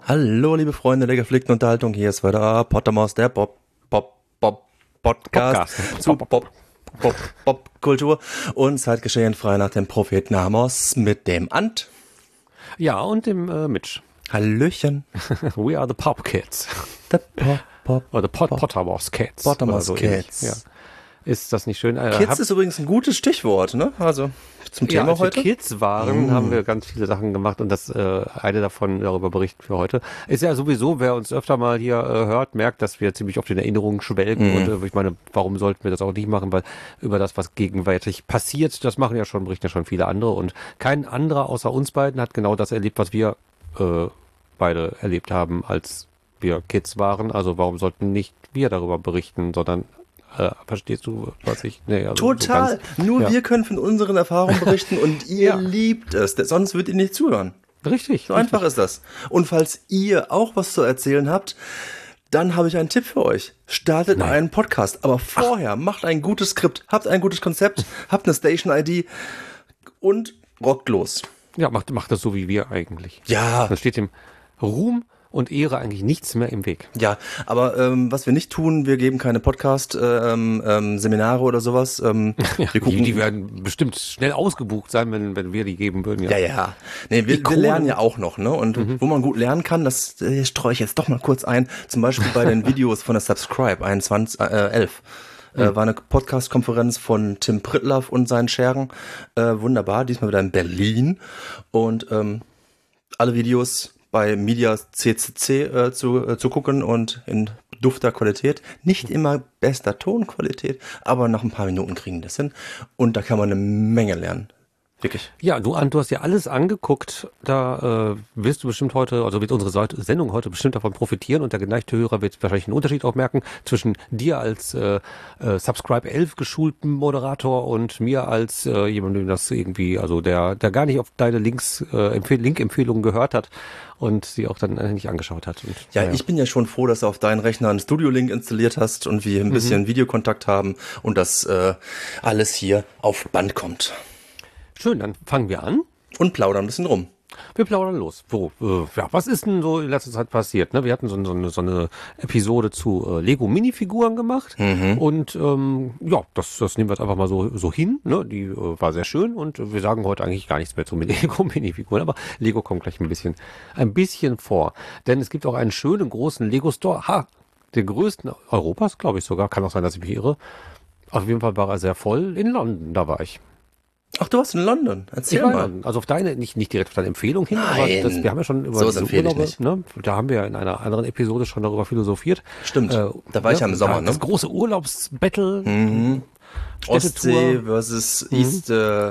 Hallo, liebe Freunde der gepflegten Unterhaltung. Hier ist weiter Pottermaus, der Podcast zu Popkultur und Zeitgeschehen frei nach dem Propheten Amos mit dem Ant. Ja, und dem Mitch. Hallöchen. We are the Pop Kids. Oder Pottermaus Kids. Pottermaus so Kids. Ja. Ist das nicht schön? Kids ist übrigens ein gutes Stichwort, ne? Also zum Thema als heute. wir Kids waren, haben wir ganz viele Sachen gemacht und das eine davon darüber berichten für heute. Ist ja sowieso, wer uns öfter mal hier hört, merkt, dass wir ziemlich oft in Erinnerungen schwelgen und ich meine, warum sollten wir das auch nicht machen, weil über das, was gegenwärtig passiert, das berichten ja schon viele andere und kein anderer außer uns beiden hat genau das erlebt, was wir beide erlebt haben, als wir Kids waren. Also warum sollten nicht wir darüber berichten, sondern verstehst du, was ich... Nee, also Total. So Nur wir können von unseren Erfahrungen berichten und ihr liebt es. Sonst würdet ihr nicht zuhören. Richtig. So einfach ist das. Und falls ihr auch was zu erzählen habt, dann habe ich einen Tipp für euch. Startet einen Podcast. Aber vorher macht ein gutes Skript, habt ein gutes Konzept, habt eine Station-ID und rockt los. Ja, macht das so wie wir eigentlich. Ja. Dann steht dem Ruhm und Ehre eigentlich nichts mehr im Weg. Ja, aber was wir nicht tun, wir geben keine Podcast-Seminare oder sowas. Wir gucken, die werden bestimmt schnell ausgebucht sein, wenn wir die geben würden. Ja. Nee, wir lernen ja auch noch, ne? Und wo man gut lernen kann, das streue ich jetzt doch mal kurz ein. Zum Beispiel bei den Videos von der Subscribe 11. War eine Podcast-Konferenz von Tim Pritlove und seinen Schergen. Wunderbar, diesmal wieder in Berlin. Und alle Videos bei Media CCC zu gucken und in dufter Qualität. Nicht immer bester Tonqualität, aber nach ein paar Minuten kriegen die das hin. Und da kann man eine Menge lernen. Wirklich. Ja, du hast ja alles angeguckt, da wirst du bestimmt heute, also wird unsere Sendung heute bestimmt davon profitieren und der geneigte Hörer wird wahrscheinlich einen Unterschied auch merken zwischen dir als Subscribe 11 geschulten Moderator und mir als jemandem, das irgendwie, also der gar nicht auf deine Link-Empfehlungen gehört hat und sie auch dann nicht angeschaut hat. Und, ich bin ja schon froh, dass du auf deinen Rechner einen Studio-Link installiert hast und wir ein bisschen Videokontakt haben und das alles hier auf Band kommt. Schön, dann fangen wir an. Und plaudern ein bisschen rum. Wir plaudern los. Was ist denn so in letzter Zeit passiert? Ne? Wir hatten so eine Episode zu Lego-Minifiguren gemacht. Und das nehmen wir jetzt einfach mal so hin. Ne? Die war sehr schön und wir sagen heute eigentlich gar nichts mehr zu Lego-Minifiguren. Aber Lego kommt gleich ein bisschen vor. Denn es gibt auch einen schönen großen Lego-Store. Den größten Europas, glaube ich sogar. Kann auch sein, dass ich mich irre. Auf jeden Fall war er sehr voll. In London, da war ich. Ach, du warst in London. Erzähl mal. Also auf deine, nicht direkt auf deine Empfehlung hin, Nein. aber wir haben ja schon über diese Urlaube, ne? Da haben wir in einer anderen Episode schon darüber philosophiert. Stimmt, da war ich ja im Sommer, ne? Das große Urlaubsbattle. Ostsee versus East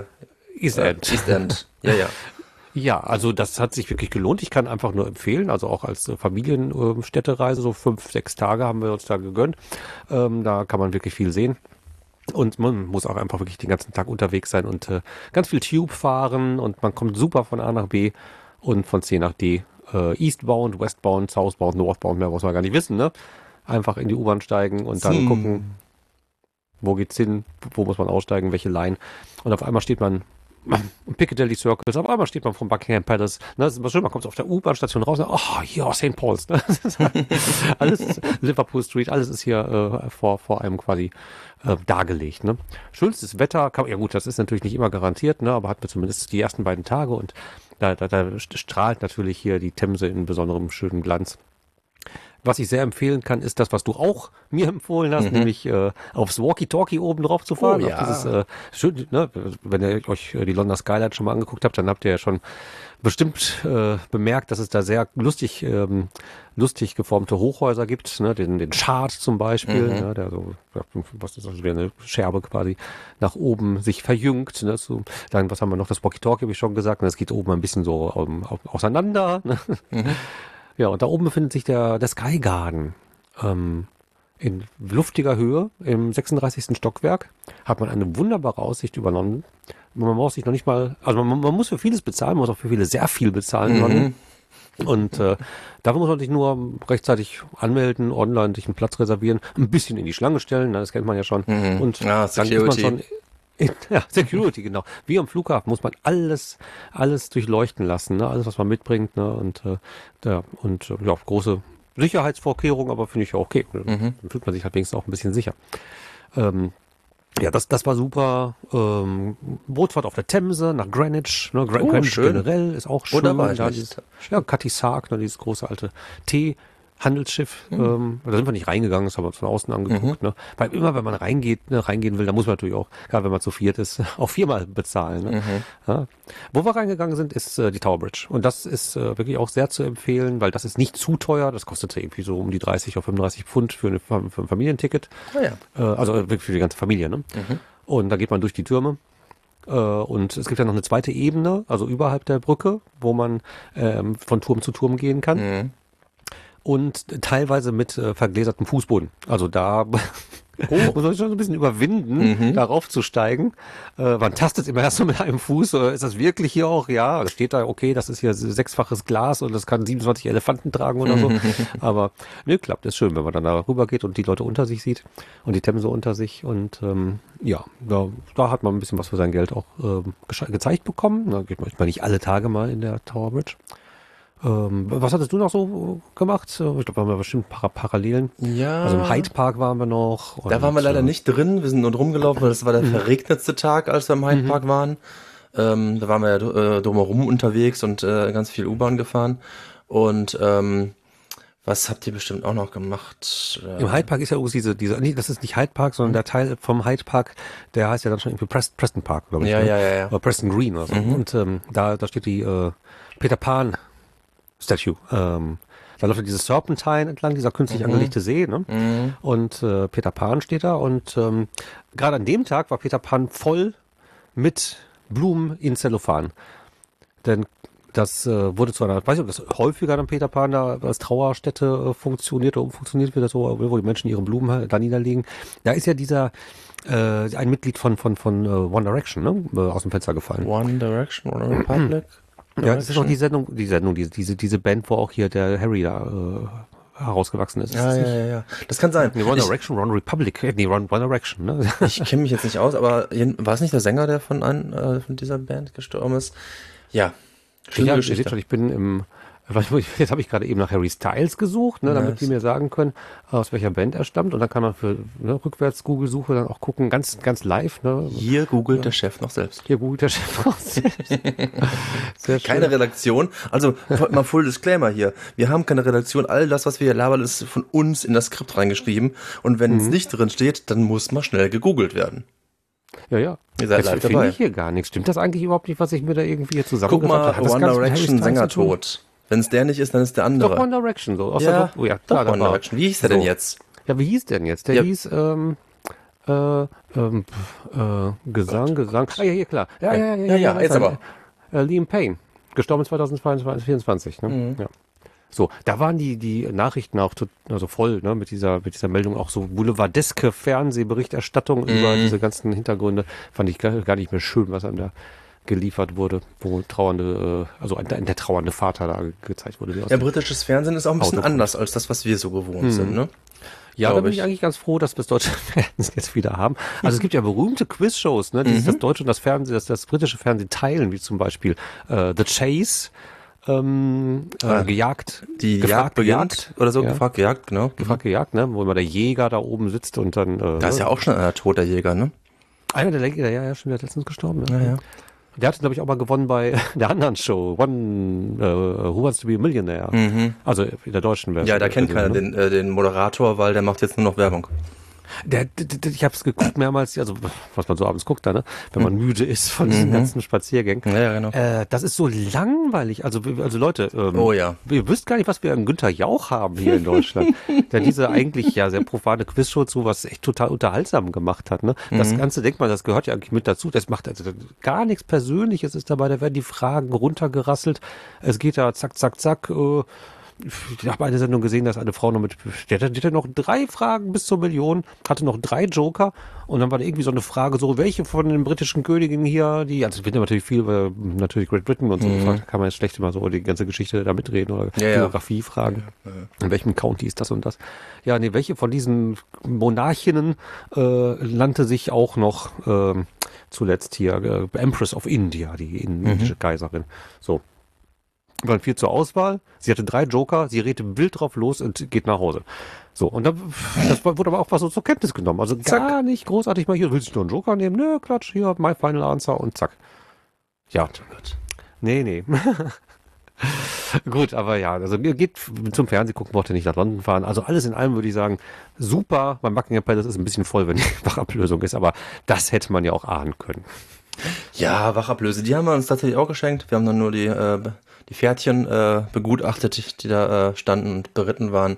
End. Ja. Ja, also das hat sich wirklich gelohnt. Ich kann einfach nur empfehlen, also auch als Familienstädtereise, so 5-6 Tage haben wir uns da gegönnt. Da kann man wirklich viel sehen. Und man muss auch einfach wirklich den ganzen Tag unterwegs sein und ganz viel Tube fahren und man kommt super von A nach B und von C nach D. Eastbound, Westbound, Southbound, Northbound, mehr muss man gar nicht wissen, ne? Einfach in die U-Bahn steigen und dann gucken, wo geht's hin, wo muss man aussteigen, welche Line. Und auf einmal steht man Piccadilly Circus, auf einmal steht man vom Buckingham Palace, ne, das ist immer schön, man kommt auf der U-Bahn-Station raus, hier St. Paul's, ne? Alles Liverpool Street, alles ist hier vor einem quasi dargelegt, ne? Schönstes Wetter, ja gut, das ist natürlich nicht immer garantiert, ne, aber hatten wir zumindest die ersten beiden Tage und da strahlt natürlich hier die Themse in besonderem schönen Glanz. Was ich sehr empfehlen kann, ist das, was du auch mir empfohlen hast, nämlich aufs Walkie-Talkie oben drauf zu fahren. Oh, ja. Auf dieses, schön, ne, wenn ihr euch die Londoner Skyline schon mal angeguckt habt, dann habt ihr ja schon bestimmt bemerkt, dass es da sehr lustig geformte Hochhäuser gibt, ne, den Chart zum Beispiel, ne, der so, was ist das, wie eine Scherbe quasi nach oben sich verjüngt. Ne, so. Dann, was haben wir noch, das Walkie-Talkie habe ich schon gesagt, das geht oben ein bisschen so auseinander. Ne? Ja, und da oben befindet sich der Sky Garden. In luftiger Höhe, im 36. Stockwerk, hat man eine wunderbare Aussicht über London. Man muss sich noch nicht mal, also man muss für vieles bezahlen, man muss auch für viele sehr viel bezahlen in London. Und dafür muss man sich nur rechtzeitig anmelden, online sich einen Platz reservieren, ein bisschen in die Schlange stellen, das kennt man ja schon. Und Ja, dann ist man schon Ja, Security, genau. Wie am Flughafen muss man alles durchleuchten lassen, ne? Alles, was man mitbringt, ne? Und große Sicherheitsvorkehrungen, aber finde ich ja okay. Dann fühlt man sich halt wenigstens auch ein bisschen sicher. Ja, das war super. Bootfahrt auf der Themse nach Greenwich. Ne? Greenwich schön. Generell ist auch schön. Oder war ich da nicht. Cutty Sark, ne? Dieses große alte Handelsschiff, da sind wir nicht reingegangen, das haben wir uns von außen angeguckt, ne? Weil immer, wenn man reingehen will, dann muss man natürlich auch, gerade wenn man zu viert ist, auch 4-mal bezahlen, ne? Ja. Wo wir reingegangen sind, ist die Tower Bridge. Und das ist wirklich auch sehr zu empfehlen, weil das ist nicht zu teuer, das kostet irgendwie so um die 30 oder 35 Pfund für ein Familienticket. Also wirklich für die ganze Familie, ne? Und da geht man durch die Türme. Und es gibt ja noch eine zweite Ebene, also überhalb der Brücke, wo man von Turm zu Turm gehen kann. Und teilweise mit vergläsertem Fußboden. Also da muss man sich schon so ein bisschen überwinden, darauf zu steigen. Man tastet immer erst so mit einem Fuß. Ist das wirklich hier auch? Ja, da steht da, okay, das ist hier 6-faches Glas und das kann 27 Elefanten tragen oder so. Aber ne, klappt, ist schön, wenn man dann da rüber geht und die Leute unter sich sieht und die Themse unter sich. Und da hat man ein bisschen was für sein Geld auch gezeigt bekommen. Da geht man nicht alle Tage mal in der Tower Bridge. Was hattest du noch so gemacht? Ich glaube, da waren wir bestimmt Parallelen. Ja. Also im Hyde Park waren wir noch. Da waren wir leider nicht drin. Wir sind nur rumgelaufen, weil das war der verregnetste Tag, als wir im Hyde Park waren. Da waren wir ja drumherum unterwegs und ganz viel U-Bahn gefahren. Und was habt ihr bestimmt auch noch gemacht? Im Hyde Park ist ja übrigens nee, das ist nicht Hyde Park, sondern der Teil vom Hyde Park, der heißt ja dann schon irgendwie Preston Park, glaube ich. Ja. Oder Preston Green oder so. Und da steht die Peter Pan Statue. Da läuft ja dieses Serpentine entlang, dieser künstlich angelegte See, ne? Und Peter Pan steht da und gerade an dem Tag war Peter Pan voll mit Blumen in Zellophan. Denn das wurde zu einer, weiß nicht, ob das häufiger dann Peter Pan da als Trauerstätte funktioniert oder umfunktioniert wird, so, wo die Menschen ihre Blumen da niederlegen. Da ist ja dieser ein Mitglied von One Direction, ne? Aus dem Fenster gefallen. One Direction oder Republic? Ja, das ist doch die Sendung, diese Band, wo auch hier der Harry da herausgewachsen ist. Ja. Das kann sein. Nee, One Direction, One Republic, One Direction, ne? Ich kenne mich jetzt nicht aus, aber war es nicht der Sänger, der von dieser Band gestorben ist? Ja. Schöne Geschichte. Ihr seht schon, ich bin jetzt habe ich gerade eben nach Harry Styles gesucht, ne, damit die mir sagen können, aus welcher Band er stammt. Und dann kann man für rückwärts Google-Suche dann auch gucken, ganz live. Ne. Hier googelt der Chef noch selbst. Sehr schön. Keine Redaktion. Also mal Full Disclaimer hier. Wir haben keine Redaktion. All das, was wir hier labern, ist von uns in das Skript reingeschrieben. Und wenn es nicht drin steht, dann muss mal schnell gegoogelt werden. Ja. Ihr seid live dabei. Finde ich hier gar nichts. Stimmt das eigentlich überhaupt nicht, was ich mir da irgendwie hier zusammengefasst habe? Guck mal, One Direction Sänger tot. Wenn es der nicht ist, dann ist der andere. Doch One Direction so. Klar, One Direction. Wie hieß der denn jetzt? Ja, wie hieß der denn jetzt? Der hieß Gesang. Ah ja, hier klar. Ja, jetzt aber. Liam Payne, gestorben 2024. Ne? Ja. So, da waren die Nachrichten auch voll, ne, mit dieser Meldung, auch so boulevardeske Fernsehberichterstattung über diese ganzen Hintergründe. Fand ich gar nicht mehr schön, was einem da geliefert wurde, wo der trauernde Vater da gezeigt wurde. Ja, britisches Fernsehen ist auch ein bisschen anders als das, was wir so gewohnt sind, ne? Ja, da bin ich eigentlich ganz froh, dass wir das deutsche Fernsehen jetzt wieder haben. Also es gibt ja berühmte Quizshows, ne, die das deutsche und das Fernsehen, das britische Fernsehen teilen, wie zum Beispiel The Chase, gejagt. Die Jagd beginnt oder so, gefragt gejagt, genau. Gefragt gejagt, ne, wo immer der Jäger da oben sitzt und dann... da ist ja auch schon ein toter Jäger, ne? Einer der Jäger, ja, schon der letztens gestorben. Ne? Ja. Der hat, glaube ich, auch mal gewonnen bei der anderen Show, Who Wants to be a Millionaire? Also in der deutschen Version. Ja, da kennt keiner den Moderator, weil der macht jetzt nur noch Werbung. Ich habe es geguckt mehrmals, also was man so abends guckt, da, ne? Wenn man müde ist von diesen ganzen Spaziergängen. Ja, genau. Das ist so langweilig. Also Leute, ihr wisst gar nicht, was wir an Günther Jauch haben hier in Deutschland. Der diese eigentlich ja sehr profane Quizshow zu was echt total unterhaltsam gemacht hat. Ne? Das Ganze, denkt man, das gehört ja eigentlich mit dazu. Das macht also gar nichts Persönliches ist dabei. Da werden die Fragen runtergerasselt. Es geht da zack, zack, zack. ich habe eine Sendung gesehen, dass eine Frau noch die hatte noch 3 Fragen bis zur Million, hatte noch 3 Joker und dann war da irgendwie so eine Frage, so welche von den britischen Königen hier, also es wird natürlich viel, weil natürlich Great Britain und so, kann man jetzt schlecht immer so die ganze Geschichte da mitreden oder Geografie fragen. In welchem County ist das und das? Ja, nee, welche von diesen Monarchinnen nannte sich auch noch zuletzt hier Empress of India, die indische Kaiserin. So. Waren 4 zur Auswahl. Sie hatte 3 Joker, sie redete wild drauf los und geht nach Hause. So, und dann, wurde aber auch was so zur Kenntnis genommen. Also gar nicht großartig mal hier, willst du noch einen Joker nehmen? Nö, klatsch, hier, my final answer und zack. Ja. Nee. Gut, aber ja, also geht zum Fernsehen gucken, braucht ihr nicht nach London fahren. Also alles in allem würde ich sagen, super. Beim Buckingham Palace ist ein bisschen voll, wenn die Wachablösung ist, aber das hätte man ja auch ahnen können. Ja, Wachablöse, die haben wir uns tatsächlich auch geschenkt. Wir haben dann nur die Pferdchen begutachtet, die da standen und beritten waren.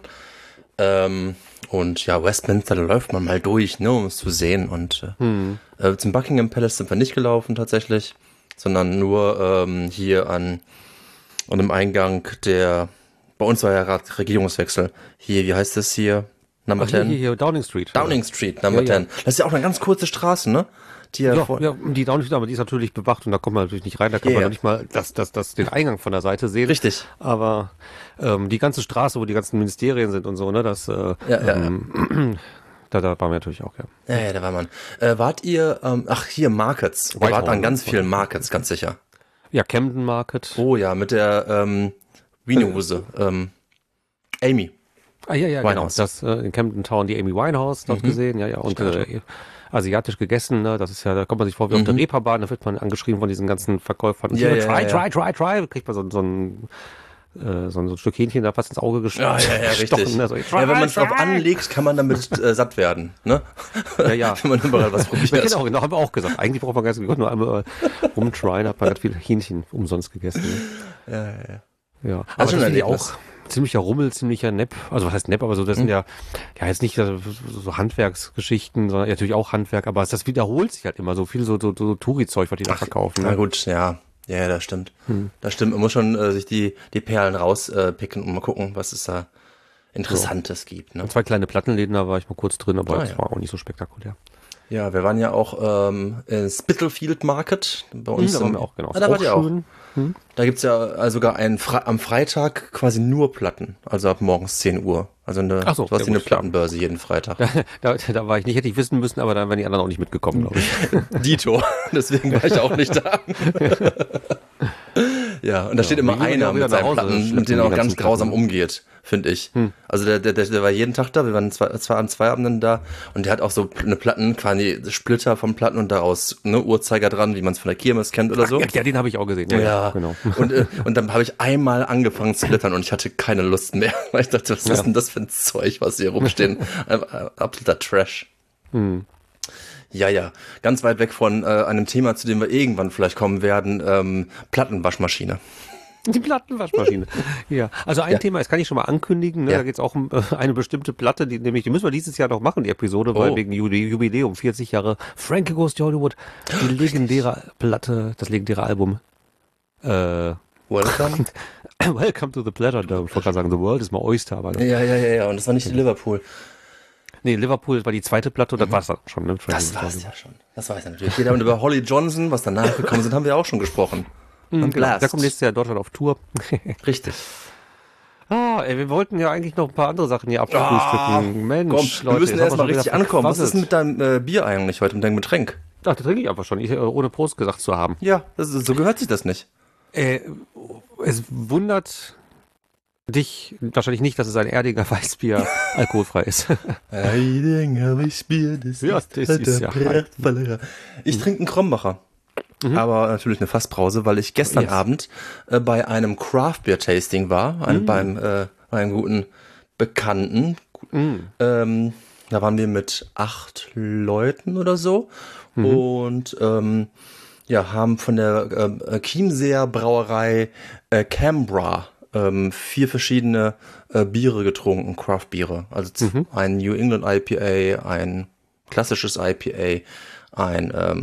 Und ja, Westminster, da läuft man mal durch, ne, um es zu sehen. Und zum Buckingham Palace sind wir nicht gelaufen tatsächlich, sondern nur hier an dem Eingang bei uns war ja gerade Regierungswechsel. Hier, wie heißt das hier? Number 10? Hier, Downing Street. Downing Street, Number 10. Das ist ja auch eine ganz kurze Straße, ne? Die die Downing Street, aber die ist natürlich bewacht und da kommt man natürlich nicht rein, da kann man noch nicht mal den Eingang von der Seite sehen. Richtig. Aber die ganze Straße, wo die ganzen Ministerien sind und so, ne, das da waren wir natürlich auch, ja. Ja, da war man. Wart ihr, hier Markets. Ihr wart an ganz vielen Markets, ganz sicher. Ja, Camden Market. Oh ja, mit der Wienehose, Amy. Ah ja, genau. Das in Camden Town die Amy Winehouse dort gesehen, ja, und asiatisch gegessen, ne? Das ist ja, da kommt man sich vor wie auf der Reeperbahn, da wird man angeschrieben von diesen ganzen Verkäufern. Try, kriegt man so ein Stück Hähnchen da fast ins Auge gestochen. Ja, richtig. Ne? So, wenn man es drauf anlegt, kann man damit satt werden, ne? Ja. Wenn man überall was probiert. Genau, haben wir auch gesagt. Eigentlich braucht man gar nicht nur einmal rumtryen, hat man ganz viel Hähnchen umsonst gegessen. Ne? Ja. Aber das ist auch ziemlicher Rummel, ziemlicher Nepp. Also was heißt Nepp, aber so, das sind ja jetzt nicht so Handwerksgeschichten, sondern natürlich auch Handwerk, aber das wiederholt sich halt immer so viel so Touri-Zeug, was die da verkaufen. Na gut, ja, das stimmt. Das stimmt. Man muss schon sich die Perlen rauspicken und mal gucken, was es da Interessantes gibt. Ne? Und 2 kleine Plattenläden, da war ich mal kurz drin, aber das war auch nicht so spektakulär. Ja, wir waren ja auch in Spitalfield Market bei uns. Da waren wir auch, genau. Da wart ihr auch. Da gibt's ja sogar am Freitag quasi nur Platten, also ab morgens 10 Uhr. Also du hast eine Plattenbörse jeden Freitag. Da war ich nicht, hätte ich wissen müssen, aber dann wären die anderen auch nicht mitgekommen, glaube ich. Dito, deswegen war ich auch nicht da. Ja, und da steht immer einer mit seinen Platten, mit denen er auch ganz grausam umgeht, finde ich. Also der war jeden Tag da, wir waren zwar an 2 Abenden da und der hat auch so eine Platten, quasi Splitter von Platten und daraus Uhrzeiger dran, wie man es von der Kirmes kennt oder so. Ja, den habe ich auch gesehen. Ja. Genau. Und dann habe ich einmal angefangen zu splittern und ich hatte keine Lust mehr, weil ich dachte, was ist denn das für ein Zeug, was hier rumstehen? Absoluter Trash. Ja, ganz weit weg von einem Thema, zu dem wir irgendwann vielleicht kommen werden, Plattenwaschmaschine. Die Plattenwaschmaschine. Ja, also ein Thema, das kann ich schon mal ankündigen, ne? Da geht es auch um eine bestimmte Platte, die müssen wir dieses Jahr noch machen, die Episode, weil wegen Jubiläum, 40 Jahre Frankie Goes to Hollywood, die legendäre Platte, das legendäre Album Welcome to the Pleasure Dome. Ich wollte gerade sagen, The World is my oyster. Aber Ja, und das war nicht die Liverpool. Nee, Liverpool war die zweite Platte und das war's dann schon. Ne? Das war's ja schon. Das weiß ja natürlich jeder. Und über Holly Johnson, was danach gekommen sind, haben wir auch schon gesprochen. Genau. Der kommt nächstes Jahr in Deutschland auf Tour. Richtig. Wir wollten ja eigentlich noch ein paar andere Sachen hier abfrühstücken. Mensch, komm, Leute, wir müssen erstmal richtig ankommen. Was ist denn mit deinem Bier eigentlich heute, mit deinem Getränk? Ach, das trinke ich einfach schon, ohne Prost gesagt zu haben. Ja, so gehört sich das nicht. Es wundert dich wahrscheinlich nicht, dass es ein Erdinger Weißbier alkoholfrei ist. Erdinger Weißbier, das ist ja prachtvoll. Ich trinke einen Krombacher. Aber natürlich eine Fassbrause, weil ich gestern Abend bei einem Craft Beer Tasting war, beim einem guten Bekannten. Da waren wir mit 8 Leuten oder so und haben von der Chiemseer Brauerei Canberra 4 verschiedene Biere getrunken, Craft-Biere. Also ein New England IPA, ein klassisches IPA, ein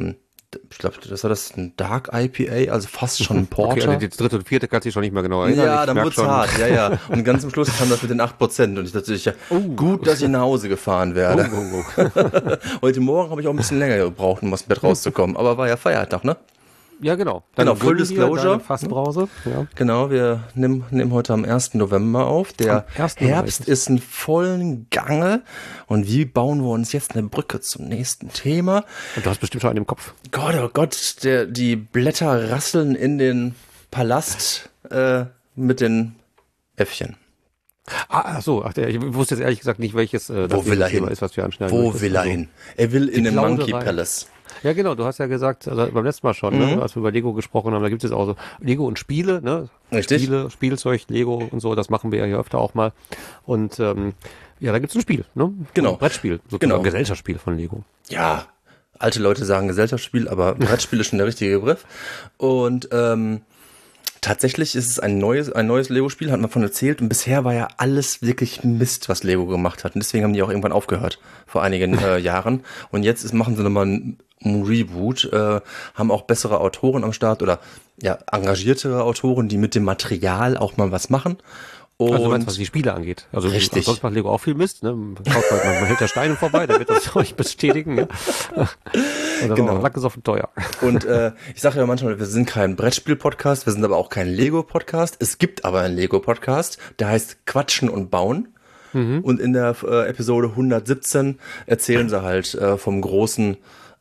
ich glaube, das war ein Dark IPA, also fast schon ein Porter. Okay, also die dritte und vierte kannst du dich schon nicht mehr genau erinnern. Ja, dann wird's hart, ja. Und ganz zum Schluss kam das mit den 8%. Und ich dachte, gut, dass ich nach Hause gefahren werde. Heute Morgen habe ich auch ein bisschen länger gebraucht, um aus dem Bett rauszukommen. Aber war ja Feiertag, ne? Ja, genau. Genau, Full Disclosure. Fassbrause. Ja. Genau, wir nehmen heute am 1. November auf. Der Herbst ist in vollen Gange. Und wie bauen wir uns jetzt eine Brücke zum nächsten Thema? Und du hast bestimmt schon einen im Kopf. Gott, oh Gott, die Blätter rasseln in den Palast mit den Äffchen. Ich wusste jetzt ehrlich gesagt nicht, welches das Thema ist, was wir anschneiden. Wo will er hin? Er will in den Monkey Palace. Ja, genau, du hast ja gesagt, also beim letzten Mal schon, ne, als wir über Lego gesprochen haben, da gibt es auch so Lego und Spiele, ne? Richtig. Spiele, Spielzeug, Lego und so, das machen wir ja hier öfter auch mal. Und da gibt es ein Spiel, ne? Genau. Ein Brettspiel, sozusagen ein Gesellschaftsspiel von Lego. Ja, alte Leute sagen Gesellschaftsspiel, aber Brettspiel ist schon der richtige Begriff. Und tatsächlich ist es ein neues Lego-Spiel, hat man davon erzählt. Und bisher war ja alles wirklich Mist, was Lego gemacht hat. Und deswegen haben die auch irgendwann aufgehört, vor einigen Jahren. Und jetzt machen sie nochmal ein Reboot, haben auch bessere Autoren am Start oder ja engagiertere Autoren, die mit dem Material auch mal was machen. Und also meinst, was die Spiele angeht. Also richtig. Sonst macht Lego auch viel Mist. Ne? Man hält ja Steine vorbei, der wird das euch bestätigen. Ja? Und genau. Lack ist offen teuer. Und ich sage ja manchmal, wir sind kein Brettspiel-Podcast, wir sind aber auch kein Lego-Podcast. Es gibt aber einen Lego-Podcast, der heißt Quatschen und Bauen. Und in der Episode 117 erzählen sie halt vom großen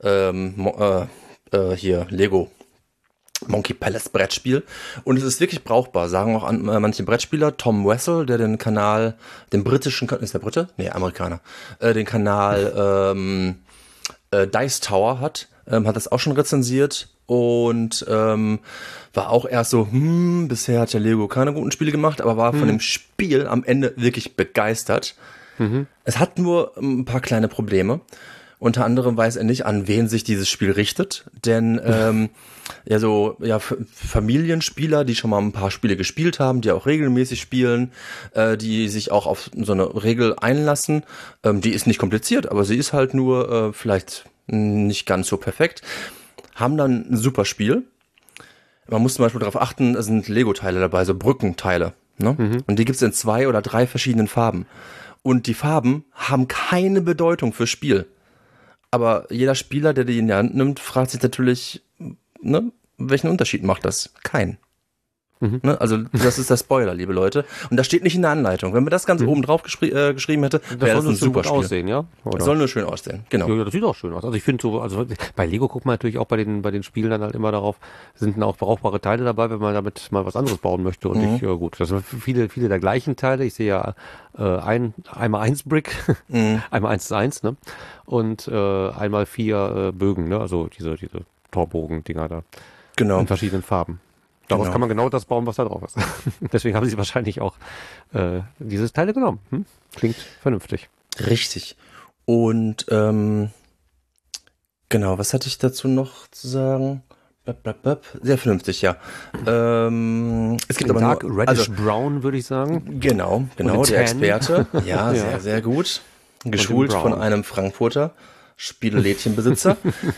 Lego Monkey Palace Brettspiel. Und es ist wirklich brauchbar, sagen auch manche Brettspieler. Tom Wessel, der den Kanal, den britischen, ist der Brite? Nee, Amerikaner. Den Kanal Dice Tower hat das auch schon rezensiert und war auch erst so, bisher hat ja Lego keine guten Spiele gemacht, aber war von dem Spiel am Ende wirklich begeistert. Es hat nur ein paar kleine Probleme. Unter anderem weiß er nicht, an wen sich dieses Spiel richtet, denn Familienspieler, die schon mal ein paar Spiele gespielt haben, die auch regelmäßig spielen, die sich auch auf so eine Regel einlassen, die ist nicht kompliziert, aber sie ist halt nur vielleicht nicht ganz so perfekt, haben dann ein super Spiel. Man muss zum Beispiel darauf achten, da sind Lego-Teile dabei, so Brückenteile, ne? Und die gibt's in 2 oder 3 verschiedenen Farben. Und die Farben haben keine Bedeutung fürs Spiel. Aber jeder Spieler, der die in die Hand nimmt, fragt sich natürlich, ne, welchen Unterschied macht das? Keinen. Ne, also das ist der Spoiler, liebe Leute. Und das steht nicht in der Anleitung. Wenn man das Ganze oben drauf geschrieben hätte, wäre das ein super Spiel. Aussehen, ja? Das soll nur schön aussehen, genau. Ja, das sieht auch schön aus. Also ich finde so, also bei Lego guckt man natürlich auch bei den Spielen dann halt immer darauf, sind dann auch brauchbare Teile dabei, wenn man damit mal was anderes bauen möchte. Und das sind viele der gleichen Teile. Ich sehe ja einmal 1 Brick, einmal 1 ist 1, ne? Und einmal 4 Bögen, ne? Also diese Torbogen-Dinger da. Genau. In verschiedenen Farben. Daraus kann man genau das bauen, was da drauf ist. Deswegen haben sie wahrscheinlich auch dieses Teile genommen. Klingt vernünftig. Richtig. Und genau, was hatte ich dazu noch zu sagen? Sehr vernünftig, ja. Es gibt aber Dark Reddish Brown, würde ich sagen. Genau, der Experte. Ja, sehr, sehr gut. Geschult von einem Frankfurter Spielelädchenbesitzer.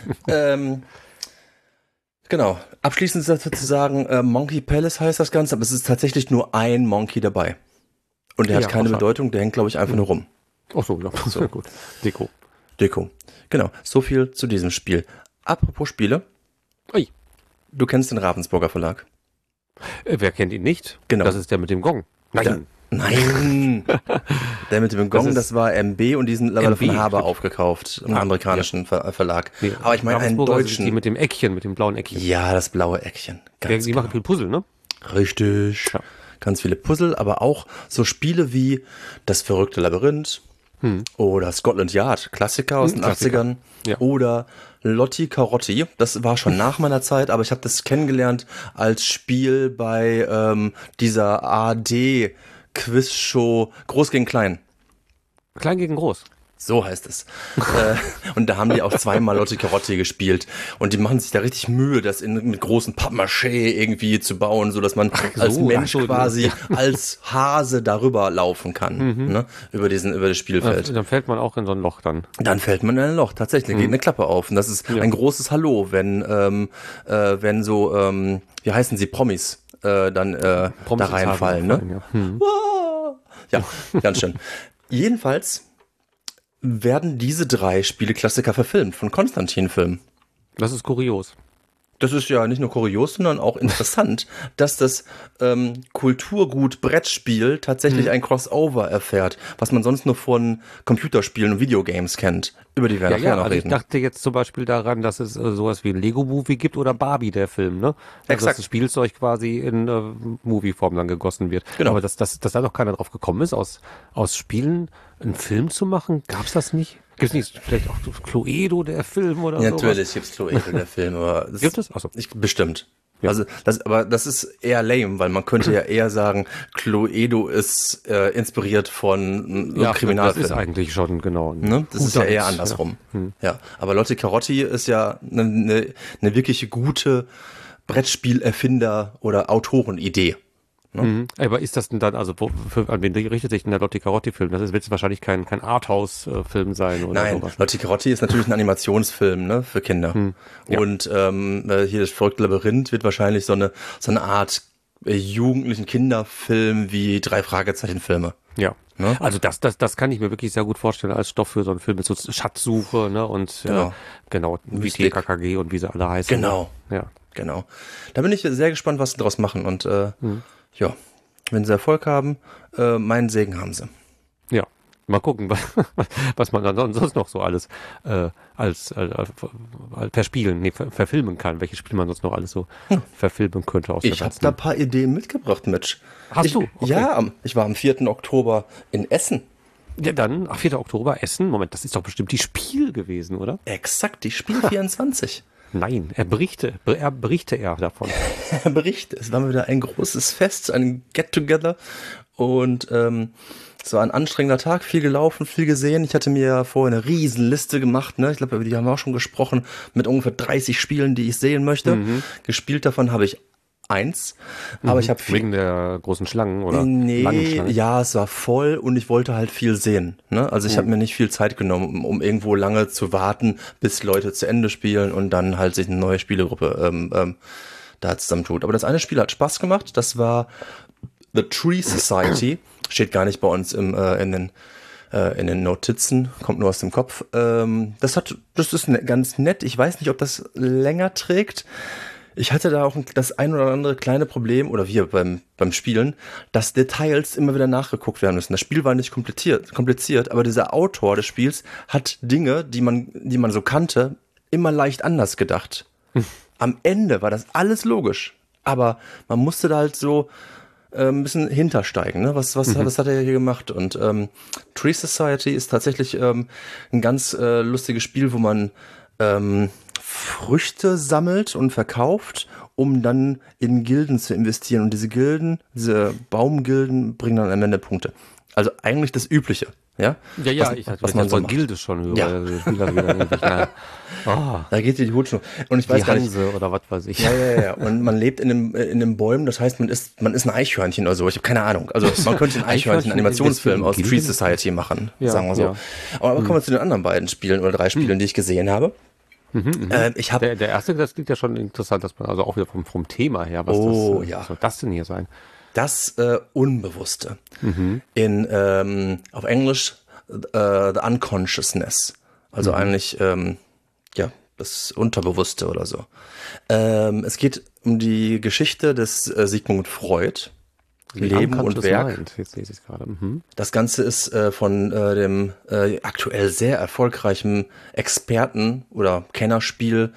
Genau. Abschließend ist dazu zu sagen, Monkey Palace heißt das Ganze, aber es ist tatsächlich nur ein Monkey dabei. Und der hat keine Bedeutung, der hängt, glaube ich, einfach nur rum. Ach so, ja. So gut. Deko. Genau. So viel zu diesem Spiel. Apropos Spiele. Ui. Du kennst den Ravensburger Verlag. Wer kennt ihn nicht? Genau. Das ist der mit dem Gong. Nein. Der mit dem Gong, das war MB und die sind mittlerweile von Haber aufgekauft, einem amerikanischen Verlag. Nee, aber ich meine einen deutschen. Die mit dem Eckchen, mit dem blauen Eckchen. Ja, das blaue Eckchen. Die machen viel Puzzle, ne? Richtig. Ja. Ganz viele Puzzle, aber auch so Spiele wie Das verrückte Labyrinth oder Scotland Yard, Klassiker aus den 80ern. Ja. Oder Lotti Carotti, das war schon nach meiner Zeit, aber ich habe das kennengelernt als Spiel bei dieser AD Quizshow Groß gegen Klein. Klein gegen Groß. So heißt es. Und da haben die auch zweimal Lotti Carotti gespielt. Und die machen sich da richtig Mühe, das mit großen Pappmaché irgendwie zu bauen, so dass man als Mensch quasi als Hase darüber laufen kann, ne? Über das Spielfeld. Dann fällt man auch in so ein Loch dann. Dann fällt man in ein Loch, tatsächlich. Geht eine Klappe auf. Und das ist ein großes Hallo, wenn so, wie heißen sie, Promis dann da reinfallen, ne? Ja, ganz schön. Jedenfalls werden diese 3 Spieleklassiker verfilmt von Konstantin-Filmen. Das ist kurios. Das ist ja nicht nur kurios, sondern auch interessant, dass das Kulturgut Brettspiel tatsächlich ein Crossover erfährt, was man sonst nur von Computerspielen und Videogames kennt. Über die werden wir noch reden. Ich dachte jetzt zum Beispiel daran, dass es sowas wie ein Lego-Movie gibt oder Barbie, der Film, ne? Also dass das Spielzeug quasi in Movie-Form dann gegossen wird. Genau. Aber dass da noch keiner drauf gekommen ist, aus Spielen einen Film zu machen, gab's das nicht? Gibt es nicht vielleicht auch Cluedo, der Film oder so? Natürlich gibt's Cluedo, der Film. Aber gibt es? Achso. Bestimmt. Ja. Also das ist eher lame, weil man könnte ja eher sagen, Cluedo ist inspiriert von Kriminalfilmen. Das ist eigentlich schon, genau. Ne? Das ist ja eher andersrum. Ja. Aber Lotti Carotti ist ja eine wirklich gute Brettspielerfinder- oder Autorenidee. Ne? Aber ist das denn dann, also an wen richtet sich denn der Lotti Carotti-Film? Das wird wahrscheinlich kein Arthouse-Film sein oder Nein, sowas. Lotti Carotti ist natürlich ein Animationsfilm, ne, für Kinder. Ja. Und hier das verrückte Labyrinth wird wahrscheinlich so eine Art jugendlichen Kinderfilm wie 3 Fragezeichen-Filme. Ja. Ne? Also das kann ich mir wirklich sehr gut vorstellen als Stoff für so einen Film mit so Schatzsuche, ne, und wie TKKG und wie sie alle heißen. Genau. Ja. Genau. Da bin ich sehr gespannt, was sie daraus machen. Und ja, wenn sie Erfolg haben, meinen Segen haben sie. Ja, mal gucken, was man dann sonst noch so alles verfilmen kann, welche Spiele man sonst noch alles so verfilmen könnte. Ich habe da ein paar Ideen mitgebracht, Mitch. Hast du? Okay. Ja, ich war am 4. Oktober in Essen. Ja, dann, 4. Oktober, Essen. Moment, das ist doch bestimmt die Spiel gewesen, oder? Exakt, die Spiel 24. Nein, er berichte davon. Er berichte. Es war mal wieder ein großes Fest, ein Get-Together. Und es war ein anstrengender Tag, viel gelaufen, viel gesehen. Ich hatte mir vorher eine Riesenliste gemacht, ne? Ich glaube, über die haben wir auch schon gesprochen, mit ungefähr 30 Spielen, die ich sehen möchte. Gespielt davon habe ich 1. Aber ich habe viel. Wegen der großen Schlangen oder langen langen Schlangen? Ja, es war voll und ich wollte halt viel sehen. Ne? Also ich habe mir nicht viel Zeit genommen, um irgendwo lange zu warten, bis Leute zu Ende spielen und dann halt sich eine neue Spielegruppe da zusammentut. Aber das eine Spiel hat Spaß gemacht. Das war The Tree Society. Steht gar nicht bei uns in den Notizen, kommt nur aus dem Kopf. Das ist ganz nett. Ich weiß nicht, ob das länger trägt. Ich hatte da auch das ein oder andere kleine Problem, oder wir beim Spielen, dass Details immer wieder nachgeguckt werden müssen. Das Spiel war nicht kompliziert, aber dieser Autor des Spiels hat Dinge, die man so kannte, immer leicht anders gedacht. Am Ende war das alles logisch, aber man musste da halt so ein bisschen hintersteigen, ne? Was hat er hier gemacht? Und Tree Society ist tatsächlich ein ganz lustiges Spiel, wo man Früchte sammelt und verkauft, um dann in Gilden zu investieren. Und diese Baumgilden bringen dann am Ende Punkte. Also eigentlich das Übliche, ja? Ja, ich hatte man so Gilde schon höre. Ja. Da geht die Hutschnur. Und ich weiß gar nicht. Hanse oder was weiß ich. Ja. Und man lebt in den Bäumen, das heißt, man ist ein Eichhörnchen oder so. Ich habe keine Ahnung. Also man könnte einen Eichhörnchen-Animationsfilm aus Tree Society machen, sagen wir so. Ja. Aber kommen wir zu den anderen beiden Spielen oder 3 Spielen, die ich gesehen habe. Der erste, das klingt ja schon interessant, dass man also auch wieder vom Thema her, was soll das denn hier sein? Das Unbewusste. Auf Englisch The Unconsciousness. Also eigentlich das Unterbewusste oder so. Es geht um die Geschichte des Sigmund Freud. Leben und Werk. Jetzt lese ich es gerade. Das Ganze ist von dem aktuell sehr erfolgreichen Experten- oder Kennerspiel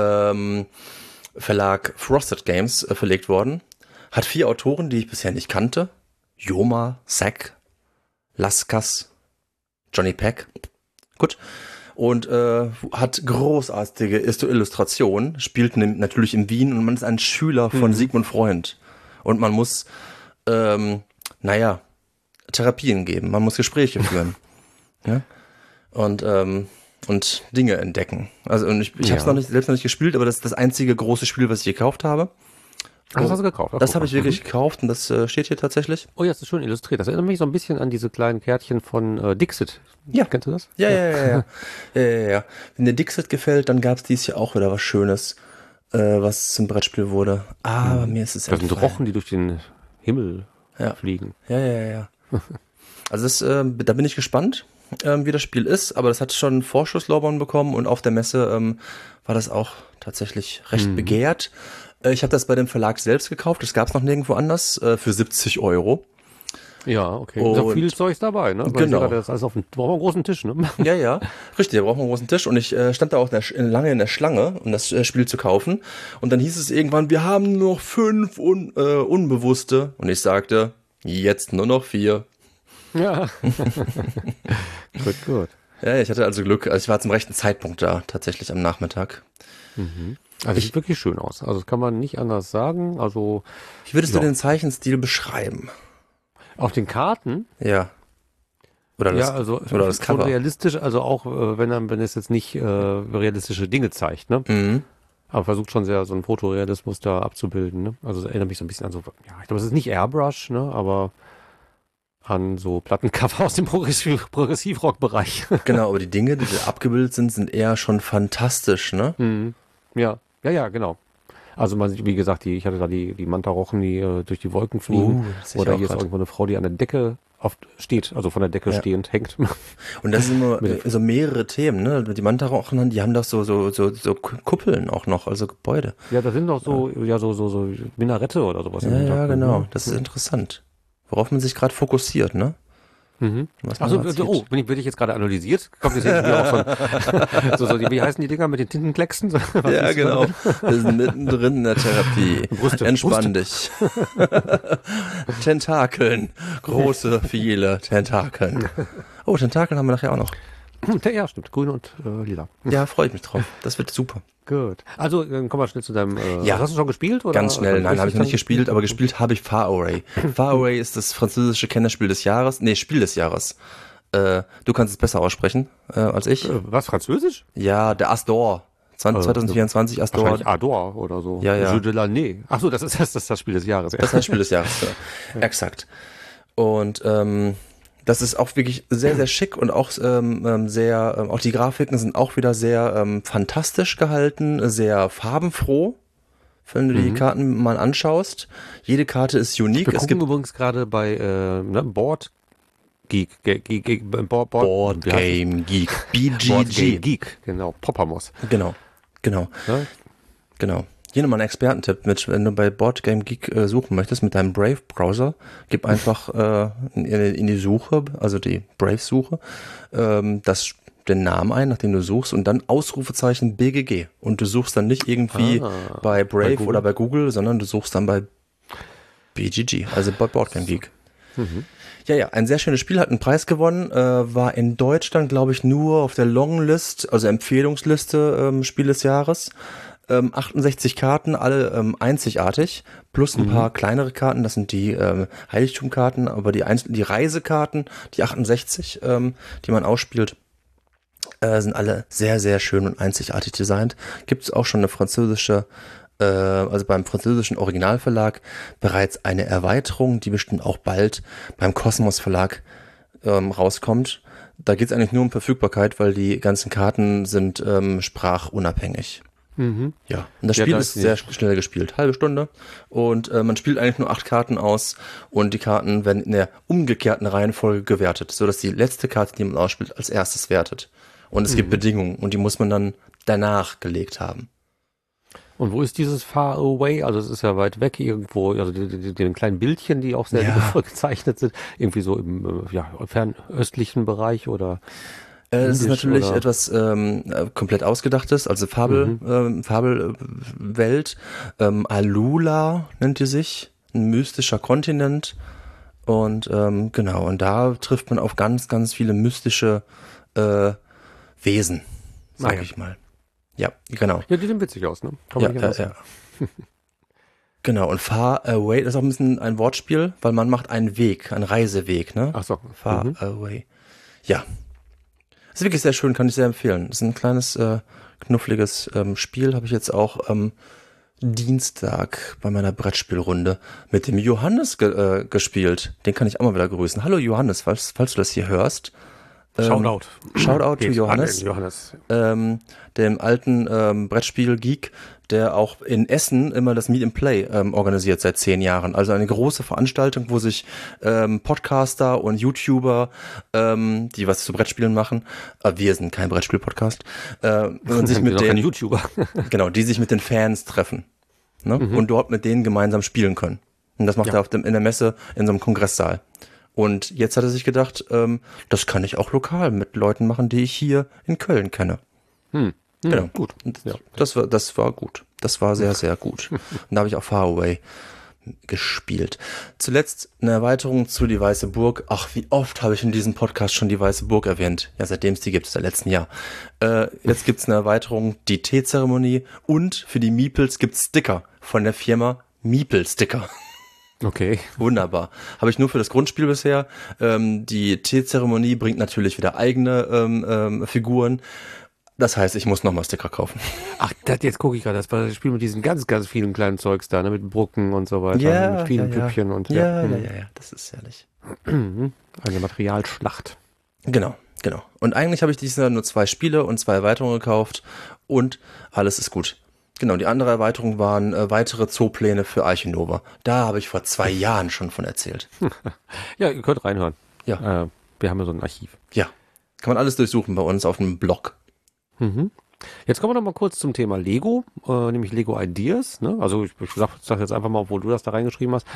Verlag Frosted Games verlegt worden. Hat 4 Autoren, die ich bisher nicht kannte. Joma, Zack, Laskas, Johnny Peck. Gut. Und hat großartige Illustrationen, spielt natürlich in Wien und man ist ein Schüler von Sigmund Freud. Und man muss Therapien geben, man muss Gespräche führen. Ja? und Dinge entdecken. Also und ich habe es selbst noch nicht gespielt, aber das ist das einzige große Spiel, was ich gekauft habe. Das hast du gekauft? Das habe ich wirklich gekauft und das steht hier tatsächlich. Oh ja, das ist schön illustriert. Das erinnert mich so ein bisschen an diese kleinen Kärtchen von Dixit. Ja. Kennst du das? Ja. Wenn dir Dixit gefällt, dann gab es dieses Jahr auch wieder was Schönes, was zum Brettspiel wurde. Aber mir ist es Das sind Rochen, die durch den Himmel fliegen. Ja. Also da bin ich gespannt, wie das Spiel ist, aber das hat schon Vorschusslorbeeren bekommen und auf der Messe war das auch tatsächlich recht begehrt. Ich habe das bei dem Verlag selbst gekauft, das gab es noch nirgendwo anders, für 70 €. Ja, okay. Ist auch viel Zeugs dabei, ne? Weil genau. Das alles brauchen wir einen großen Tisch, ne? Ja, richtig, da brauchen wir einen großen Tisch und ich stand da auch lange in der Schlange, um das Spiel zu kaufen und dann hieß es irgendwann, wir haben nur noch 5 Unbewusste und ich sagte, jetzt nur noch 4. Ja. Gut. Ja, ich hatte also Glück, ich war zum rechten Zeitpunkt da, tatsächlich am Nachmittag. Also sieht wirklich schön aus. Also das kann man nicht anders sagen. Also wie würdest du den Zeichenstil beschreiben? Auf den Karten? Ja. Oder das Cover. Realistisch, also auch wenn es jetzt nicht realistische Dinge zeigt, ne? Mhm. Aber versucht schon sehr so einen Fotorealismus da abzubilden, ne? Also das erinnert mich so ein bisschen an so, ja, ich glaube, es ist nicht Airbrush, ne? Aber an so Plattencover aus dem Progressivrock-Bereich. Genau, aber die Dinge, die da abgebildet sind eher schon fantastisch, ne? Ja, genau. Also man sieht, wie gesagt, ich hatte da die Manta-Rochen, die durch die Wolken fliegen. Oder hier ist irgendwo eine Frau, die an der Decke steht, also von der Decke stehend hängt. Und das sind immer so mehrere Themen, ne? Die Manta-Rochen, die haben doch so Kuppeln auch noch, also Gebäude. Ja, da sind doch so Minarette oder sowas. Ja, genau. Das ist interessant. Worauf man sich gerade fokussiert, ne? Achso, werde ich jetzt gerade analysiert? Kommt jetzt hier auch so, wie heißen die Dinger mit den Tintenklecksen? Ja, genau. Wir sind mittendrin in der Therapie. Entspann dich. Tentakeln. Große, viele Tentakeln. Oh, Tentakeln haben wir nachher auch noch. Ja, stimmt. Grün und lila. Ja, freue ich mich drauf. Das wird super. Gut. Also, dann kommen wir schnell zu deinem... Hast du schon gespielt? Oder? Ganz schnell. Nein, habe ich noch nicht gespielt, aber gespielt habe ich Far Away. Far Away ist das französische Kennerspiel des Jahres. Nee, Spiel des Jahres. Du kannst es besser aussprechen als ich. Was, Französisch? Ja, der Astor. 2024 Astor. Wahrscheinlich Ador oder so. Ja. Jeu de l'année. Achso, das ist das Spiel des Jahres. Ja. Das ist das Spiel des Jahres, ja. Exakt. Und das ist auch wirklich sehr, sehr schick und auch auch die Grafiken sind auch wieder sehr fantastisch gehalten, sehr farbenfroh, wenn du die Karten mal anschaust. Jede Karte ist unique. Wir gucken übrigens gerade bei Board Game Geek, BGG. Board Game Geek, genau, Popamos. Genau. Ja? Genau. Hier nochmal ein Expertentipp, wenn du bei Board Game Geek suchen möchtest mit deinem Brave-Browser, gib einfach in die Suche, also die Brave-Suche, den Namen ein, nach dem du suchst und dann Ausrufezeichen BGG. Und du suchst dann nicht irgendwie bei Brave oder bei Google, sondern du suchst dann bei BGG, also bei Board Game Geek. Ja, ein sehr schönes Spiel, hat einen Preis gewonnen, war in Deutschland, glaube ich, nur auf der Longlist, also Empfehlungsliste Spiel des Jahres. 68 Karten, alle einzigartig, plus ein paar kleinere Karten, das sind die Heiligtumkarten, aber die Reisekarten, die 68, die man ausspielt, sind alle sehr, sehr schön und einzigartig designt. Gibt es auch schon eine französische, also beim französischen Originalverlag bereits eine Erweiterung, die bestimmt auch bald beim Kosmos Verlag rauskommt. Da geht es eigentlich nur um Verfügbarkeit, weil die ganzen Karten sind sprachunabhängig. Ja, und das Spiel ist sehr schnell gespielt, halbe Stunde und man spielt eigentlich nur 8 Karten aus und die Karten werden in der umgekehrten Reihenfolge gewertet, sodass die letzte Karte, die man ausspielt, als erstes wertet. Und es gibt Bedingungen und die muss man dann danach gelegt haben. Und wo ist dieses Far Away? Also es ist ja weit weg irgendwo, also die kleinen Bildchen, die auch sehr liebevoll gezeichnet sind, irgendwie so im fernöstlichen Bereich oder... Es ist natürlich etwas komplett Ausgedachtes, also Fabelwelt. Alula nennt die sich, ein mystischer Kontinent. Und genau, und da trifft man auf ganz, ganz viele mystische Wesen, sag ich mal. Ja, genau. Ja, die sehen witzig aus, ne? Kann man nicht anders sagen. Genau, und Far Away, das ist auch ein bisschen ein Wortspiel, weil man macht einen Weg, einen Reiseweg, ne? Ach so. Far Away. Ja. ist wirklich sehr schön, kann ich sehr empfehlen. Das ist ein kleines, knuffliges Spiel, habe ich jetzt auch Dienstag bei meiner Brettspielrunde mit dem Johannes gespielt. Den kann ich auch mal wieder grüßen. Hallo Johannes, falls du das hier hörst. Shoutout. Shoutout to Johannes. Dem alten Brettspiel-Geek, der auch in Essen immer das Meet and Play organisiert seit 10 Jahren. Also eine große Veranstaltung, wo sich Podcaster und YouTuber, die was zu Brettspielen machen, wir sind kein Brettspiel-Podcast, und sich mit den YouTuber. Genau, die sich mit den Fans treffen, ne? Und dort mit denen gemeinsam spielen können. Und das macht er in der Messe in so einem Kongresssaal. Und jetzt hat er sich gedacht, das kann ich auch lokal mit Leuten machen, die ich hier in Köln kenne. Genau. Gut. Ja. Das war gut. Das war sehr, sehr gut. Und da habe ich auch Far Away gespielt. Zuletzt eine Erweiterung zu Die Weiße Burg. Ach, wie oft habe ich in diesem Podcast schon Die Weiße Burg erwähnt? Ja, seitdem es die gibt, seit letztem Jahr. Jetzt gibt's eine Erweiterung, die Teezeremonie, und für die Meeples gibt's Sticker von der Firma Meeple Sticker. Okay. Wunderbar. Habe ich nur für das Grundspiel bisher. Die Teezeremonie bringt natürlich wieder eigene Figuren. Das heißt, ich muss nochmal Sticker kaufen. Ach, jetzt gucke ich gerade, das war das Spiel mit diesen ganz, ganz vielen kleinen Zeugs da, ne, mit Brucken und so weiter, ja, mit vielen Püppchen und ja, das ist herrlich. Eine Materialschlacht. Genau. Und eigentlich habe ich dieses Jahr nur 2 Spiele und 2 Erweiterungen gekauft und alles ist gut. Genau, die andere Erweiterung waren weitere Zoopläne für Archinova. Da habe ich vor 2 Jahren schon von erzählt. Ja, ihr könnt reinhören. Ja. Wir haben ja so ein Archiv. Ja, kann man alles durchsuchen bei uns auf dem Blog. Jetzt kommen wir noch mal kurz zum Thema Lego, nämlich Lego Ideas. Ne? Also ich sag jetzt einfach mal, obwohl du das da reingeschrieben hast.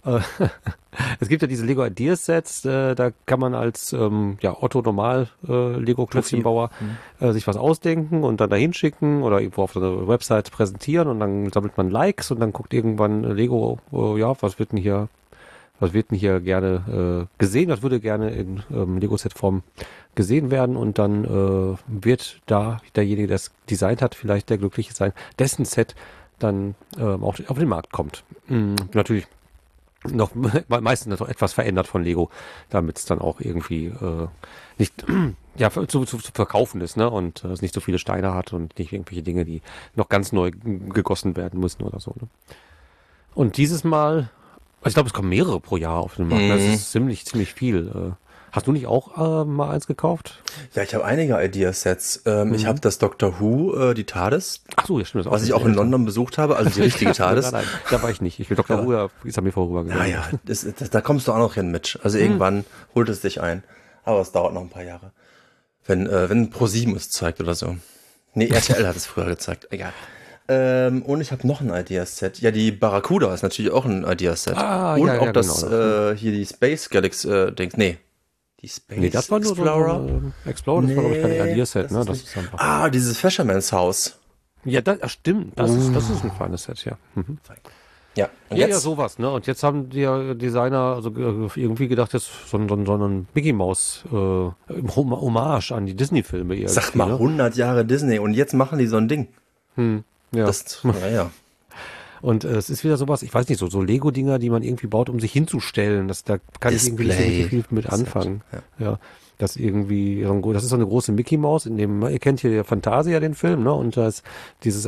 Es gibt ja diese Lego Ideas Sets, da kann man als Otto Normal Lego Klötzchenbauer sich was ausdenken und dann dahin schicken oder irgendwo auf so einer Website präsentieren und dann sammelt man Likes und dann guckt irgendwann Lego, was wird denn hier gerne gesehen, was würde gerne in Lego-Set-Form gesehen werden und dann wird da derjenige, der es designt hat, vielleicht der Glückliche sein, dessen Set dann auch auf den Markt kommt. Natürlich noch meistens noch etwas verändert von Lego, damit es dann auch irgendwie nicht zu verkaufen ist, ne? Und es nicht so viele Steine hat und nicht irgendwelche Dinge, die noch ganz neu gegossen werden müssen oder so. Ne? Und dieses Mal, ich glaube, es kommen mehrere pro Jahr auf den Markt. Das ist ziemlich viel. Hast du nicht auch mal eins gekauft? Ja, ich habe einige Ideasets. Ich habe das Doctor Who, die TARDIS. Ach so, ja, stimmt. Was ich auch in London besucht habe, also die richtige TARDIS. Nein, da war ich nicht. Ich will Doctor Who, ist an mir vorübergegangen. Ja, da kommst du auch noch hin mit. Also irgendwann holt es dich ein. Aber es dauert noch ein paar Jahre. Wenn ProSieben es zeigt oder so. Nee, RTL hat es früher gezeigt. Egal. Und ich habe noch ein Ideaset. Ja, die Barracuda ist natürlich auch ein Ideaset. Und auch das, genau. Hier die Space Galaxy, die Space das war nur Explorer. Explorer, das war, glaube ich, kein Ideaset, ne? Das ist einfach. Dieses Fisherman's Haus. Ja, stimmt. Das ist ein feines Set, ja. Ja, und ja, sowas, ne? Und jetzt haben die Designer also irgendwie gedacht, jetzt so ein Mickey Mouse Hommage an die Disney-Filme. Sag mal, 100 Jahre Disney und jetzt machen die so ein Ding. Ja. Ja. Und es ist wieder sowas, ich weiß nicht, so Lego-Dinger, die man irgendwie baut, um sich hinzustellen. Da kann ich irgendwie nicht so viel mit anfangen. Ja. Das irgendwie, das ist so eine große Mickey Mouse, ihr kennt hier Fantasia, den Film, ne? Und da ist dieses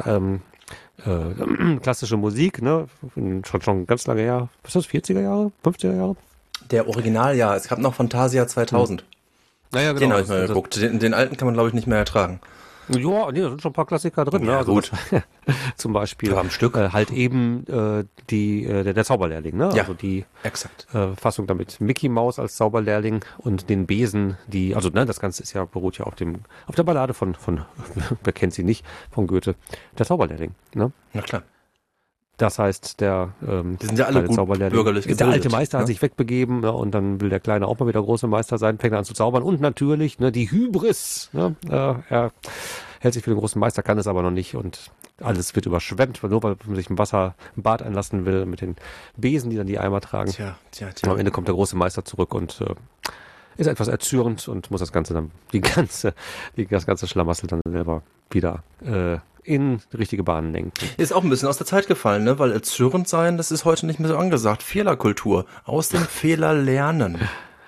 klassische Musik, ne? Schon ganz lange her. Was ist das, 40er Jahre? 50er Jahre? Der Original, ja. Es gab noch Fantasia 2000. Naja, genau. Den habe ich mal geguckt. Den alten kann man, glaube ich, nicht mehr ertragen. Ja, da sind schon ein paar Klassiker drin. Ja, ne? Also gut. Zum Beispiel am Stück. halt eben der Zauberlehrling, ne? Ja, also die exakt. Fassung damit Mickey Mouse als Zauberlehrling und den Besen, das Ganze beruht ja auf der Ballade von wer kennt sie nicht, von Goethe, der Zauberlehrling. Ne? Na klar. Das heißt, die sind ja alle gut bürgerlich gebildet. Der alte Meister hat sich wegbegeben, ne, und dann will der Kleine auch mal wieder große Meister sein, fängt an zu zaubern und natürlich die Hybris. Ne, er hält sich für den großen Meister, kann es aber noch nicht und alles wird überschwemmt, nur weil man sich im Wasser ein Bad einlassen will mit den Besen, die dann die Eimer tragen. Tja. Am Ende kommt der große Meister zurück und ist etwas erzürnt und muss das Ganze dann, das ganze Schlamassel dann selber wieder in richtige Bahnen lenken. Ist auch ein bisschen aus der Zeit gefallen, ne? Weil erzürnt sein, das ist heute nicht mehr so angesagt. Fehlerkultur. Aus dem Fehler lernen.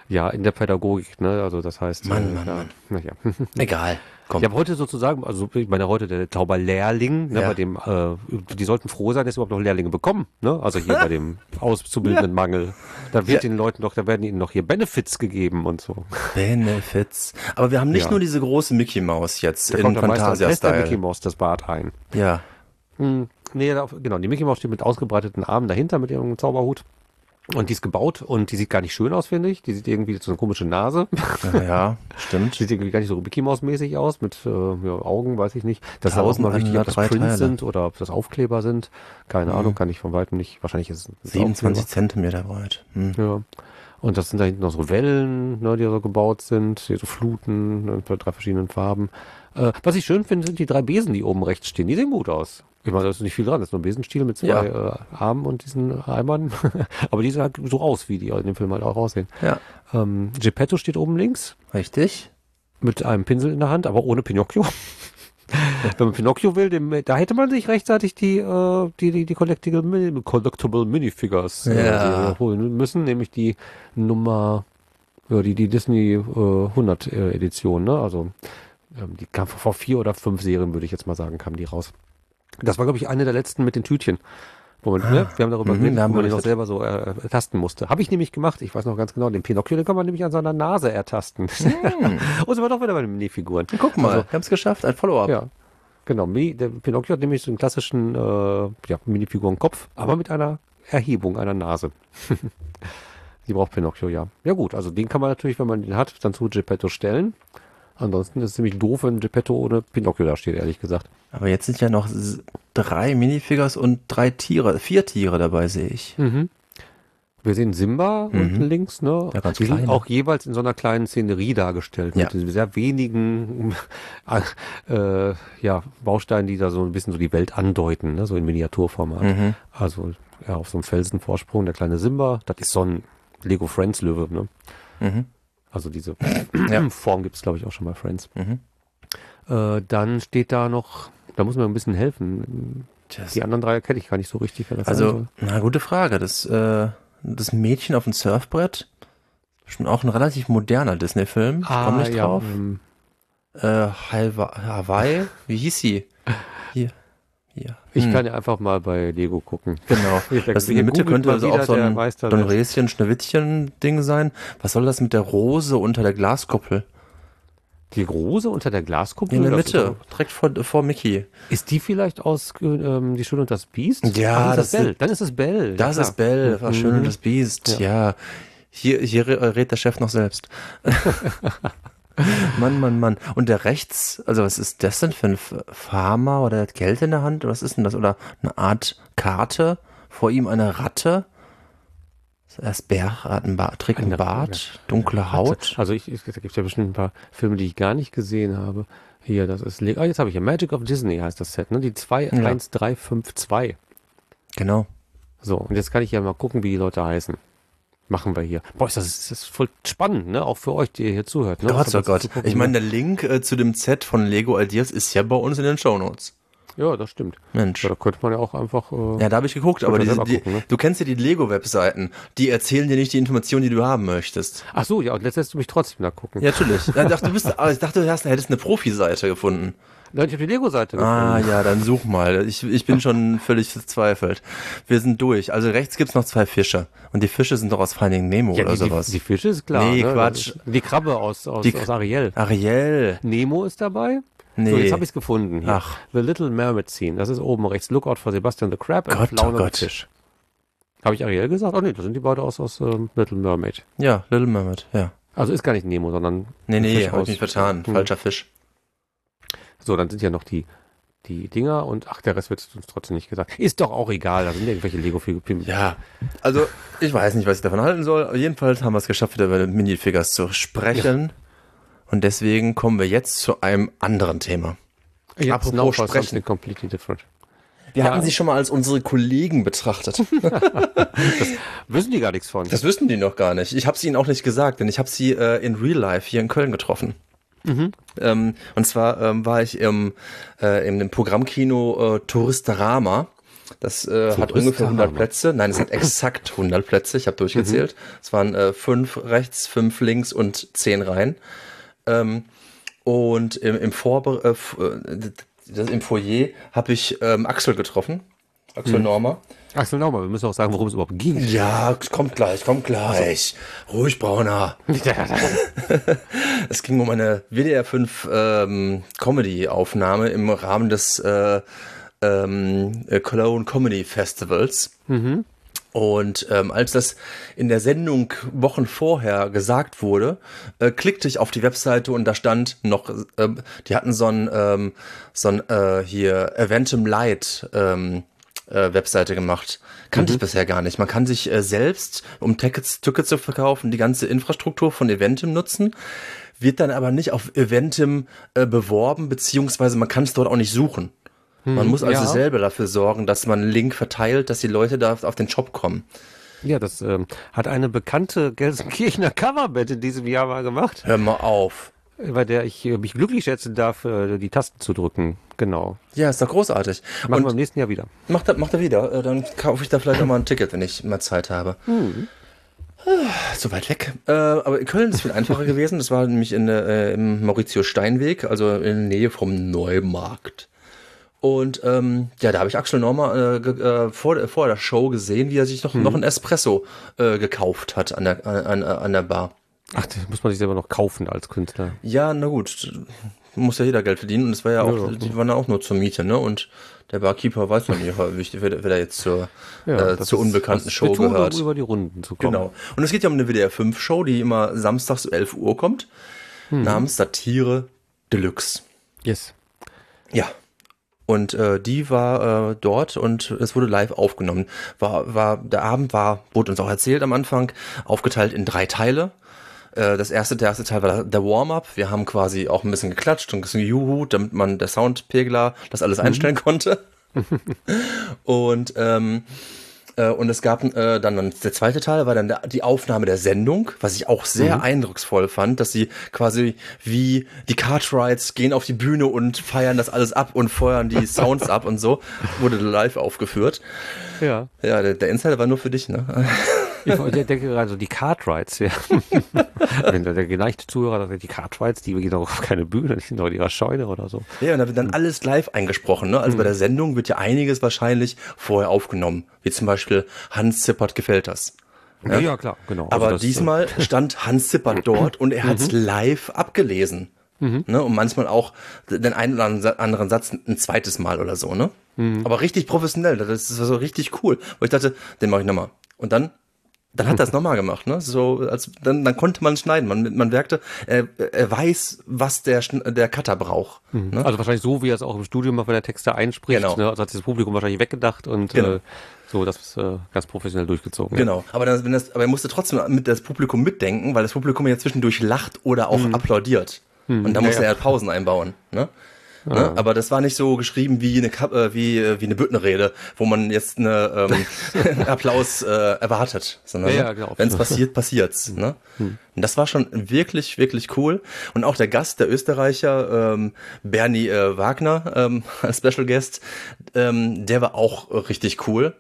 Ja, in der Pädagogik, ne? Also das heißt. Mann. Naja. Egal. Komm. Ich habe heute sozusagen, also ich meine heute der Zauberlehrling, ne, Ja. bei dem, die sollten froh sein, dass sie überhaupt noch Lehrlinge bekommen, ne? Also hier bei dem auszubildenden Mangel. Da wird den Leuten da werden ihnen noch hier Benefits gegeben und so. Benefits. Aber wir haben nicht nur diese große Mickey Maus jetzt Da in kommt der Mickey Fantasia-Style. Maus das Bad ein. Ja. Nee, genau, die Mickey Maus steht mit ausgebreiteten Armen dahinter mit ihrem Zauberhut. Und die ist gebaut und die sieht gar nicht schön aus, finde ich. Die sieht irgendwie so eine komische Nase. Ja, stimmt. Sieht irgendwie gar nicht so Mickey Maus-mäßig aus, mit Augen, weiß ich nicht. Das ist auch mal wichtig, ob das Prints sind oder ob das Aufkleber sind. Keine Ahnung, kann ich von weitem nicht. Wahrscheinlich ist es 27 Zentimeter breit. Ja. Und das sind da hinten noch so Wellen, ne, die so gebaut sind, die so Fluten in 3 verschiedenen Farben. Was ich schön finde, sind die 3 Besen, die oben rechts stehen. Die sehen gut aus. Ich meine, da ist nicht viel dran. Das ist nur ein Besenstiel mit 2 Armen und diesen Eimern. Aber die sehen halt so aus, wie die in dem Film halt auch aussehen. Ja. Geppetto steht oben links. Richtig. Mit einem Pinsel in der Hand, aber ohne Pinocchio. Wenn man Pinocchio will, da hätte man sich rechtzeitig die Collectible Minifigures holen müssen, nämlich die Nummer, die Disney 100 Edition, ne? Also die kam vor 4 oder 5 Serien, würde ich jetzt mal sagen, kamen die raus. Das war, glaube ich, eine der letzten mit den Tütchen. Wo man, wir haben darüber geredet, wo man den auch selber so ertasten musste. Habe ich nämlich gemacht. Ich weiß noch ganz genau, den Pinocchio, den kann man nämlich an seiner Nase ertasten. Und sind wir doch wieder bei den Minifiguren. Guck mal, wir haben es geschafft, ein Follow-up. Ja, genau. Der Pinocchio hat nämlich so einen klassischen Minifigurenkopf, aber mit einer Erhebung einer Nase. Die braucht Pinocchio, ja. Ja gut, also den kann man natürlich, wenn man den hat, dann zu Geppetto stellen. Ansonsten ist es ziemlich doof, wenn Geppetto ohne Pinocchio da steht, ehrlich gesagt. Aber jetzt sind ja noch 3 Minifigures und 4 Tiere dabei, sehe ich. Mhm. Wir sehen Simba unten links, ne? Ja, ganz die sind kleine. auch jeweils in so einer kleinen Szenerie dargestellt, mit sehr wenigen Bausteinen, die da so ein bisschen so die Welt andeuten, ne? So in Miniaturformat. Also auf so einem Felsenvorsprung, der kleine Simba, das ist so ein Lego Friends Löwe, ne? Also diese Form gibt es, glaube ich, auch schon bei Friends. Dann steht da noch, da muss man ein bisschen helfen. Die anderen 3 kenne ich gar nicht so richtig. Wer das sein soll. Na, gute Frage. Das Mädchen auf dem Surfbrett, schon auch ein relativ moderner Disney-Film. Ich komme nicht drauf. Hawaii, wie hieß sie? Hier. Ich kann ja einfach mal bei Lego gucken. Genau. Das in der Mitte könnte also auch so ein Dornröschen, Schneewittchen-Ding sein. Was soll das mit der Rose unter der Glaskuppel? Die Rose unter der Glaskuppel? In der Mitte, direkt vor Mickey. Ist die vielleicht aus Die Schöne und das Biest? Ja, das ist Belle. Dann ist es Belle. Das ist Belle, das war Schön und das Biest. Ja. Hier rät der Chef noch selbst. Mann. Und der rechts, also was ist das denn für ein Farmer oder der hat Geld in der Hand? Was ist denn das? Oder eine Art Karte? Vor ihm eine Ratte? Erst Bär, hat einen Trick im Bart, dunkle Haut. Also da gibt es ja bestimmt ein paar Filme, die ich gar nicht gesehen habe. Hier, das ist jetzt habe ich ja Magic of Disney heißt das Set, ne? Die 21352. Genau. So, und jetzt kann ich ja mal gucken, wie die Leute heißen. Machen wir hier. Boah, das ist voll spannend, ne? Auch für euch, die ihr hier zuhört. Ne? Gott. Ich meine, der Link zu dem Set von Lego Ideas ist ja bei uns in den Shownotes. Ja, das stimmt. Mensch. Ja, da könnte man ja auch einfach... ja, da habe ich geguckt, aber du kennst ja die Lego-Webseiten. Die erzählen dir nicht die Informationen, die du haben möchtest. Ach so, ja, und jetzt lässt du mich trotzdem da gucken. Ja, natürlich. Ich dachte, du hättest eine Profi-Seite gefunden. Nein, ich habe die Lego-Seite gefunden. Ah, ja, dann such mal. Ich bin schon völlig verzweifelt. Wir sind durch. Also rechts gibt's noch 2 Fische. Und die Fische sind doch aus Finding Nemo oder sowas. Die Fische ist klar. Nee, ne? Quatsch. Die Krabbe aus Ariel. Ariel. Nemo ist dabei. Nee. So, jetzt habe ich es gefunden. Hier. Ach. The Little Mermaid Scene. Das ist oben rechts. Lookout for Sebastian the Crab and Flounder the Fish. Habe ich Ariel gesagt? Oh nee, das sind die beide aus Little Mermaid. Ja, Little Mermaid, ja. Also ist gar nicht Nemo, sondern... Nee, hab ich mich vertan. Falscher Fisch. So, dann sind ja noch die Dinger und der Rest wird uns trotzdem nicht gesagt. Ist doch auch egal, da sind irgendwelche Lego-Figuren. Ja, also ich weiß nicht, was ich davon halten soll. Auf jeden Fall haben wir es geschafft, wieder über Minifigures zu sprechen. Ja. Und deswegen kommen wir jetzt zu einem anderen Thema. Apropos sprechen. Completely different. Wir hatten sie schon mal als unsere Kollegen betrachtet. Das wissen die gar nichts von. Das wüssten die noch gar nicht. Ich habe es ihnen auch nicht gesagt, denn ich habe sie in Real Life hier in Köln getroffen. Und zwar war ich im Programmkino Touristerama Das hat ungefähr 100 Plätze. Nein, es hat exakt 100 Plätze. Ich habe durchgezählt. Es waren 5 rechts, 5 links und 10 Reihen. Und im Foyer habe ich Axel getroffen. Axel Norma. Axel Norma, wir müssen auch sagen, worum es überhaupt ging. Ja, kommt gleich. Ruhig, Brauner. Es ging um eine WDR 5 Comedy-Aufnahme im Rahmen des Cologne Comedy Festivals. Und als das in der Sendung Wochen vorher gesagt wurde, klickte ich auf die Webseite und da stand noch, die hatten so ein hier Eventim Light Webseite gemacht. Kannte ich bisher gar nicht. Man kann sich selbst, um Tickets zu verkaufen, die ganze Infrastruktur von Eventim nutzen, wird dann aber nicht auf Eventim beworben, beziehungsweise man kann es dort auch nicht suchen. Man muss also selber dafür sorgen, dass man einen Link verteilt, dass die Leute da auf den Shop kommen. Ja, das hat eine bekannte Gelsenkirchener Coverband in diesem Jahr mal gemacht. Hör mal auf. Bei der ich mich glücklich schätzen darf, die Tasten zu drücken. Genau. Ja, ist doch großartig. Machen wir im nächsten Jahr wieder. Macht er wieder. Dann kaufe ich da vielleicht nochmal ein Ticket, wenn ich mal Zeit habe. So weit weg. Aber in Köln ist es viel einfacher gewesen. Das war nämlich im Mauritius-Steinweg, also in der Nähe vom Neumarkt. Und da habe ich Axel Norma vor der Show gesehen, wie er sich noch einen Espresso gekauft hat an der Bar. Ach, das muss man sich selber noch kaufen als Künstler. Ja, na gut. Muss ja jeder Geld verdienen. Und das war ja auch, die waren ja auch nur zur Miete, ne? Und der Barkeeper weiß noch nicht, wer da jetzt zur unbekannten Show gehört. Um über die Runden zu kommen. Genau. Und es geht ja um eine WDR 5 Show, die immer samstags 11 Uhr kommt. Namens Satire Deluxe. Yes. Ja. Und die war dort und es wurde live aufgenommen. Der Abend wurde uns auch erzählt am Anfang, aufgeteilt in 3 Teile. Der erste Teil war der Warm-up. Wir haben quasi auch ein bisschen geklatscht und ein bisschen gejuhu, damit man der Soundpegler das alles einstellen konnte. Und es gab dann der zweite Teil, war dann die Aufnahme der Sendung, was ich auch sehr eindrucksvoll fand, dass sie quasi wie die Cartwrights gehen auf die Bühne und feiern das alles ab und feuern die Sounds ab und so. Wurde live aufgeführt. Ja. Ja, der Insider war nur für dich, ne? Ich denke gerade so die Cartwrights, ja. Wenn der geneigte Zuhörer sagt, die Cartwrights, die gehen doch auf keine Bühne, die sind doch in ihrer Scheune oder so. Ja, und da wird dann alles live eingesprochen, ne? Also bei der Sendung wird ja einiges wahrscheinlich vorher aufgenommen. Wie zum Beispiel Hans Zippert gefällt das. Ja, klar, genau. Aber also diesmal stand Hans Zippert dort und er hat's live abgelesen. Ne? Und manchmal auch den einen oder anderen Satz ein zweites Mal oder so, ne? Aber richtig professionell, das ist so richtig cool. Wo ich dachte, den mache ich nochmal. Und dann hat er das nochmal gemacht, ne? So, dann konnte man schneiden. Man merkte, er weiß, was der Cutter braucht. Ne? Also wahrscheinlich so, wie er es auch im Studium mal von der Texte einspricht. Genau. Ne? Also hat sich das Publikum wahrscheinlich weggedacht und so das ganz professionell durchgezogen. Genau. Aber er musste trotzdem mit das Publikum mitdenken, weil das Publikum ja zwischendurch lacht oder auch applaudiert. Und da musste er Pausen einbauen, ne? Ne? Aber das war nicht so geschrieben wie eine Büttenrede, wo man jetzt einen Applaus erwartet, sondern genau. wenn es passiert, passiert's. Ne? Und das war schon wirklich, wirklich cool. Und auch der Gast, der Österreicher, Bernie Wagner als Special Guest, der war auch richtig cool.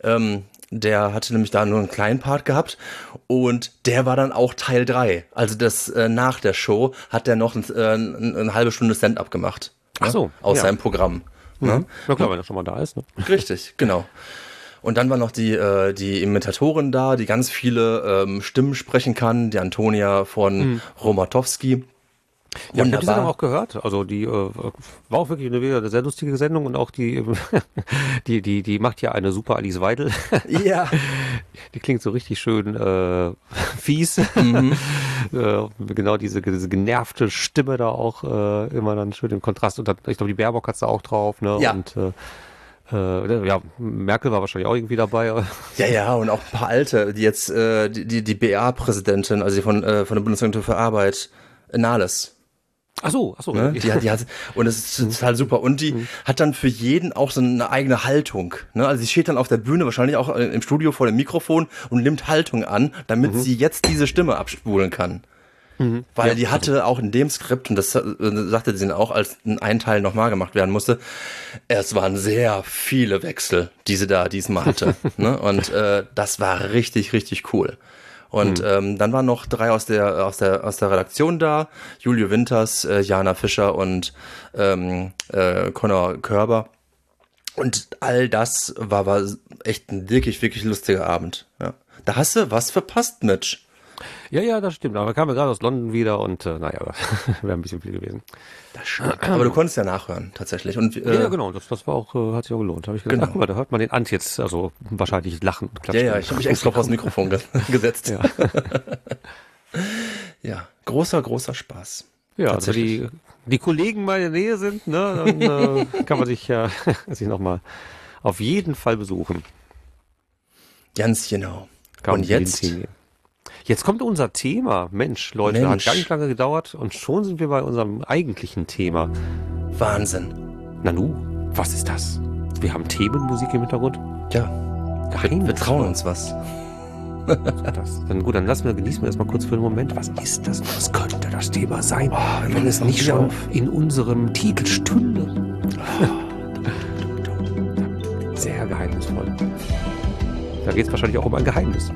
Der hatte nämlich da nur einen kleinen Part gehabt und der war dann auch Teil 3. Also das nach der Show hat der noch eine halbe Stunde Stand-up gemacht. Ach so, aus seinem Programm. Ne? Na klar, wenn er schon mal da ist. Ne? Richtig, genau. Und dann war noch die Imitatorin da, die ganz viele Stimmen sprechen kann. Die Antonia von Romatowski. Ja, ich habe die Sendung auch gehört. Also die war auch wirklich eine sehr lustige Sendung und auch die macht ja eine super Alice Weidel. Ja. Die klingt so richtig schön fies. Genau diese genervte Stimme da auch immer dann schön im Kontrast. Und ich glaube, die Baerbock hat's da auch drauf. Ne? Ja. Und Merkel war wahrscheinlich auch irgendwie dabei. Ja, und auch ein paar Alte, die jetzt die BA-Präsidentin, also die von der Bundesagentur für Arbeit, Nahles. Ach so. Ne? Die hat, und das ist total super. Und die hat dann für jeden auch so eine eigene Haltung. Ne? Also sie steht dann auf der Bühne, wahrscheinlich auch im Studio vor dem Mikrofon und nimmt Haltung an, damit sie jetzt diese Stimme abspulen kann. Weil die hatte auch in dem Skript, und das sagte sie auch, als ein Teil nochmal gemacht werden musste, es waren sehr viele Wechsel, die sie da diesmal hatte. Ne? Und das war richtig, richtig cool. Und dann waren noch 3 aus der Redaktion da, Julio Winters, Jana Fischer und Connor Körber. Und all das war echt ein wirklich, wirklich lustiger Abend. Ja. Da hast du was verpasst, Mitch. Ja, das stimmt. Aber wir kamen gerade aus London wieder und wäre ein bisschen viel gewesen. Das stimmt. Aber du konntest ja nachhören, tatsächlich. Und, ja, genau. Das war auch, hat sich auch gelohnt. Habe ich gedacht, ach, guck mal, da hört man den Ant jetzt, also wahrscheinlich lachen und klatschen. Ja, ich habe mich extra vors Mikrofon gesetzt. Ja. Ja, großer Spaß. Ja, also die Kollegen mal in der Nähe sind, ne, dann kann man sich nochmal auf jeden Fall besuchen. Ganz genau. Und jetzt kommt unser Thema. Mensch, Leute, hat gar nicht lange gedauert und schon sind wir bei unserem eigentlichen Thema. Wahnsinn. Nanu, was ist das? Wir haben Themenmusik im Hintergrund? Ja. Wir trauen uns was. Dann gut, dann genießen wir das mal kurz für einen Moment. Was ist das? Was könnte das Thema sein? Wenn es nicht schon in unserem Titel stünde. Sehr geheimnisvoll. Da geht es wahrscheinlich auch um ein Geheimnis.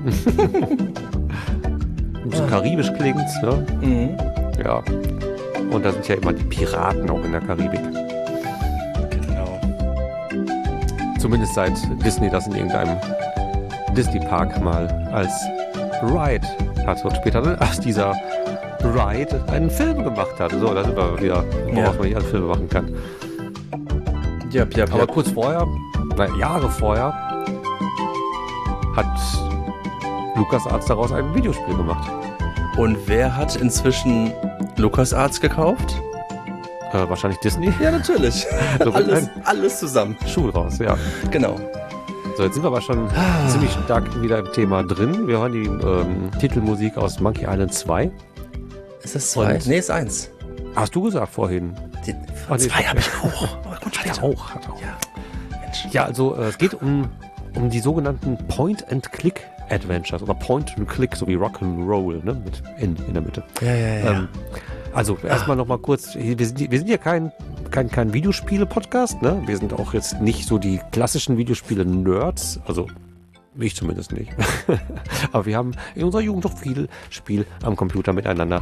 So karibisch klingt's, ne? Mhm. Ja. Und da sind ja immer die Piraten auch in der Karibik. Genau. Zumindest seit Disney das in irgendeinem Disney-Park mal als Ride hat und später aus dieser Ride einen Film gemacht hat. So, da sind wir wieder, woraus man nicht alle Filme machen kann. Ja. Aber kurz vorher, Jahre vorher, hat LucasArts daraus ein Videospiel gemacht. Und wer hat inzwischen LucasArts gekauft? Wahrscheinlich Disney. Ja, natürlich. So alles zusammen. Schuh raus, ja. Genau. So, jetzt sind wir aber schon ziemlich stark wieder im Thema drin. Wir hören die Titelmusik aus Monkey Island 2. Ist das 2? Nee, ist 1. Hast du gesagt vorhin? 2 habe ich auch. Hat er auch. Ja, Mensch. Ja, also es geht um die sogenannten Point-and-Click-Adventures oder Point-and-Click, so wie Rock'n'Roll, ne, mit N in der Mitte. Ja. Also erstmal nochmal kurz, wir sind ja kein Videospiele-Podcast, ne? Wir sind auch jetzt nicht so die klassischen Videospiele-Nerds, also ich zumindest nicht. Aber wir haben in unserer Jugend doch viel Spiel am Computer miteinander,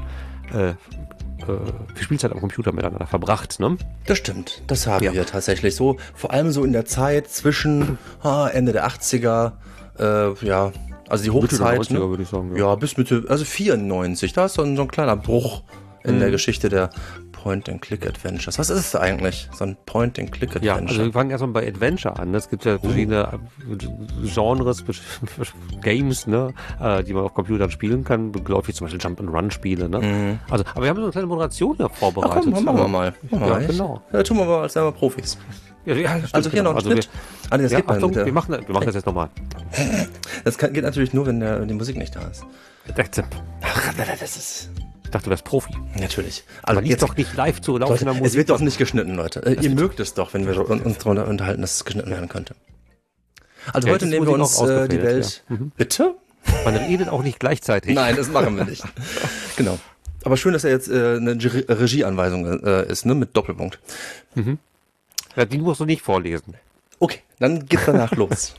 viel Spielzeit am Computer miteinander verbracht, ne? Das stimmt, das haben wir tatsächlich so, vor allem so in der Zeit zwischen Ende der 80er, also die Hochzeit, Mitte der 90er, würde ich sagen. Ja, bis Mitte, also 94, da ist so ein kleiner Bruch in der Geschichte der Point-and-Click-Adventures. Was ist es eigentlich, so ein Point-and-Click-Adventure? Ja, also wir fangen erstmal bei Adventure an. Es gibt ja verschiedene Genres, Games, ne, die man auf Computern spielen kann. Begläufig zum Beispiel Jump-and-Run-Spiele. Ne? Also, aber wir haben so eine kleine Moderation ja vorbereitet. Komm, machen wir mal. Ja, genau. Ja, tun wir mal als selber Profis. Ja, stimmt, also hier noch ein Schnitt. Achtung, wir machen das jetzt nochmal. Das geht natürlich nur, wenn die Musik nicht da ist. Das ist... Ich dachte, du wärst Profi. Natürlich. Also jetzt doch nicht live zu laufender Musik. Es wird doch nicht geschnitten, Leute. Ihr mögt es doch, wenn wir uns darunter unterhalten, dass es geschnitten werden könnte. Also heute nehmen wir uns die Welt... Ja. Bitte? Man redet auch nicht gleichzeitig. Nein, das machen wir nicht. Genau. Aber schön, dass er jetzt eine Regieanweisung ist, ne, mit Doppelpunkt. Mhm. Ja, die musst du nicht vorlesen. Okay, dann geht's danach los.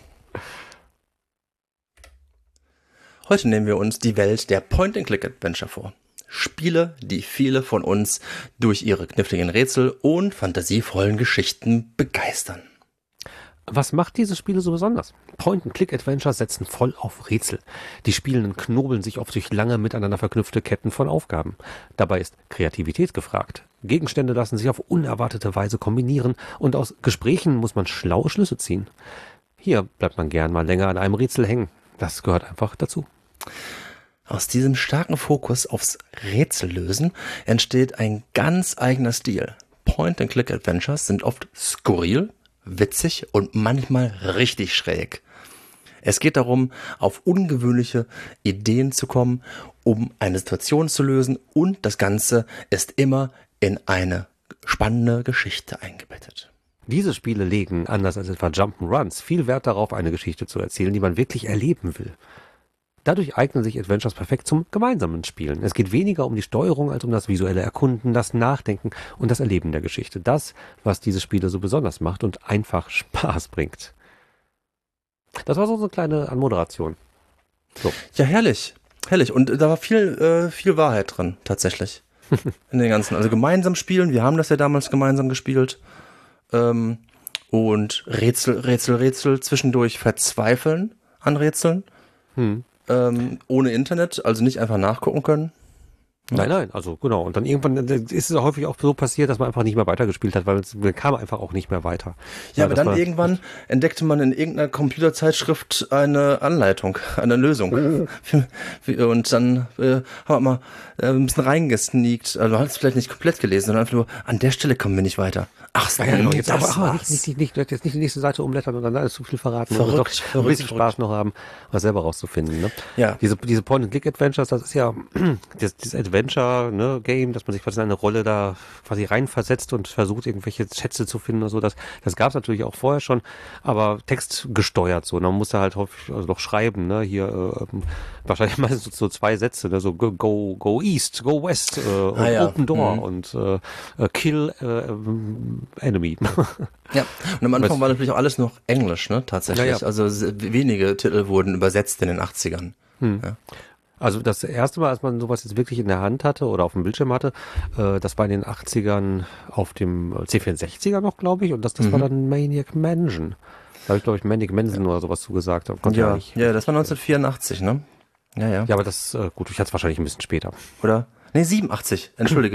Heute nehmen wir uns die Welt der Point-and-Click-Adventure vor. Spiele, die viele von uns durch ihre kniffligen Rätsel und fantasievollen Geschichten begeistern. Was macht diese Spiele so besonders? Point-and-Click-Adventures setzen voll auf Rätsel. Die Spielenden knobeln sich oft durch lange miteinander verknüpfte Ketten von Aufgaben. Dabei ist Kreativität gefragt. Gegenstände lassen sich auf unerwartete Weise kombinieren und aus Gesprächen muss man schlaue Schlüsse ziehen. Hier bleibt man gern mal länger an einem Rätsel hängen. Das gehört einfach dazu. Aus diesem starken Fokus aufs Rätsellösen entsteht ein ganz eigener Stil. Point-and-Click-Adventures sind oft skurril, witzig und manchmal richtig schräg. Es geht darum, auf ungewöhnliche Ideen zu kommen, um eine Situation zu lösen, und das Ganze ist immer in eine spannende Geschichte eingebettet. Diese Spiele legen, anders als etwa Jump'n'Runs, viel Wert darauf, eine Geschichte zu erzählen, die man wirklich erleben will. Dadurch eignen sich Adventures perfekt zum gemeinsamen Spielen. Es geht weniger um die Steuerung als um das visuelle Erkunden, das Nachdenken und das Erleben der Geschichte. Das, was diese Spiele so besonders macht und einfach Spaß bringt. Das war so eine kleine Anmoderation. So. Ja, herrlich. Herrlich. Und da war viel Wahrheit drin, tatsächlich. In den ganzen. Also gemeinsam spielen. Wir haben das ja damals gemeinsam gespielt. Und Rätsel, zwischendurch verzweifeln an Rätseln. Ohne Internet, also nicht einfach nachgucken können. Nein, also genau. Und dann irgendwann ist es häufig auch so passiert, dass man einfach nicht mehr weitergespielt hat, weil man kam einfach auch nicht mehr weiter. Ja, aber dann irgendwann entdeckte man in irgendeiner Computerzeitschrift eine Anleitung, eine Lösung. Und dann haben wir mal ein bisschen reingesneakt. Also, du hast es vielleicht nicht komplett gelesen, sondern einfach nur, an der Stelle kommen wir nicht weiter. Ach, jetzt aber nicht die nächste Seite umblättern und dann alles zu viel verraten. Verrückt, ein bisschen Spaß noch haben, was selber rauszufinden. Ne? Ja. Diese Point-and-Click-Adventures, das ist ja dieses Adventure-Game, dass man sich quasi in eine Rolle da quasi reinversetzt und versucht, irgendwelche Schätze zu finden oder so. Das gab es natürlich auch vorher schon, aber textgesteuert so. Man musste halt häufig noch schreiben, ne? Hier wahrscheinlich meistens so 2 Sätze, ne? So go east, go west, open door und kill enemy. Ja, und am Anfang war natürlich auch alles noch Englisch, ne, tatsächlich. Ja. Also wenige Titel wurden übersetzt in den 80ern. Ja. Also das erste Mal, als man sowas jetzt wirklich in der Hand hatte oder auf dem Bildschirm hatte, das war in den 80ern auf dem C64er noch, glaube ich, und das war dann Maniac Mansion. Da habe ich, glaube ich, Maniac Mansion oder sowas zugesagt. Ja, das war 1984, ne? Ja. Ja, aber das, gut, ich hatte es wahrscheinlich ein bisschen später. Oder? Nee, 87, entschuldige.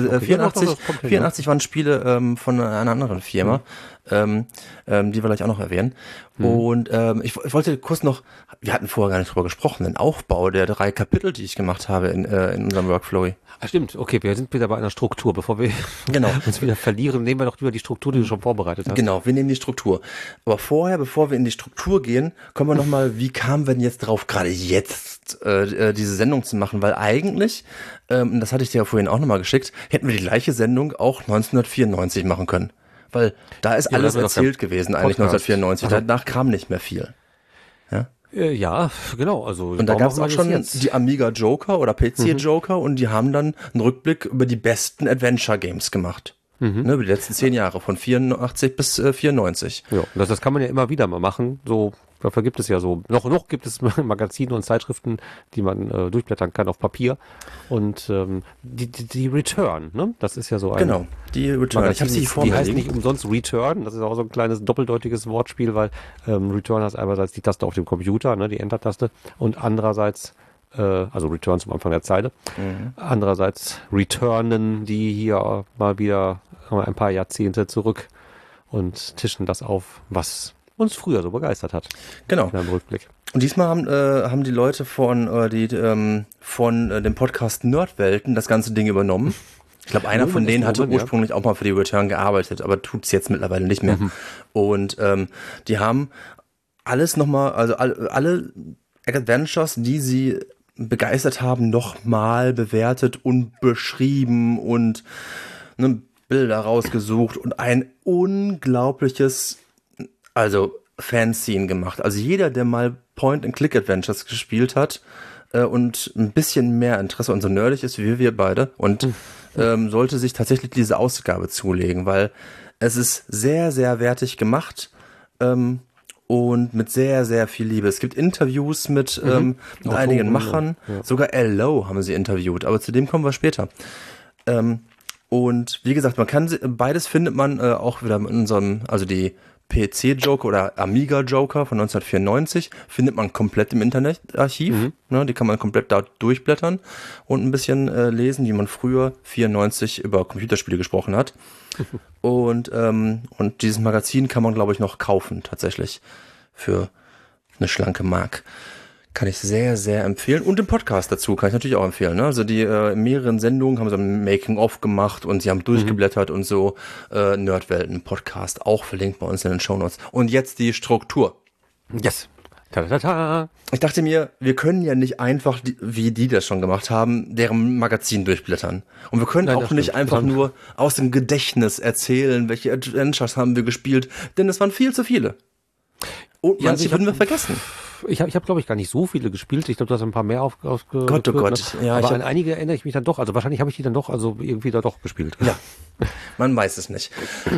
84 waren Spiele von einer anderen Firma, die wir gleich auch noch erwähnen. Und ich wollte kurz noch, wir hatten vorher gar nicht drüber gesprochen, den Aufbau der 3 Kapitel, die ich gemacht habe in unserem Workflow. Ah, stimmt, okay, wir sind wieder bei einer Struktur. Bevor wir uns wieder verlieren, nehmen wir doch lieber die Struktur, die du schon vorbereitet hast. Genau, wir nehmen die Struktur. Aber vorher, bevor wir in die Struktur gehen, kommen wir nochmal, wie kamen wir denn jetzt drauf, gerade jetzt diese Sendung zu machen? Weil eigentlich, das hatte ich dir ja vorhin auch nochmal geschickt, hätten wir die gleiche Sendung auch 1994 machen können. Weil da ist alles erzählt gewesen, eigentlich 1994. Danach kam nicht mehr viel. Ja, genau. Also und da gab es auch schon die Amiga Joker oder PC Joker und die haben dann einen Rückblick über die besten Adventure Games gemacht. Ne, über die letzten 10 Jahre, von 84 bis 94. Ja, das kann man ja immer wieder mal machen. So, dafür gibt es ja so, noch gibt es Magazine und Zeitschriften, die man durchblättern kann auf Papier. Und die Return, ne? Das ist ja so ein Genau, die Return. Magazin, die heißt nicht umsonst Return. Das ist auch so ein kleines doppeldeutiges Wortspiel, weil Return heißt einerseits die Taste auf dem Computer, ne, die Enter-Taste, und andererseits also Return zum Anfang der Zeile. Andererseits Returnen, die hier mal wieder ein paar Jahrzehnte zurück und tischen das auf, was uns früher so begeistert hat. Genau. In einem Rückblick. Und diesmal haben die Leute von dem Podcast Nerdwelten das ganze Ding übernommen. Ich glaube, einer von denen hatte ursprünglich auch mal für die Return gearbeitet, aber tut's jetzt mittlerweile nicht mehr. Und die haben alles nochmal, also alle Adventures, die sie begeistert haben, nochmal bewertet und beschrieben und Bilder rausgesucht und ein unglaubliches, also Fanscene gemacht. Also jeder, der mal Point-and-Click-Adventures gespielt hat und ein bisschen mehr Interesse und so nerdig ist wie wir beide und sollte sich tatsächlich diese Ausgabe zulegen, weil es ist sehr, sehr wertig gemacht und mit sehr, sehr viel Liebe. Es gibt Interviews mit einigen Machern. Ja. Sogar L. Lowe haben sie interviewt, aber zu dem kommen wir später. Und wie gesagt, beides findet man auch wieder in unserem, also die PC-Joker oder Amiga-Joker von 1994 findet man komplett im Internetarchiv. Ne, die kann man komplett da durchblättern und ein bisschen lesen, wie man früher 94 über Computerspiele gesprochen hat. Und dieses Magazin kann man, glaube ich, noch kaufen, tatsächlich, für eine schlanke Mark. Kann ich sehr, sehr empfehlen. Und den Podcast dazu kann ich natürlich auch empfehlen. Ne? Also die in mehreren Sendungen haben sie ein Making-of gemacht und sie haben durchgeblättert und so. Nerdwelten-Podcast, auch verlinkt bei uns in den Shownotes. Und jetzt die Struktur. Yes. Ta-ta-ta. Ich dachte mir, wir können ja nicht einfach, wie die das schon gemacht haben, deren Magazin durchblättern. Und wir können auch nicht einfach nur aus dem Gedächtnis erzählen, welche Adventures haben wir gespielt, denn es waren viel zu viele. Und manche würden wir vergessen. Ich hab, glaube ich, gar nicht so viele gespielt. Ich glaube, du hast ein paar mehr aufgeführt. Gott, oh Gott. Ne? Ja, aber an einige erinnere ich mich dann doch. Also wahrscheinlich habe ich die dann doch, also irgendwie da doch gespielt. Ja, man weiß es nicht.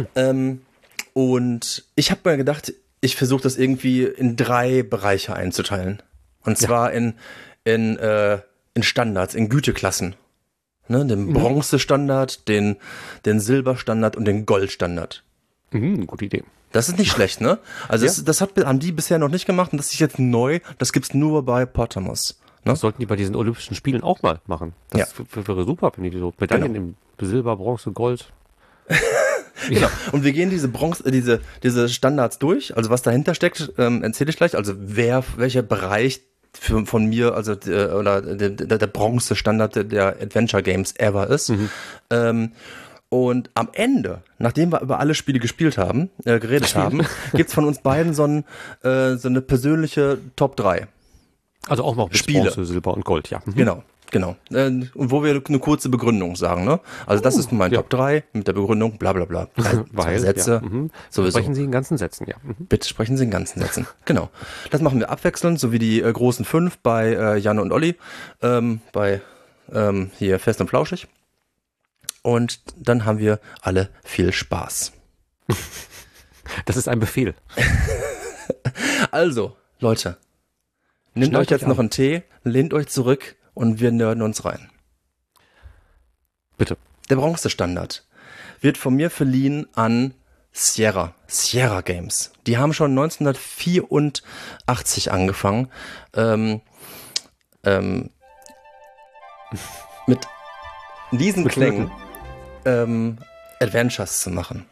Und ich habe mir gedacht, ich versuche das irgendwie in 3 Bereiche einzuteilen. Und zwar in Standards, in Güteklassen. Ne, den Bronze-Standard, den Silber-Standard und den Gold-Standard. Gute Idee. Das ist nicht schlecht, ne? Also das haben die bisher noch nicht gemacht und das ist jetzt neu. Das gibt's nur bei Potamos. Ne? Das sollten die bei diesen Olympischen Spielen auch mal machen. Das wäre super, wenn die so Medaillen im Silber, Bronze, Gold. Genau. Und wir gehen diese Standards durch. Also was dahinter steckt, erzähle ich gleich. Also welcher Bereich von mir, also der Bronze-Standard der Adventure Games ever ist. Und am Ende, nachdem wir über alle Spiele geredet haben, gibt's von uns beiden so eine persönliche Top 3. Also auch noch mit Spiele. Bronze, Silber und Gold, ja. Genau. Und wo wir eine kurze Begründung sagen, ne? Also das ist mein Top 3 mit der Begründung, bla bla bla. 2 Sätze. Sowieso. Sprechen Sie in ganzen Sätzen, ja. Bitte sprechen Sie in ganzen Sätzen. Genau. Das machen wir abwechselnd, so wie die großen 5 bei Janne und Olli, bei hier Fest und Flauschig. Und dann haben wir alle viel Spaß. Das ist ein Befehl. Also, Leute, nehmt euch jetzt noch einen Tee, lehnt euch zurück und wir nerden uns rein. Bitte. Der Bronze-Standard wird von mir verliehen an Sierra Games. Die haben schon 1984 angefangen, mit diesen Klängen Adventures zu machen.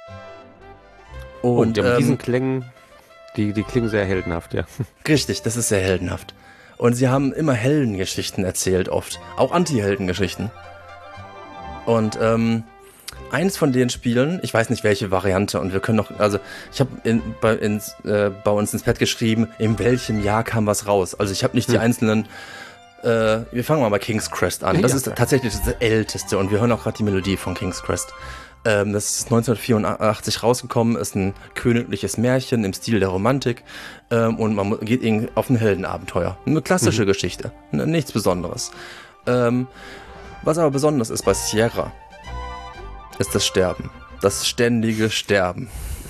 Und mit diesen Klängen, die klingen sehr heldenhaft, ja. Richtig, das ist sehr heldenhaft. Und sie haben immer Heldengeschichten erzählt, oft. Auch Anti-Heldengeschichten. Und eins von den Spielen, ich weiß nicht welche Variante, und wir können noch, also ich habe bei uns ins Pad geschrieben, in welchem Jahr kam was raus. Also ich habe nicht die einzelnen, wir fangen mal bei King's Crest an. Das ist tatsächlich das älteste und wir hören auch gerade die Melodie von King's Crest. Das ist 1984 rausgekommen, ist ein königliches Märchen im Stil der Romantik und man geht auf ein Heldenabenteuer. Eine klassische Geschichte, nichts Besonderes. Was aber besonders ist bei Sierra, ist das Sterben. Das ständige Sterben.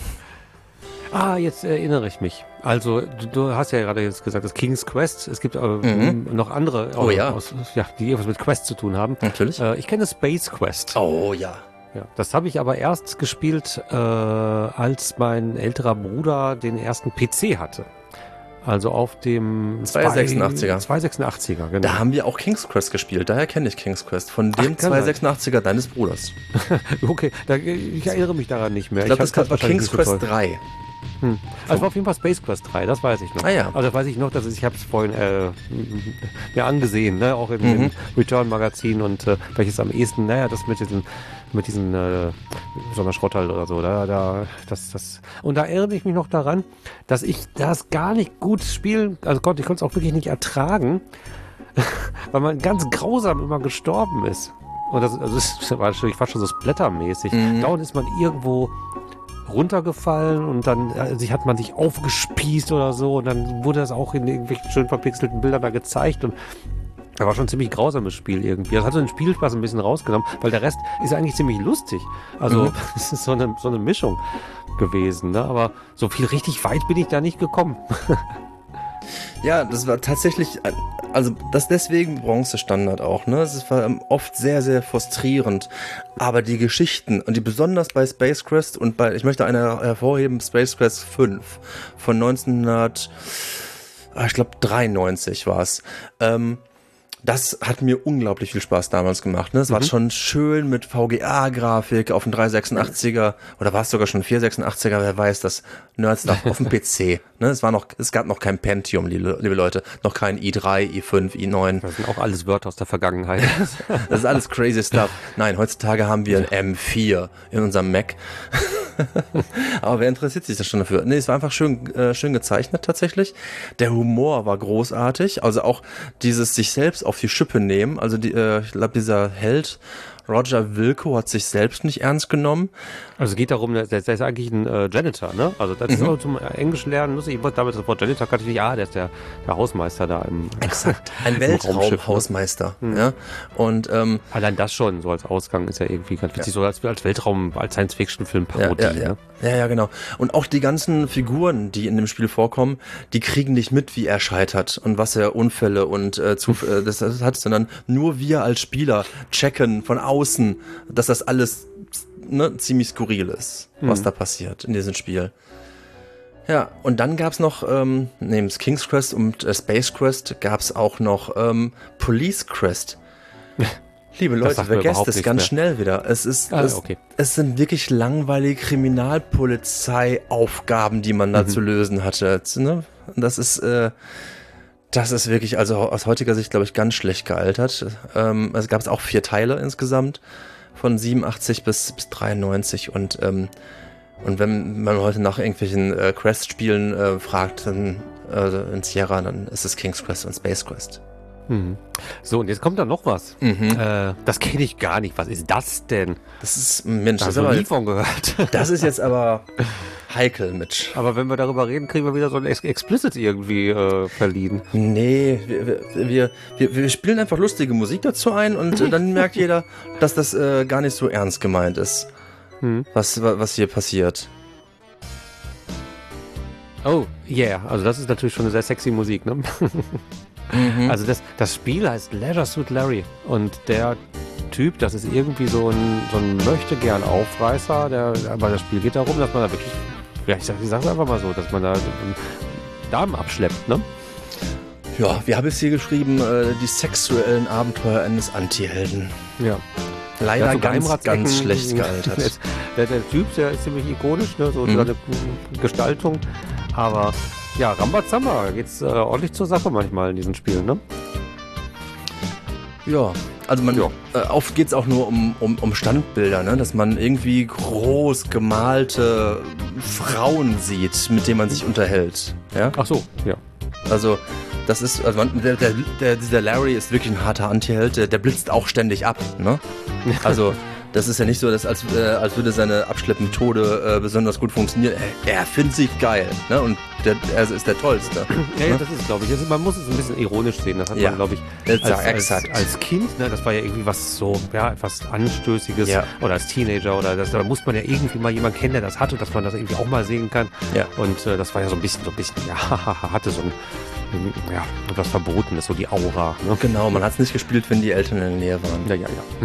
Jetzt erinnere ich mich. Also, du hast ja gerade jetzt gesagt, das King's Quest. Es gibt noch andere, die etwas mit Quest zu tun haben. Natürlich. Ich kenne Space Quest. Oh ja. Ja, das habe ich aber erst gespielt, als mein älterer Bruder den ersten PC hatte. Also auf dem 286er. 286er, genau. Da haben wir auch King's Quest gespielt, daher kenne ich King's Quest. Von dem 286er deines Bruders. Okay, ich erinnere mich daran nicht mehr. Ich glaube, das war King's Quest 3. Also war auf jeden Fall Space Quest 3, das weiß ich noch. Also weiß ich noch, ich habe es vorhin mir angesehen, ne? Auch im Return-Magazin und welches am ehesten, das mit diesen Sonderschrott halt oder so. Und da erinnere ich mich noch daran, dass ich das gar nicht gut spielen, also ich konnte es auch wirklich nicht ertragen, weil man ganz grausam immer gestorben ist. Und das war natürlich fast schon so splattermäßig. Dauernd ist man irgendwo runtergefallen und dann hat man sich aufgespießt oder so und dann wurde das auch in irgendwelchen schön verpixelten Bildern da gezeigt und das war schon ein ziemlich grausames Spiel irgendwie. Das hat so den Spielspaß ein bisschen rausgenommen, weil der Rest ist eigentlich ziemlich lustig. Also es ist so eine Mischung gewesen, ne? Aber so viel richtig weit bin ich da nicht gekommen. Ja, das war tatsächlich, also das deswegen Bronze-Standard auch, ne? Es war oft sehr, sehr frustrierend. Aber die Geschichten, und die besonders bei Space Quest und ich möchte eine hervorheben, Space Quest 5 von 1993 war es. Das hat mir unglaublich viel Spaß damals gemacht. Ne? Es war schon schön mit VGA-Grafik auf dem 386er oder war es sogar schon 486er, wer weiß, das Nerds auf dem PC. Ne? Es gab noch kein Pentium, liebe Leute, noch kein i3, i5, i9. Das sind auch alles Wörter aus der Vergangenheit. Das ist alles crazy stuff. Nein, heutzutage haben wir ein M4 in unserem Mac. Aber wer interessiert sich das schon dafür? Nee, es war einfach schön gezeichnet tatsächlich. Der Humor war großartig, also auch dieses sich selbst auf die Schippe nehmen. Also ich glaube, dieser Held, Roger Wilco hat sich selbst nicht ernst genommen. Also es geht darum, der ist eigentlich ein Janitor, ne? Also das ist auch zum Englisch lernen lustig. Ich wollte damit das Wort Janitor kannte ich nicht. Der ist der Hausmeister da im Exakt. Ein Weltraumhausmeister. Ja. Und allein das schon so als Ausgang ist ja irgendwie ganz witzig, so als Weltraum, als Science-Fiction-Film-Parodie. Ja, genau. Und auch die ganzen Figuren, die in dem Spiel vorkommen, die kriegen nicht mit, wie er scheitert und was er Unfälle und das hat, sondern nur wir als Spieler checken von außen, dass das alles ziemlich skurril ist, was da passiert in diesem Spiel. Ja, und dann gab's noch, neben King's Quest und Space Quest gab's auch noch Police Quest. Liebe Leute, vergesst es ganz schnell wieder. Es sind wirklich langweilige Kriminalpolizei-Aufgaben, die man da zu lösen hatte. Ne? Das ist wirklich, also aus heutiger Sicht, glaube ich, ganz schlecht gealtert. Es gab auch 4 Teile insgesamt, von 87 bis 93 und wenn man heute nach irgendwelchen Quest-Spielen fragt, dann in Sierra, dann ist es King's Quest und Space Quest. So, und jetzt kommt da noch was. Das kenne ich gar nicht. Was ist das denn? Das ist, Mensch, da habe ich nie von gehört. Das ist jetzt aber heikel, Mitch. Aber wenn wir darüber reden, kriegen wir wieder so ein Explicit irgendwie verliehen. Nee, wir spielen einfach lustige Musik dazu ein und dann merkt jeder, dass das gar nicht so ernst gemeint ist, was hier passiert. Oh, yeah. Also das ist natürlich schon eine sehr sexy Musik, ne? Also das Spiel heißt Leisure Suit Larry und der Typ, das ist irgendwie so ein Möchtegern-Aufreißer, aber das Spiel geht darum, dass man da wirklich, ja, ich sag's einfach mal so, dass man da Damen abschleppt, ne? Ja, wir haben es hier geschrieben, die sexuellen Abenteuer eines Antihelden. Ja. Leider ganz schlecht gealtert. Der Typ, der ist ziemlich ikonisch, ne? So seine Gestaltung, aber ja, Rambazamba, geht's ordentlich zur Sache manchmal in diesen Spielen, ne? Ja, also oft geht's auch nur um Standbilder, ne? Dass man irgendwie groß gemalte Frauen sieht, mit denen man sich unterhält. Ja? Ach so, ja. Also das ist, dieser Larry ist wirklich ein harter Antiheld, der blitzt auch ständig ab, ne? Also das ist ja nicht so, dass als würde seine Abschleppmethode besonders gut funktionieren. Er findet sich geil, ne? Und er ist der Tollste. Ja, ne? Das ist, glaube ich. Also man muss es ein bisschen ironisch sehen. Das hat man, glaube ich, als Kind, ne? Das war ja irgendwie was so, ja, etwas Anstößiges. Ja. Oder als Teenager. Oder da muss man ja irgendwie mal jemanden kennen, der das hat und dass man das irgendwie auch mal sehen kann. Ja. Und das war ja so ein bisschen, ja, hatte so ein, ja, etwas Verbotenes, so die Aura. Ne? Genau, man hat es nicht gespielt, wenn die Eltern in der Nähe waren. Ja.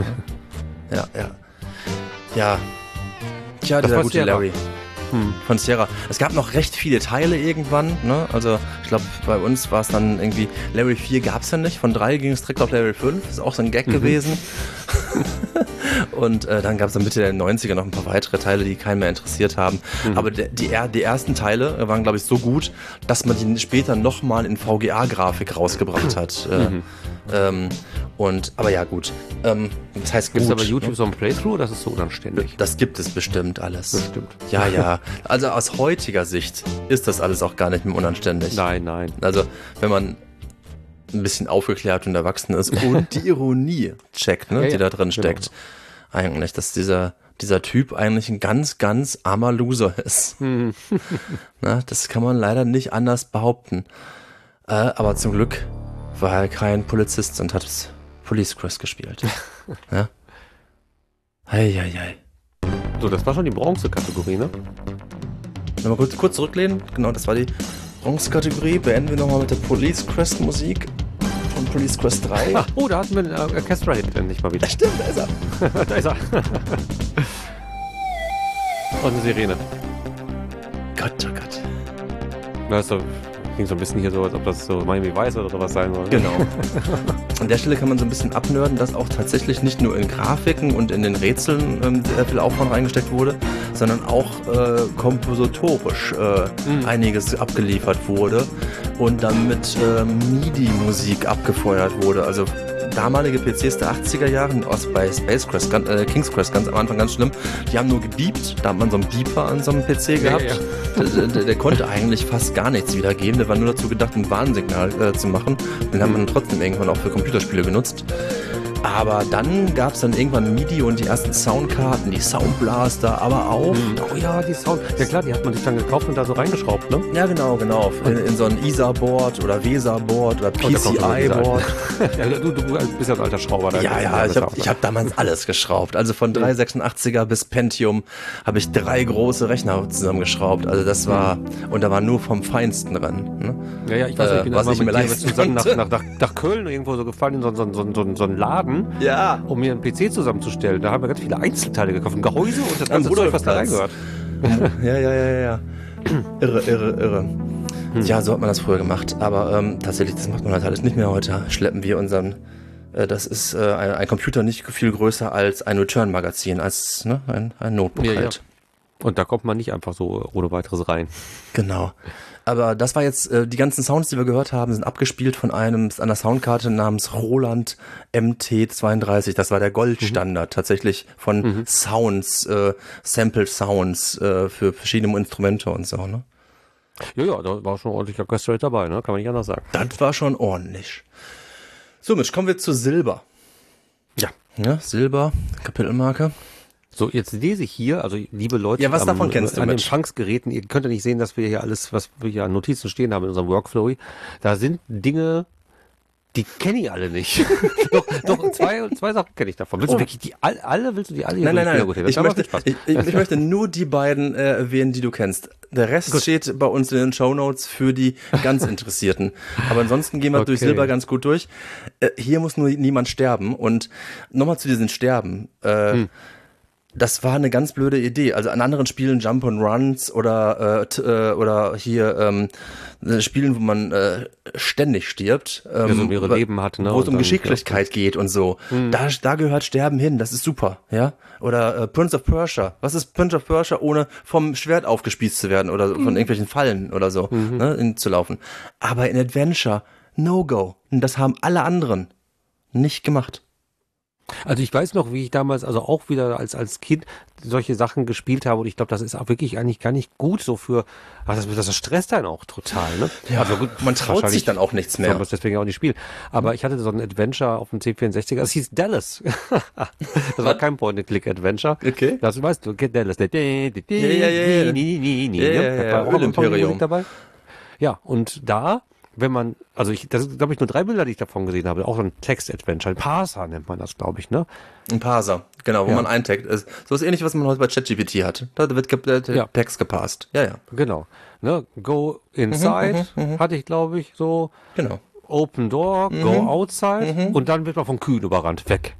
Ja. Tja, dieser gute Larry. Von Sierra. Es gab noch recht viele Teile irgendwann, ne? Also ich glaube, bei uns war es dann irgendwie, Larry 4 gab es ja nicht, von 3 ging es direkt auf Larry 5, ist auch so ein Gag gewesen. Und dann gab es dann Mitte der 90er noch ein paar weitere Teile, die keinen mehr interessiert haben. Aber die ersten Teile waren, glaube ich, so gut, dass man die später nochmal in VGA-Grafik rausgebracht hat. Aber ja, gut. Das heißt, gibt es aber YouTube so ein Playthrough oder ist es so unanständig? Das gibt es bestimmt alles. Bestimmt. Ja. Also aus heutiger Sicht ist das alles auch gar nicht mehr unanständig. Nein. Also wenn man ein bisschen aufgeklärt und erwachsen ist und die Ironie checkt, ne, die da drin steckt. Genau. Eigentlich, dass dieser Typ eigentlich ein ganz, ganz armer Loser ist. Na, das kann man leider nicht anders behaupten. Aber zum Glück war er kein Polizist und hat Police Quest gespielt. Ja? Hei. So, das war schon die Bronze-Kategorie, ne? Nochmal kurz zurücklehnen. Genau, das war die Bronze-Kategorie. Beenden wir nochmal mit der Police Quest Musik von Police Quest 3. Ach, da hatten wir einen Orchestra-Hit endlich mal wieder. Stimmt, da ist er. Da ist er. Und eine Sirene. Gott. Das klingt so ein bisschen hier so, als ob das so Miami Vice oder sowas sein soll. Genau. An der Stelle kann man so ein bisschen abnörden, dass auch tatsächlich nicht nur in Grafiken und in den Rätseln sehr viel Aufwand reingesteckt wurde, sondern auch kompositorisch einiges abgeliefert wurde und dann mit MIDI-Musik abgefeuert wurde. Also damalige PCs der 80er Jahre, bei King's Quest ganz am Anfang ganz schlimm, die haben nur gebiept, da hat man so einen Beeper an so einem PC gehabt. Ja. Der konnte eigentlich fast gar nichts wiedergeben, der war nur dazu gedacht, ein Warnsignal zu machen. Den haben wir dann trotzdem irgendwann auch für Computerspiele genutzt. Aber dann gab es dann irgendwann MIDI und die ersten Soundkarten, die Soundblaster, aber auch... Oh ja, die Sound... Ja klar, die hat man sich dann gekauft und da so reingeschraubt, ne? Ja, genau. In so ein ISA-Board oder VESA-Board oder PCI-Board. Ja, du bist ja ein alter Schrauber. Da Ja, ich hab damals alles geschraubt. Also von 386er bis Pentium habe ich 3 große Rechner zusammengeschraubt. Also das war... Und da war nur vom Feinsten dran. Ne? Ja, ich weiß nicht, ich bin was ich mir mit dir leisten zusammen konnte. nach Köln irgendwo so gefahren in so einen Laden, Ja. um mir einen PC zusammenzustellen. Da haben wir ganz viele Einzelteile gekauft, ein Gehäuse und das ganze Am Zeug, was da Rudolfplatz. reingehört. Ja. Irre. Ja, so hat man das früher gemacht. Aber tatsächlich, das macht man halt alles nicht mehr heute. Schleppen wir unseren... das ist ein Computer nicht viel größer als ein Return-Magazin, als ein Notebook Ja. halt. Und da kommt man nicht einfach so ohne weiteres rein. Genau. Aber das war jetzt, die ganzen Sounds, die wir gehört haben, sind abgespielt von einer Soundkarte namens Roland MT32. Das war der Goldstandard tatsächlich von Sounds, Sampled Sounds für verschiedene Instrumente und so, ne? Ja, da war schon ordentlich Orchestrate dabei, ne? Kann man nicht anders sagen. Das war schon ordentlich. So, Mitch, kommen wir zu Silber. Ja, Silber, Kapitelmarke. So, jetzt lese ich hier, also liebe Leute, Ja, was davon kennst du, an den Mitch? Empfangsgeräten, ihr könnt ja nicht sehen, dass wir hier alles, was wir hier an Notizen stehen haben in unserem Workflow, da sind Dinge, die kenne ich alle nicht. doch, zwei Sachen kenne ich davon. Willst du wirklich die alle? Hier Nein. Gut, Ich möchte nur die beiden erwähnen, die du kennst. Der Rest steht bei uns in den Shownotes für die ganz Interessierten. Aber ansonsten gehen wir durch Silber ganz gut durch. Hier muss nur niemand sterben. Und nochmal zu diesen Sterben. Das war eine ganz blöde Idee. Also an anderen Spielen Jump and Runs oder hier Spielen, wo man ständig stirbt, so mehrere Leben hat, ne? wo es um Geschicklichkeit geht und so. Da gehört Sterben hin. Das ist super, ja. Oder Prince of Persia. Was ist Prince of Persia, ohne vom Schwert aufgespießt zu werden oder von irgendwelchen Fallen oder so zu laufen? Aber in Adventure No-Go. Und das haben alle anderen nicht gemacht. Also ich weiß noch, wie ich damals, also auch wieder als Kind solche Sachen gespielt habe und ich glaube, das ist auch wirklich eigentlich gar nicht gut so für, das stresst einen auch total, ne? Ja, also gut, man traut sich dann auch nichts mehr. Soll man es deswegen auch nicht spielen. Aber ich hatte so ein Adventure auf dem C64, das hieß Dallas. Das war kein Point-and-Click-Adventure. Okay. Das weißt du, Dallas. Ja. Ölimperium dabei. Ja, und da, wenn man, also das sind, glaube ich, nur 3 Bilder, die ich davon gesehen habe. Auch so ein Text-Adventure. Ein Parser nennt man das, glaube ich, ne? Ein Parser, genau, wo man eintaggt. So ist ähnlich, was man heute bei ChatGPT hat. Da wird Text gepasst. Ja. Genau. Ne? Go inside hatte ich, glaube ich, so. Genau. Open door, go outside. Und dann wird man von Kühen überrannt. Weg.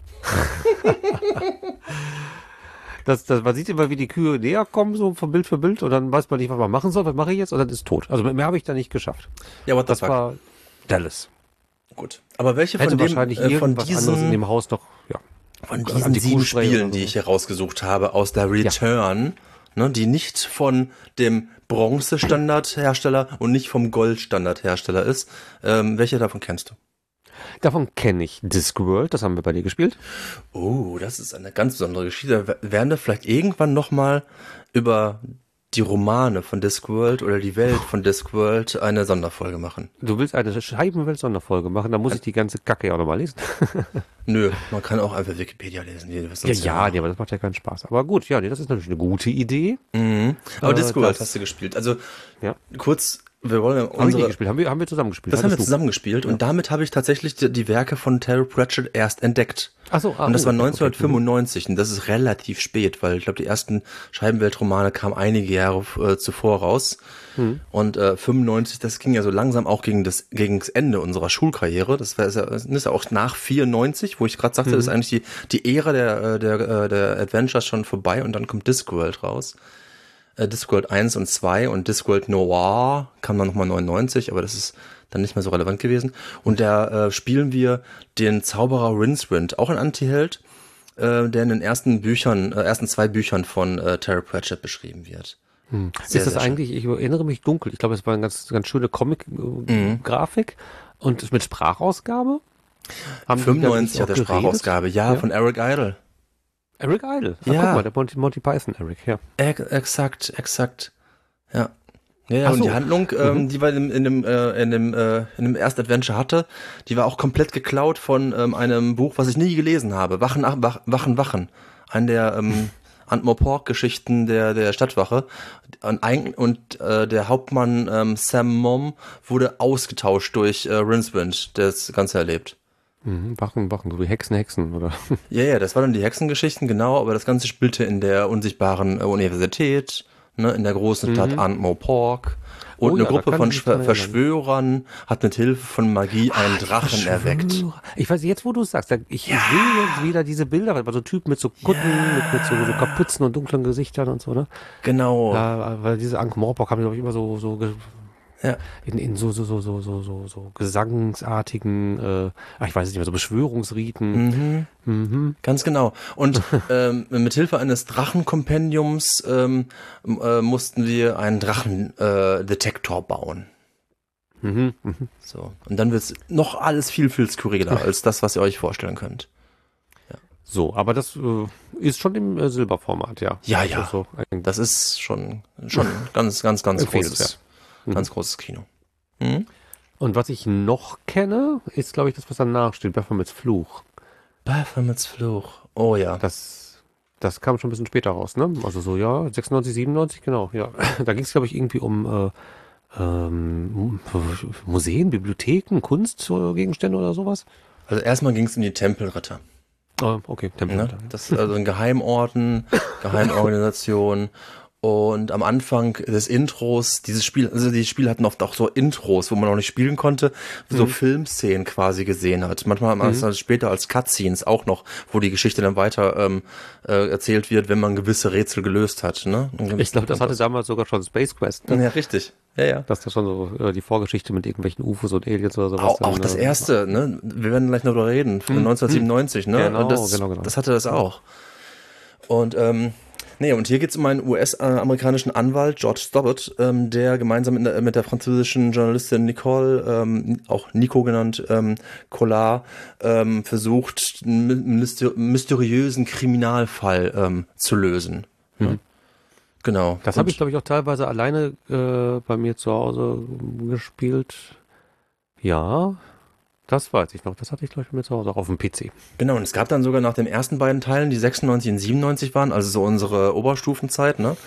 Man sieht immer, wie die Kühe näher kommen, so von Bild für Bild, und dann weiß man nicht, was man machen soll. Was mache ich jetzt? Und dann ist tot. Also mehr habe ich da nicht geschafft. Ja, das war Dallas. Gut. Aber welche Hätte von wahrscheinlich irgendwas anderes in dem Haus noch, von diesen 7 Spielen, die ich hier rausgesucht habe, aus der Return, ne, die nicht von dem Bronze-Standard-Hersteller und nicht vom Gold-Standard-Hersteller ist, welche davon kennst du? Davon kenne ich Discworld, das haben wir bei dir gespielt. Oh, das ist eine ganz besondere Geschichte. Werden wir vielleicht irgendwann nochmal über die Romane von Discworld oder die Welt von Discworld eine Sonderfolge machen? Du willst eine Scheibenwelt-Sonderfolge machen, dann muss ich die ganze Kacke ja auch nochmal lesen. Nö, man kann auch einfach Wikipedia lesen. Aber das macht ja keinen Spaß. Aber gut, das ist natürlich eine gute Idee. Aber Discworld hast du gespielt. Also kurz, wir wollen haben wir zusammen gespielt. Das haben wir zusammen gespielt und damit habe ich tatsächlich die Werke von Terry Pratchett erst entdeckt. Ach so, und das war 1995 und das ist relativ spät, weil ich glaube, die ersten Scheibenweltromane kamen einige Jahre zuvor raus. Und 95, das ging ja so langsam auch gegen das Ende unserer Schulkarriere. Das ist ja auch nach 94, wo ich gerade sagte, ist eigentlich die Ära der Adventures schon vorbei und dann kommt Discworld raus. Discworld 1 und 2 und Discworld Noir kam dann nochmal 99, aber das ist dann nicht mehr so relevant gewesen. Und da spielen wir den Zauberer Rincewind, auch ein Antiheld, der in den ersten 2 Büchern von Terry Pratchett beschrieben wird. Sehr, ist das eigentlich, ich erinnere mich dunkel, ich glaube, es war eine ganz schöne Comic-Grafik und mit Sprachausgabe? 95 hat er Sprachausgabe, von Eric Idle. Eric Idle? Guck mal, der Monty Python Eric, Exakt. Ja. Ja, und die Handlung, die wir in dem ersten Adventure hatte, die war auch komplett geklaut von einem Buch, was ich nie gelesen habe. Wachen, Wachen. Eine der Ankh-Morpork-Geschichten der Stadtwache. Und der Hauptmann Sam Mom wurde ausgetauscht durch Rincewind, der das Ganze erlebt. Wachen, so wie Hexen, oder? Ja, das waren dann die Hexengeschichten, genau, aber das Ganze spielte in der unsichtbaren Universität, ne, in der großen Stadt Ankh-Morpork. Und eine Gruppe von Verschwörern hat mit Hilfe von Magie einen Drachen erweckt. Ich weiß jetzt, wo du es sagst. Ich sehe jetzt wieder diese Bilder, weil so Typen mit so Kutten, mit so Kapuzen und dunklen Gesichtern und so, ne? Genau. Ja, weil diese Ankh-Morpork haben, glaube ich, immer so in so gesangsartigen, ich weiß es nicht mehr, so Beschwörungsriten. Ganz genau. Und mit Hilfe eines Drachenkompendiums mussten wir einen Drachendetektor bauen. So. Und dann wird es noch alles viel, viel skurriler als das, was ihr euch vorstellen könnt. Ja. So, aber das ist schon im Silberformat, ja. Ja. So, das ist schon ganz großes. Ganz großes Kino. Und was ich noch kenne, ist, glaube ich, das, was danach steht, Baphomets Fluch. Baphomets Fluch, oh ja. Das kam schon ein bisschen später raus, ne? Also so, 96, 97, genau, ja. Da ging es, glaube ich, irgendwie um Museen, Bibliotheken, Kunstgegenstände oder sowas. Also erstmal ging es um die Tempelritter. Okay, Tempelritter. Ne? Das ist also in Geheimorten, Geheimorganisationen. Und am Anfang des Intros, die Spiele hatten oft auch so Intros, wo man noch nicht spielen konnte, so Filmszenen quasi gesehen hat. Manchmal hat man es später als Cutscenes auch noch, wo die Geschichte dann weiter erzählt wird, wenn man gewisse Rätsel gelöst hat. Ne? Ich glaube, das hatte damals sogar schon Space Quest. Ne? Ja, richtig. Ja. Das ist schon so die Vorgeschichte mit irgendwelchen UFOs und Aliens oder sowas. Auch das erste, ne? Wir werden gleich noch darüber reden, 1997, ne? Genau, genau. Das hatte das auch. Und und hier geht es um einen US-amerikanischen Anwalt, George Stobbart, der gemeinsam mit der französischen Journalistin Nicole, auch Nico genannt, Collard, versucht, einen mysteriösen Kriminalfall zu lösen. Ja. Genau. Das habe ich, glaube ich, auch teilweise alleine bei mir zu Hause gespielt. Ja, das weiß ich noch. Das hatte ich, glaube ich, bei mir zu Hause auch auf dem PC. Genau, und es gab dann sogar nach den ersten beiden Teilen, die 96 und 97 waren, also so unsere Oberstufenzeit, ne?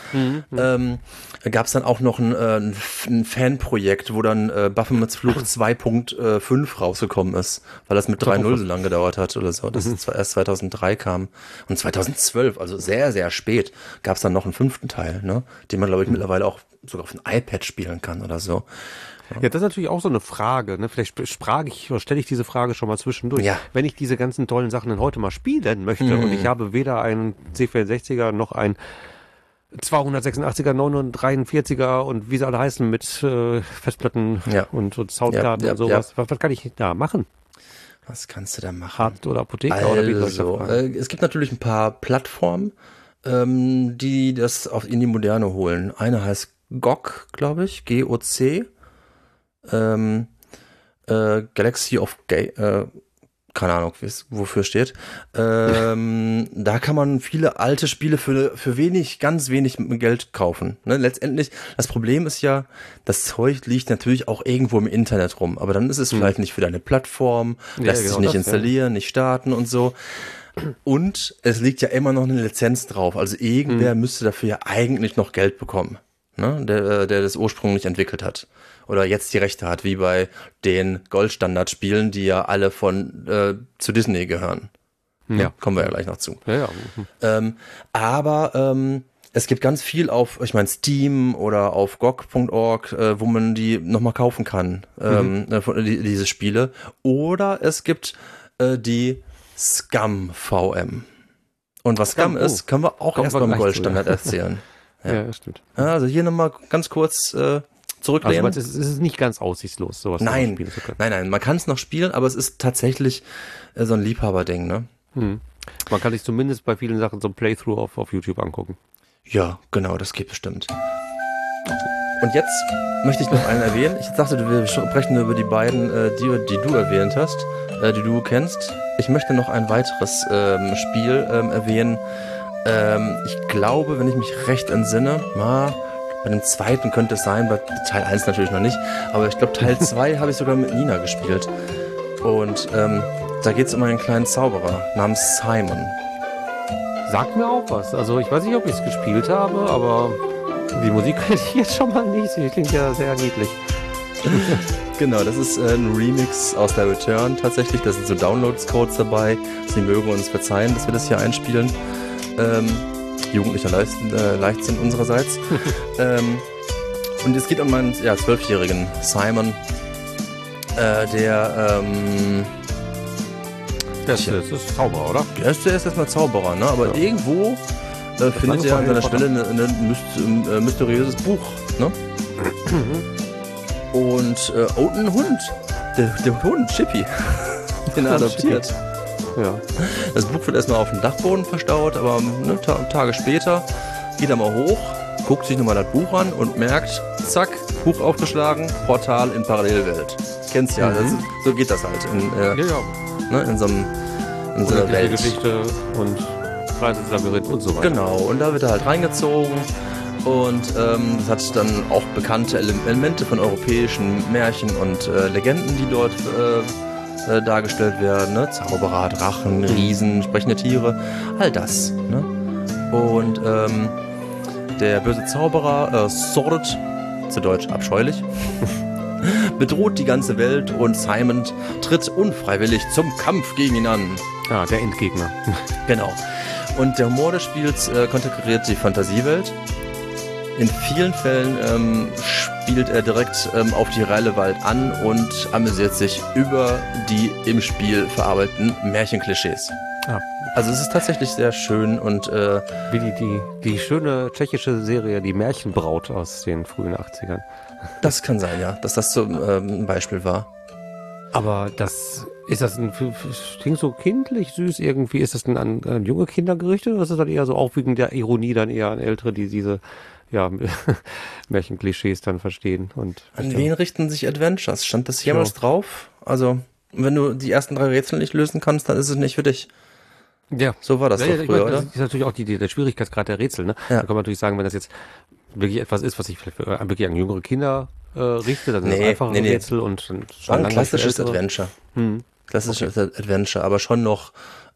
Gab es dann auch noch ein Fanprojekt, wo dann Baphomets Fluch 2.5 rausgekommen ist, weil das mit 3.0 so lang gedauert hat oder so. Das ist erst 2003 kam. Und 2012, also sehr, sehr spät, gab es dann noch einen 5. Teil, ne? Den man, glaube ich, mittlerweile auch sogar auf dem iPad spielen kann oder so. Ja, das ist natürlich auch so eine Frage, ne? Vielleicht stelle ich diese Frage schon mal zwischendurch. Ja. Wenn ich diese ganzen tollen Sachen dann heute mal spielen möchte und ich habe weder einen C64er noch einen 286er, 943er und wie sie alle heißen mit Festplatten und Soundkarten und sowas. Ja. Was kann ich da machen? Was kannst du da machen? Hart oder Apotheker oder wie soll ich das fragen? Es gibt natürlich ein paar Plattformen, die das in die Moderne holen. Eine heißt GOG, glaube ich, GOC. Galaxy of keine Ahnung, wofür steht. Da kann man viele alte Spiele für ganz wenig Geld kaufen. Ne? Letztendlich, das Problem ist ja, das Zeug liegt natürlich auch irgendwo im Internet rum, aber dann ist es vielleicht nicht für deine Plattform, lässt sich nicht installieren, nicht starten und so. Und es liegt ja immer noch eine Lizenz drauf, also irgendwer müsste dafür ja eigentlich noch Geld bekommen, ne? Der das ursprünglich entwickelt hat. Oder jetzt die Rechte hat, wie bei den Goldstandard-Spielen, die ja alle zu Disney gehören. Ja. Kommen wir ja gleich noch zu. Ja. Aber es gibt ganz viel auf, ich meine, Steam oder auf GOG.org, wo man die nochmal kaufen kann, diese Spiele. Oder es gibt die Scum VM. Und was Scum ist, können wir auch erst beim Goldstandard erzählen. Ja, stimmt. Also hier nochmal ganz kurz zurücklehnen. Also es ist nicht ganz aussichtslos, sowas Nein, spielen zu können. Nein, man kann es noch spielen, aber es ist tatsächlich so ein Liebhaberding, ne? Man kann sich zumindest bei vielen Sachen so ein Playthrough auf YouTube angucken. Ja, genau, das geht bestimmt. Und jetzt möchte ich noch einen erwähnen. Ich dachte, wir sprechen über die beiden, die du erwähnt hast, die du kennst. Ich möchte noch ein weiteres Spiel erwähnen. Ich glaube, wenn ich mich recht entsinne, Bei dem zweiten könnte es sein, bei Teil 1 natürlich noch nicht, aber ich glaube Teil 2 habe ich sogar mit Nina gespielt. Und da geht es um einen kleinen Zauberer namens Simon. Sagt mir auch was. Also ich weiß nicht, ob ich es gespielt habe, aber die Musik kenne ich jetzt schon mal nicht. Die klingt ja sehr niedlich. Genau, das ist ein Remix aus der Return tatsächlich. Da sind so Downloads-Codes dabei. Sie mögen uns verzeihen, dass wir das hier einspielen. Jugendlicher Leichtsinn unsererseits. Und es geht um einen 12-jährigen Simon, der das ist Zauberer, oder? Der ist erstmal Zauberer, ne? Aber irgendwo findet er an seiner Stelle ein mysteriöses Buch, ne? Und ein Hund. Der Hund, Chippy. Den er adoptiert. Ja. Das Buch wird erstmal auf dem Dachboden verstaut, aber Tage später geht er mal hoch, guckt sich nochmal das Buch an und merkt, zack, Buch aufgeschlagen, Portal in Parallelwelt. Kennst ja, so geht das halt in so einer Welt. Geschichte und kleines Labyrinth und so weiter. Genau, und da wird er halt reingezogen und das hat dann auch bekannte Elemente von europäischen Märchen und Legenden, die dort dargestellt werden, ne? Zauberer, Drachen, Riesen, sprechende Tiere, all das. Ne? Und der böse Zauberer Sword, zu Deutsch abscheulich, bedroht die ganze Welt und Simon tritt unfreiwillig zum Kampf gegen ihn an. Ja, der Endgegner. Genau. Und der Humor des Spiels konterkariert die Fantasiewelt. In vielen Fällen spielt er direkt auf die reelle Welt an und amüsiert sich über die im Spiel verarbeiteten Märchenklischees. Ja. Also es ist tatsächlich sehr schön und wie die schöne tschechische Serie Die Märchenbraut aus den frühen 80ern. Das kann sein, ja, dass das so ein Beispiel war. Aber klingt so kindlich süß irgendwie. Ist das denn an junge Kinder gerichtet oder ist das dann eher so auch wegen der Ironie dann eher an Ältere, die diese Märchenklischees dann verstehen? Und an wen richten sich Adventures? Stand das jemals drauf? Also, wenn du die ersten 3 Rätsel nicht lösen kannst, dann ist es nicht für dich. Ja. So war das doch früher, oder? Das ist natürlich auch der Schwierigkeitsgrad der Rätsel, ne? Ja. Da kann man natürlich sagen, wenn das jetzt wirklich etwas ist, was sich vielleicht wirklich an jüngere Kinder richtet, dann sind das einfache Rätsel und schon ein klassisches Adventure. Klassisches Adventure, aber schon noch,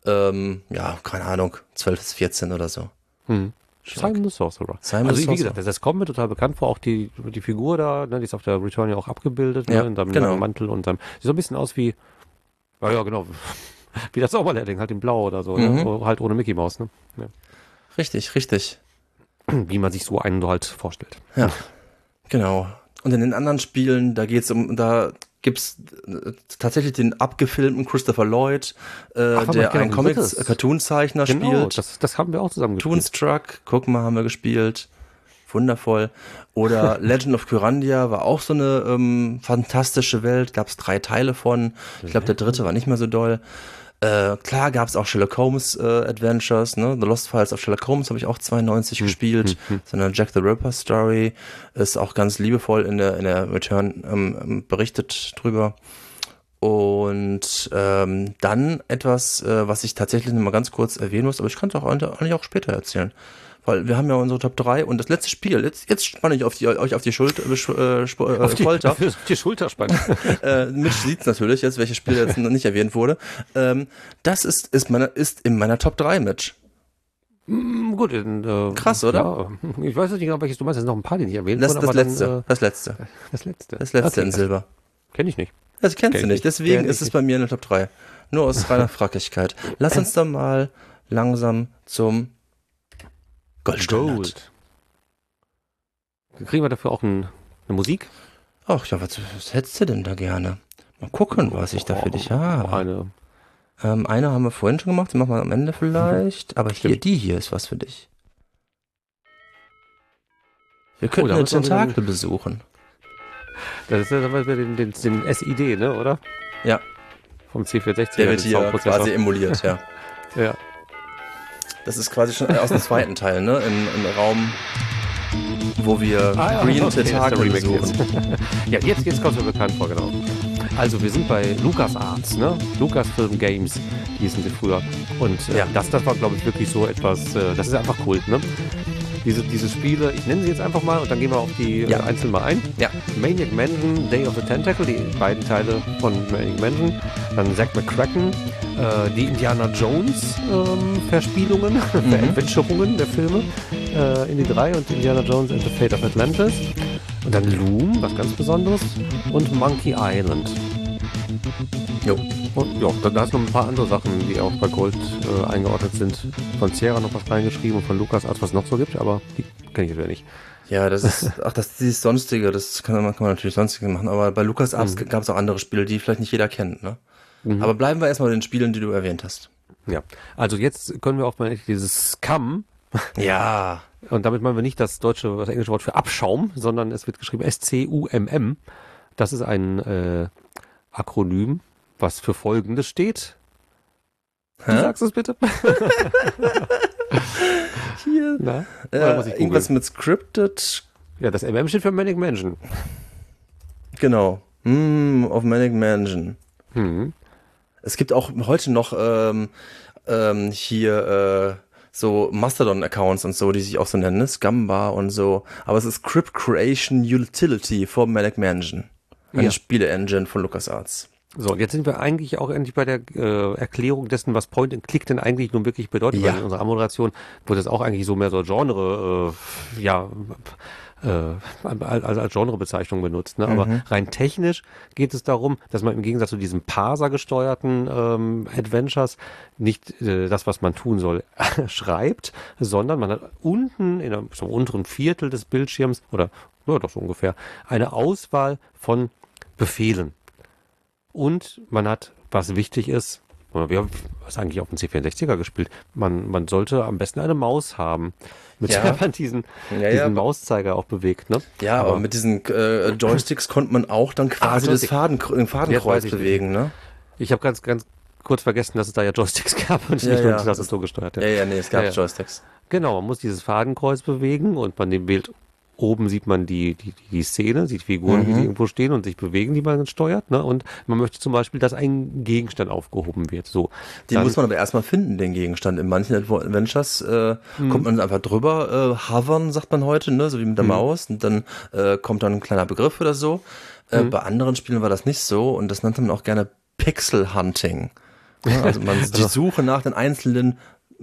keine Ahnung, 12 bis 14 oder so. Simon the Sorcerer. Wie gesagt, das kommt mir total bekannt vor, auch die Figur da, ne, die ist auf der Return ja auch abgebildet, ne, in seinem Mantel und seinem, sieht so ein bisschen aus wie, genau, wie das Zauberlehrling, halt in Blau oder so, ne? Halt ohne Mickey Mouse, ne? Ja. Richtig. Wie man sich so einen halt vorstellt. Ja, genau. Und in den anderen Spielen, da gibt's tatsächlich den abgefilmten Christopher Lloyd, der einen Comics-Cartoon-Zeichner spielt. Das haben wir auch zusammen gespielt. Toonstruck, guck mal, haben wir gespielt. Wundervoll. Oder Legend of Kyrandia war auch so eine fantastische Welt. Gab's 3 Teile von. Ich glaube, der 3. war nicht mehr so doll. Klar gab's auch Sherlock Holmes Adventures, ne? The Lost Files of Sherlock Holmes habe ich auch 92 gespielt. So eine Jack the Ripper Story ist auch ganz liebevoll in der Return berichtet drüber. Und dann etwas, was ich tatsächlich noch mal ganz kurz erwähnen muss, aber ich kann es auch eigentlich auch später erzählen. Weil wir haben ja unsere Top 3 und das letzte Spiel, jetzt spanne ich euch auf die Folter. Auf die Schulter spannen. Mitch sieht's natürlich jetzt, welches Spiel jetzt noch nicht erwähnt wurde. Das ist in meiner Top 3, Mitch. Gut, krass, oder? Ja, ich weiß nicht genau, welches du meinst. Es sind noch ein paar, die nicht erwähnt wurden. Das letzte in okay. Silber. Kenn ich nicht. Das kennst du nicht, deswegen ist es bei mir in der Top 3. Nur aus reiner Fraglichkeit. Lass uns dann mal langsam zum Goldstandard. Kriegen wir dafür auch eine Musik? Ach ja, was hättest du denn da gerne? Mal gucken, was ich da für dich habe. Eine haben wir vorhin schon gemacht, die machen wir am Ende vielleicht. Aber die hier ist was für dich. Wir könnten eine Tentakel besuchen. Das ist ja aber den SID, ne, oder? Ja. Vom C460. Der wird hier quasi emuliert, ja. Ja. Das ist quasi schon aus dem zweiten Teil, ne? Im Raum, wo wir Green Tentakel besuchen. Ja, jetzt kommt mir bekannt vor, genau. Also wir sind bei LucasArts, ne? Lucasfilm Games hießen sie früher. Und das war, glaube ich, wirklich so etwas, das ist einfach Kult, ne? diese Spiele, ich nenne sie jetzt einfach mal und dann gehen wir auf die einzeln mal ein. Ja. Maniac Mansion, Day of the Tentacle, die beiden Teile von Maniac Mansion. Dann Zack McCracken, die Indiana Jones Verspielungen, Veradventurungen der Filme, Indy 3 und Indiana Jones and the Fate of Atlantis. Und dann Loom, was ganz Besonderes. Und Monkey Island. Jo. Und ja, da ist noch ein paar andere Sachen, die auch bei Gold eingeordnet sind. Von Sierra noch was reingeschrieben und von LucasArts, was es noch so gibt, aber die kenne ich jetzt wieder nicht. Ja, das ist, dieses Sonstige, das kann man natürlich Sonstige machen, aber bei LucasArts gab es auch andere Spiele, die vielleicht nicht jeder kennt, ne? Aber bleiben wir erstmal bei den Spielen, die du erwähnt hast. Ja, also jetzt können wir auch mal dieses Scum. Ja. Und damit meinen wir nicht das englische Wort für Abschaum, sondern es wird geschrieben SCUMM. Das ist ein Akronym, was für Folgendes steht. Du sagst es bitte. Hier. Na, irgendwas mit Scripted. Ja, das MM steht für Manic Mansion. Genau. Auf Manic Mansion. Es gibt auch heute noch hier so Mastodon-Accounts und so, die sich auch so nennen, Scumbar und so. Aber es ist Script Creation Utility for Manic Mansion. Eine Spiele-Engine von LucasArts. So, jetzt sind wir eigentlich auch endlich bei der Erklärung dessen, was Point and Click denn eigentlich nun wirklich bedeutet. Weil in unserer Anmoderation wurde das auch eigentlich so mehr so Genre, als Genrebezeichnung benutzt. Ne? Aber rein technisch geht es darum, dass man im Gegensatz zu diesen Parser-gesteuerten Adventures nicht das, was man tun soll, schreibt, sondern man hat unten in einem so unteren Viertel des Bildschirms oder doch so ungefähr eine Auswahl von Befehlen. Und man hat, was wichtig ist, wir haben was eigentlich auf dem C64er gespielt, man sollte am besten eine Maus haben, mit der man diesen Mauszeiger auch bewegt. Ne? Ja, aber mit diesen Joysticks konnte man auch dann quasi das Fadenkreuz bewegen. Ne? Ich habe ganz kurz vergessen, dass es da ja Joysticks gab und nicht nur, dass es so gesteuert hat. Nee, es gab Joysticks. Genau, man muss dieses Fadenkreuz bewegen und man wählt. Oben sieht man die Szene, sieht Figuren, wie sie irgendwo stehen und sich bewegen, die man steuert. Ne? Und man möchte zum Beispiel, dass ein Gegenstand aufgehoben wird. So, den muss man aber erstmal finden, den Gegenstand. In manchen Adventures kommt man einfach drüber, hovern, sagt man heute, ne? So wie mit der Maus. Und dann kommt dann ein kleiner Begriff oder so. Bei anderen Spielen war das nicht so. Und das nannte man auch gerne Pixel Hunting. Ja, also die Suche nach den einzelnen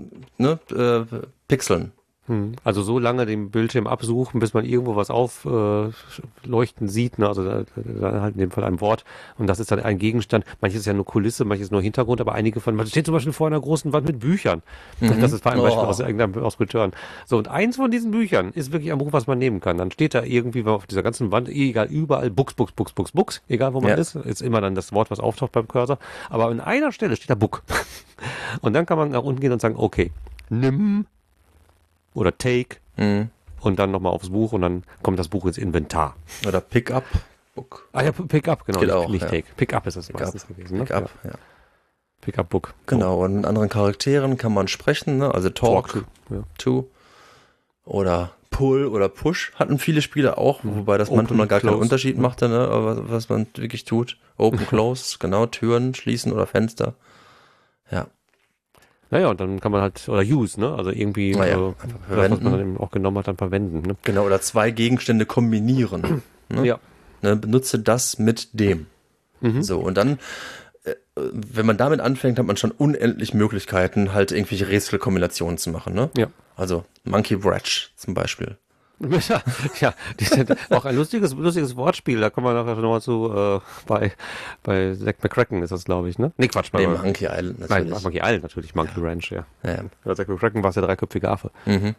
Pixeln. Also so lange den Bildschirm absuchen, bis man irgendwo was aufleuchten sieht, ne? Also da halt in dem Fall ein Wort und das ist dann ein Gegenstand. Manches ist ja nur Kulisse, manches nur Hintergrund, aber einige man steht zum Beispiel vor einer großen Wand mit Büchern. Das ist ein Beispiel aus Return. So, und eins von diesen Büchern ist wirklich ein Buch, was man nehmen kann. Dann steht da irgendwie auf dieser ganzen Wand, egal, überall Books, egal wo man ist immer dann das Wort, was auftaucht beim Cursor. Aber an einer Stelle steht da Book. Und dann kann man nach unten gehen und sagen, okay, nimm oder Take und dann nochmal aufs Buch und dann kommt das Buch ins Inventar. Oder Pick-up Book. Ah ja, Pick-up, genau. Geht auch, nicht Take. Pick-up ist es meistens gewesen. Ne? Pick-up, Pick-up Book. Genau, und mit anderen Charakteren kann man sprechen, ne? Also Talk to oder Pull oder Push hatten viele Spiele auch, wobei das manchmal gar keinen Unterschied machte, ne? Aber was man wirklich tut. Open, Close, genau, Türen schließen oder Fenster. Ja. Naja, und dann kann man halt, oder use, ne? Also irgendwie, das, was man dann eben auch genommen hat, dann verwenden. Ne? Genau, oder zwei Gegenstände kombinieren. Ne? Ja. Ne, benutze das mit dem. So, und dann, wenn man damit anfängt, hat man schon unendlich Möglichkeiten, halt irgendwelche Rätselkombinationen zu machen. Ne? Ja. Also Monkey Wrench zum Beispiel. Ja, auch ein lustiges Wortspiel, da kommen wir nachher nochmal zu, bei Zack McCracken ist das, glaube ich, ne? Nee, Quatsch, bei Monkey Island natürlich. Nein, Monkey Island natürlich, Monkey Ranch, ja. Bei Zack McCracken war es der dreiköpfige Affe.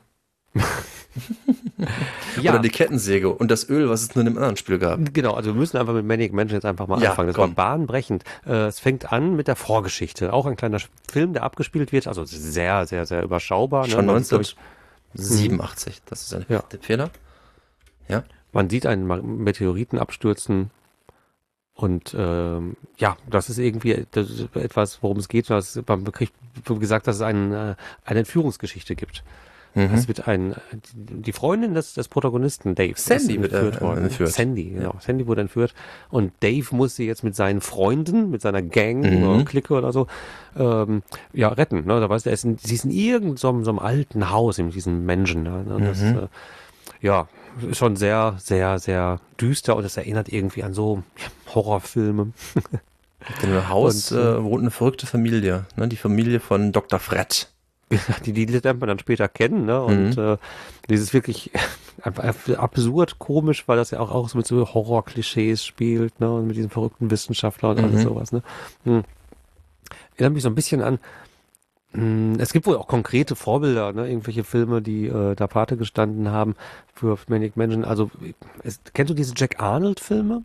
Oder die Kettensäge und das Öl, was es nur in einem anderen Spiel gab. Genau, also wir müssen einfach mit Maniac Mansion jetzt einfach mal anfangen. Das war bahnbrechend. Es fängt an mit der Vorgeschichte. Auch ein kleiner Film, der abgespielt wird, also sehr, sehr, sehr überschaubar. Schon 1987, das ist der Fehler. Ja. Man sieht einen Meteoriten abstürzen und das ist irgendwie etwas, worum es geht. Man kriegt gesagt, dass es eine Entführungsgeschichte gibt. Es wird die Freundin des Protagonisten, Dave, Sandy wird entführt. Sandy, genau. Sandy wurde entführt und Dave muss sie jetzt mit seinen Freunden, mit seiner Gang oder Clique oder so, retten. Ne? Da weißt du, sie ist in irgendeinem so einem alten Haus, in diesem Menschen. Ne? Das, ist schon sehr, sehr, sehr düster und es erinnert irgendwie an so Horrorfilme. In dem Haus wohnt eine verrückte Familie, ne? Die Familie von Dr. Fred. Die lernt man dann später kennen, ne? Und dieses wirklich absurd komisch, weil das ja auch so mit so Horror-Klischees spielt, ne? Und mit diesen verrückten Wissenschaftlern und alles sowas, ne? Erinnert mich so ein bisschen an, es gibt wohl auch konkrete Vorbilder, ne? Irgendwelche Filme, die da Pate gestanden haben für Maniac Mansion. Also, kennst du diese Jack Arnold-Filme?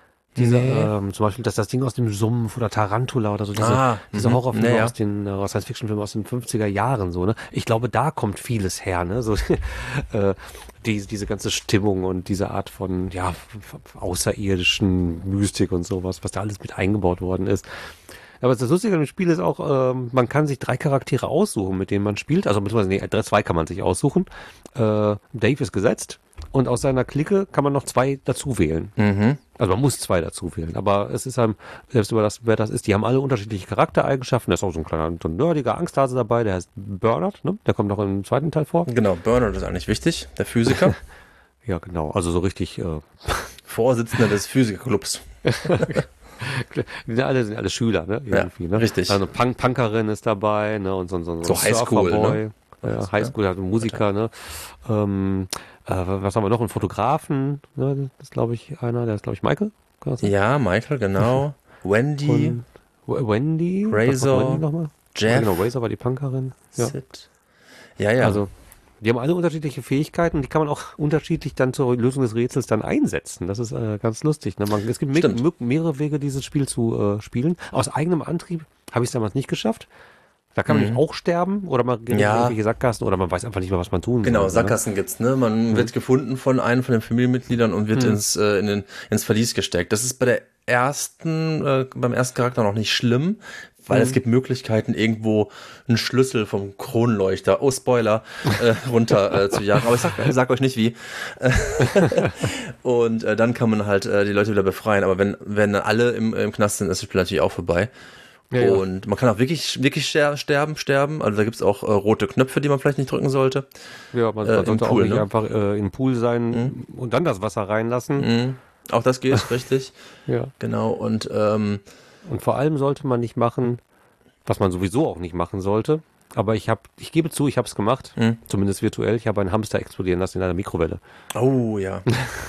Zum Beispiel das Ding aus dem Sumpf oder Tarantula oder so, diese Horrorfilme aus den Science-Fiction-Filmen aus den 50er Jahren, so, ne? Ich glaube, da kommt vieles her, ne? So, diese ganze Stimmung und diese Art von, außerirdischen Mystik und sowas, was da alles mit eingebaut worden ist. Aber das Lustige an dem Spiel ist auch, man kann sich 3 Charaktere aussuchen, mit denen man spielt. Also beziehungsweise 2 kann man sich aussuchen. Dave ist gesetzt und aus seiner Clique kann man noch 2 dazu wählen. Also man muss 2 dazu wählen. Aber es ist einem, selbst über das, wer das ist, die haben alle unterschiedliche Charaktereigenschaften. Da ist auch so ein kleiner, so ein nerdiger Angsthase dabei, der heißt Bernard, ne? Der kommt noch im 2. Teil vor. Genau, Bernard ist eigentlich wichtig, der Physiker. Ja, genau. Also so richtig Vorsitzender des Physikerclubs. Die sind alle Schüler, ne? Irgendwie, ne? Richtig. Also Punkerin ist dabei, ne? Und so Highschool, ne? Ja, Highschool, hat einen Musiker, ne? Was haben wir noch? Einen Fotografen, ne? Das ist, glaube ich, einer, der ist, glaube ich, Michael. Ja, Michael, genau. Wendy. Razor. Nochmal? Jeff. Ja, genau, Razor war die Punkerin. Ja. Sid. Ja. Also, die haben alle unterschiedliche Fähigkeiten, die kann man auch unterschiedlich dann zur Lösung des Rätsels dann einsetzen. Das ist ganz lustig. Ne? Es gibt mehrere Wege, dieses Spiel zu spielen. Aus eigenem Antrieb habe ich es damals nicht geschafft. Da kann man nicht auch sterben oder man geht in irgendwelche Sackgassen oder man weiß einfach nicht mehr, was man tun soll. Genau, Sackgassen gibt's, ne? Man wird gefunden von einem von den Familienmitgliedern und wird ins Verlies gesteckt. Das ist beim ersten Charakter noch nicht schlimm, weil es gibt Möglichkeiten, irgendwo einen Schlüssel vom Kronleuchter, Spoiler, runter zu jagen. Aber ich sag euch nicht wie. Und dann kann man halt die Leute wieder befreien. Aber wenn alle im Knast sind, ist das Spiel natürlich auch vorbei. Ja, und man kann auch wirklich sterben. Also da gibt's auch rote Knöpfe, die man vielleicht nicht drücken sollte. Ja, man sollte auch nicht einfach im Pool sein und dann das Wasser reinlassen. Auch das geht, richtig. Ja. Genau. Und vor allem sollte man nicht machen, was man sowieso auch nicht machen sollte. Aber ich gebe zu, ich habe es gemacht, zumindest virtuell. Ich habe einen Hamster explodieren lassen in einer Mikrowelle. Oh ja.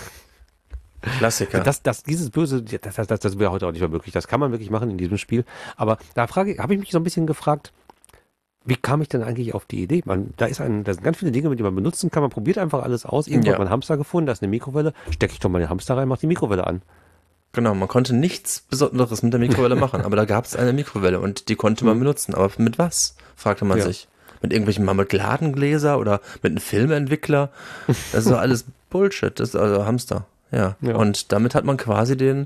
Klassiker. Dieses Böse, das wäre heute auch nicht mehr möglich. Das kann man wirklich machen in diesem Spiel. Aber da habe ich mich so ein bisschen gefragt, wie kam ich denn eigentlich auf die Idee? Da sind ganz viele Dinge, die man benutzen kann. Man probiert einfach alles aus. Irgendwann hat man einen Hamster gefunden, da ist eine Mikrowelle. Stecke ich doch mal den Hamster rein, mach die Mikrowelle an. Genau, man konnte nichts Besonderes mit der Mikrowelle machen, aber da gab es eine Mikrowelle und die konnte man benutzen. Aber mit was? Fragte man sich. Mit irgendwelchen Marmeladengläser oder mit einem Filmentwickler? Das ist doch alles Bullshit. Das ist also Hamster. Ja. Und damit hat man quasi den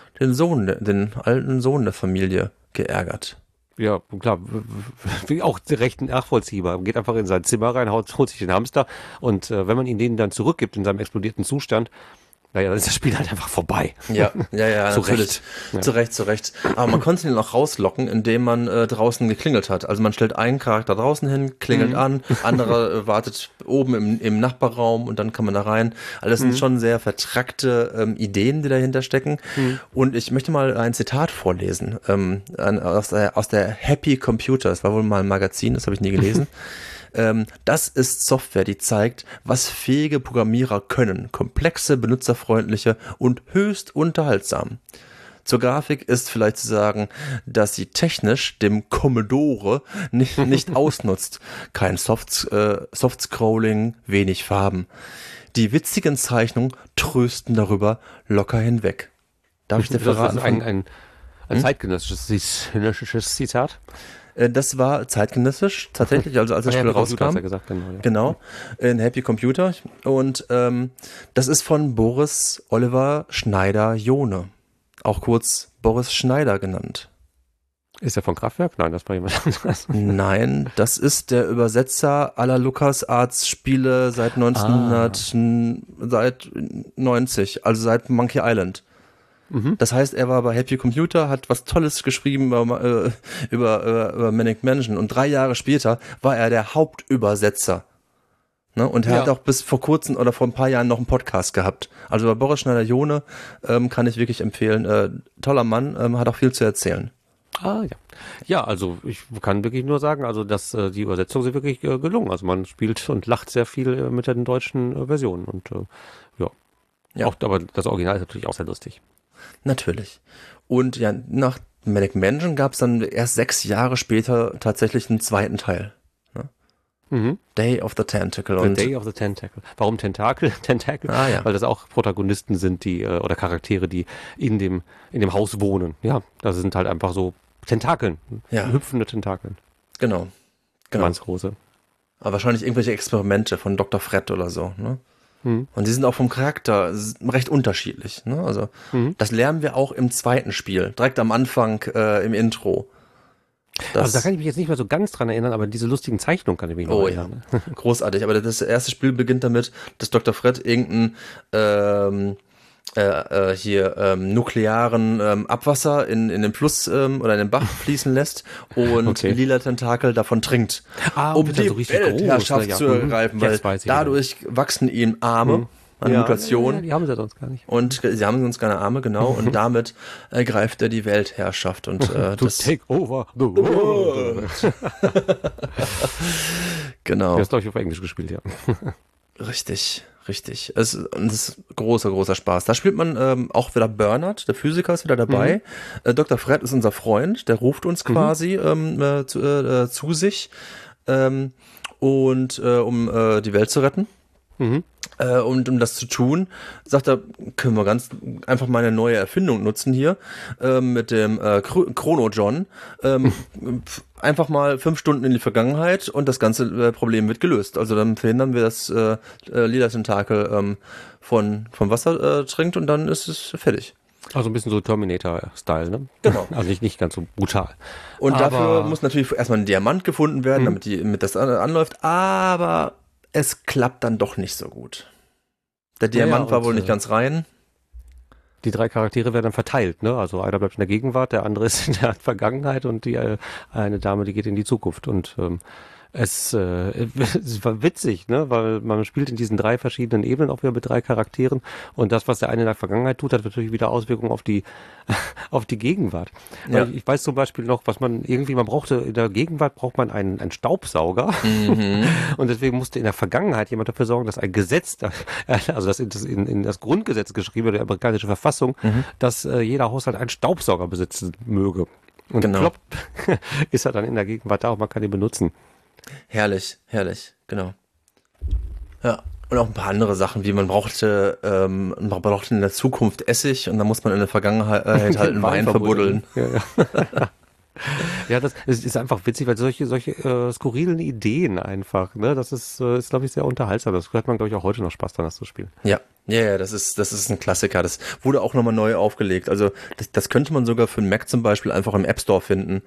alten Sohn der Familie geärgert. Ja, klar, auch recht nachvollziehbar. Geht einfach in sein Zimmer rein, holt sich den Hamster und wenn man ihn denen dann zurückgibt in seinem explodierten Zustand, naja, dann ist das Spiel halt einfach vorbei. Ja, natürlich. Zu Recht. Aber man konnte ihn auch rauslocken, indem man draußen geklingelt hat. Also man stellt einen Charakter draußen hin, klingelt an, anderer wartet oben im Nachbarraum und dann kann man da rein. Alles sind schon sehr vertrackte Ideen, die dahinter stecken. Und ich möchte mal ein Zitat vorlesen aus der Happy Computer. Das war wohl mal ein Magazin, das habe ich nie gelesen. Das ist Software, die zeigt, was fähige Programmierer können. Komplexe, benutzerfreundliche und höchst unterhaltsam. Zur Grafik ist vielleicht zu sagen, dass sie technisch dem Commodore nicht ausnutzt. Kein Soft-Scrolling, wenig Farben. Die witzigen Zeichnungen trösten darüber locker hinweg. Darf ich dir verraten? Das ist ein zeitgenössisches Zitat. Das war zeitgenössisch, tatsächlich, also als das Spiel rauskam. Genau, in Happy Computer. Und das ist von Boris Oliver Schneider-Johne. Auch kurz Boris Schneider genannt. Ist der von Kraftwerk? Nein, das war jemand anderes. Nein, das ist der Übersetzer aller LucasArts Spiele seit 90, also seit Monkey Island. Das heißt, er war bei Happy Computer, hat was Tolles geschrieben über Manic Mansion und 3 Jahre später war er der Hauptübersetzer. Ne? Und er hat auch bis vor kurzem oder vor ein paar Jahren noch einen Podcast gehabt. Also bei Boris Schneider-Jone kann ich wirklich empfehlen. Toller Mann, hat auch viel zu erzählen. Ja. Ja, also ich kann wirklich nur sagen, also dass die Übersetzungen sind wirklich gelungen. Also man spielt und lacht sehr viel mit den deutschen Versionen und ja. Auch, aber das Original ist natürlich auch sehr lustig. Natürlich. Und ja, nach Manic Mansion gab es dann erst 6 Jahre später tatsächlich einen zweiten Teil. Day of the Tentacle. Day of the Tentacle. Warum Tentakel? Tentakel? Ja. Weil das auch Protagonisten sind, die oder Charaktere, die in dem Haus wohnen. Ja, das sind halt einfach so Tentakeln. Ja. Hüpfende Tentakeln. Genau. Ganz große. Aber wahrscheinlich irgendwelche Experimente von Dr. Fred oder so, ne? Und die sind auch vom Charakter recht unterschiedlich, ne? Also, das lernen wir auch im zweiten Spiel, direkt am Anfang im Intro. Also da kann ich mich jetzt nicht mehr so ganz dran erinnern, aber diese lustigen Zeichnungen kann ich mich noch erinnern. Ja. Großartig, aber das erste Spiel beginnt damit, dass Dr. Fred irgendeinen nuklearen Abwasser in den Fluss oder in den Bach fließen lässt und lila Tentakel davon trinkt, um die so Weltherrschaft zu ergreifen, weil dadurch wachsen ihm Arme an Mutation. Ja, die haben sie sonst gar nicht. Und sie haben sonst keine Arme, genau, und damit ergreift er die Weltherrschaft und das take over the world. Genau. Das glaube ich auf Englisch gespielt, ja. Richtig. Das ist großer Spaß. Da spielt man auch wieder Bernhard, der Physiker ist wieder dabei. Dr. Fred ist unser Freund, der ruft uns quasi zu sich um die Welt zu retten. Und um das zu tun, sagt er, können wir ganz einfach mal eine neue Erfindung nutzen hier mit dem Chrono John. Einfach mal 5 Stunden in die Vergangenheit und das ganze Problem wird gelöst. Also dann verhindern wir, dass lila Tentakel vom Wasser trinkt und dann ist es fertig. Also ein bisschen so Terminator-Style, ne? Genau. Also nicht ganz so brutal. Und dafür muss natürlich erstmal ein Diamant gefunden werden, damit das anläuft, aber es klappt dann doch nicht so gut. Der Diamant war wohl nicht ganz rein. Die 3 Charaktere werden dann verteilt, ne? Also einer bleibt in der Gegenwart, der andere ist in der Vergangenheit und die eine Dame, die geht in die Zukunft. Und es war witzig, ne? Weil man spielt in diesen 3 verschiedenen Ebenen auch wieder mit 3 Charakteren und das, was der eine in der Vergangenheit tut, hat natürlich wieder Auswirkungen auf die Gegenwart. Ja. Ich weiß zum Beispiel noch, man brauchte in der Gegenwart einen Staubsauger und deswegen musste in der Vergangenheit jemand dafür sorgen, dass ein Gesetz, also das in das Grundgesetz geschrieben, der amerikanische Verfassung, dass jeder Haushalt einen Staubsauger besitzen möge. Und plopp ist er dann in der Gegenwart da und man kann ihn benutzen. Herrlich, genau. Ja, und auch ein paar andere Sachen, wie man brauchte in der Zukunft Essig und dann muss man in der Vergangenheit halt einen Wein verbuddeln. Ja. Ja, das ist einfach witzig, weil solche skurrilen Ideen einfach, ne, das ist glaube ich, sehr unterhaltsam. Das hat man, glaube ich, auch heute noch Spaß dran, das zu spielen. Ja, das ist ein Klassiker. Das wurde auch nochmal neu aufgelegt. Also das könnte man sogar für einen Mac zum Beispiel einfach im App Store finden.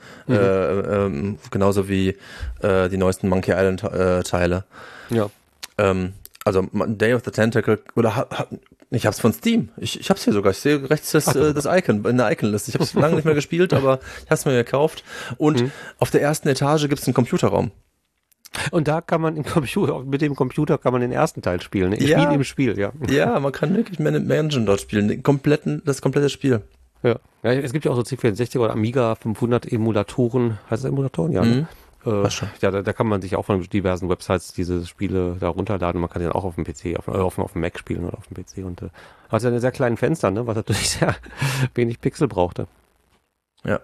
Genauso wie die neuesten Monkey Island Teile. Ja. Also Day of the Tentacle oder ich hab's von Steam. Ich hab's hier sogar. Ich sehe rechts das Icon in der Icon-Liste. Ich hab's lange nicht mehr gespielt, aber ich hab's mir gekauft. Und auf der ersten Etage gibt's einen Computerraum. Und da kann man mit dem Computer kann man den ersten Teil spielen. Spiel im Spiel, ja. Ja, man kann wirklich Manic Mansion dort spielen. Das komplette Spiel. Ja. Es gibt ja auch so C64 oder Amiga 500 Emulatoren. Heißt das Emulatoren? Ja. Ja, da kann man sich auch von diversen Websites diese Spiele da runterladen. Man kann den auch auf dem PC, auf dem Mac spielen oder auf dem PC. Und hat ja eine sehr kleinen Fenster, ne, was natürlich sehr wenig Pixel brauchte. Ja.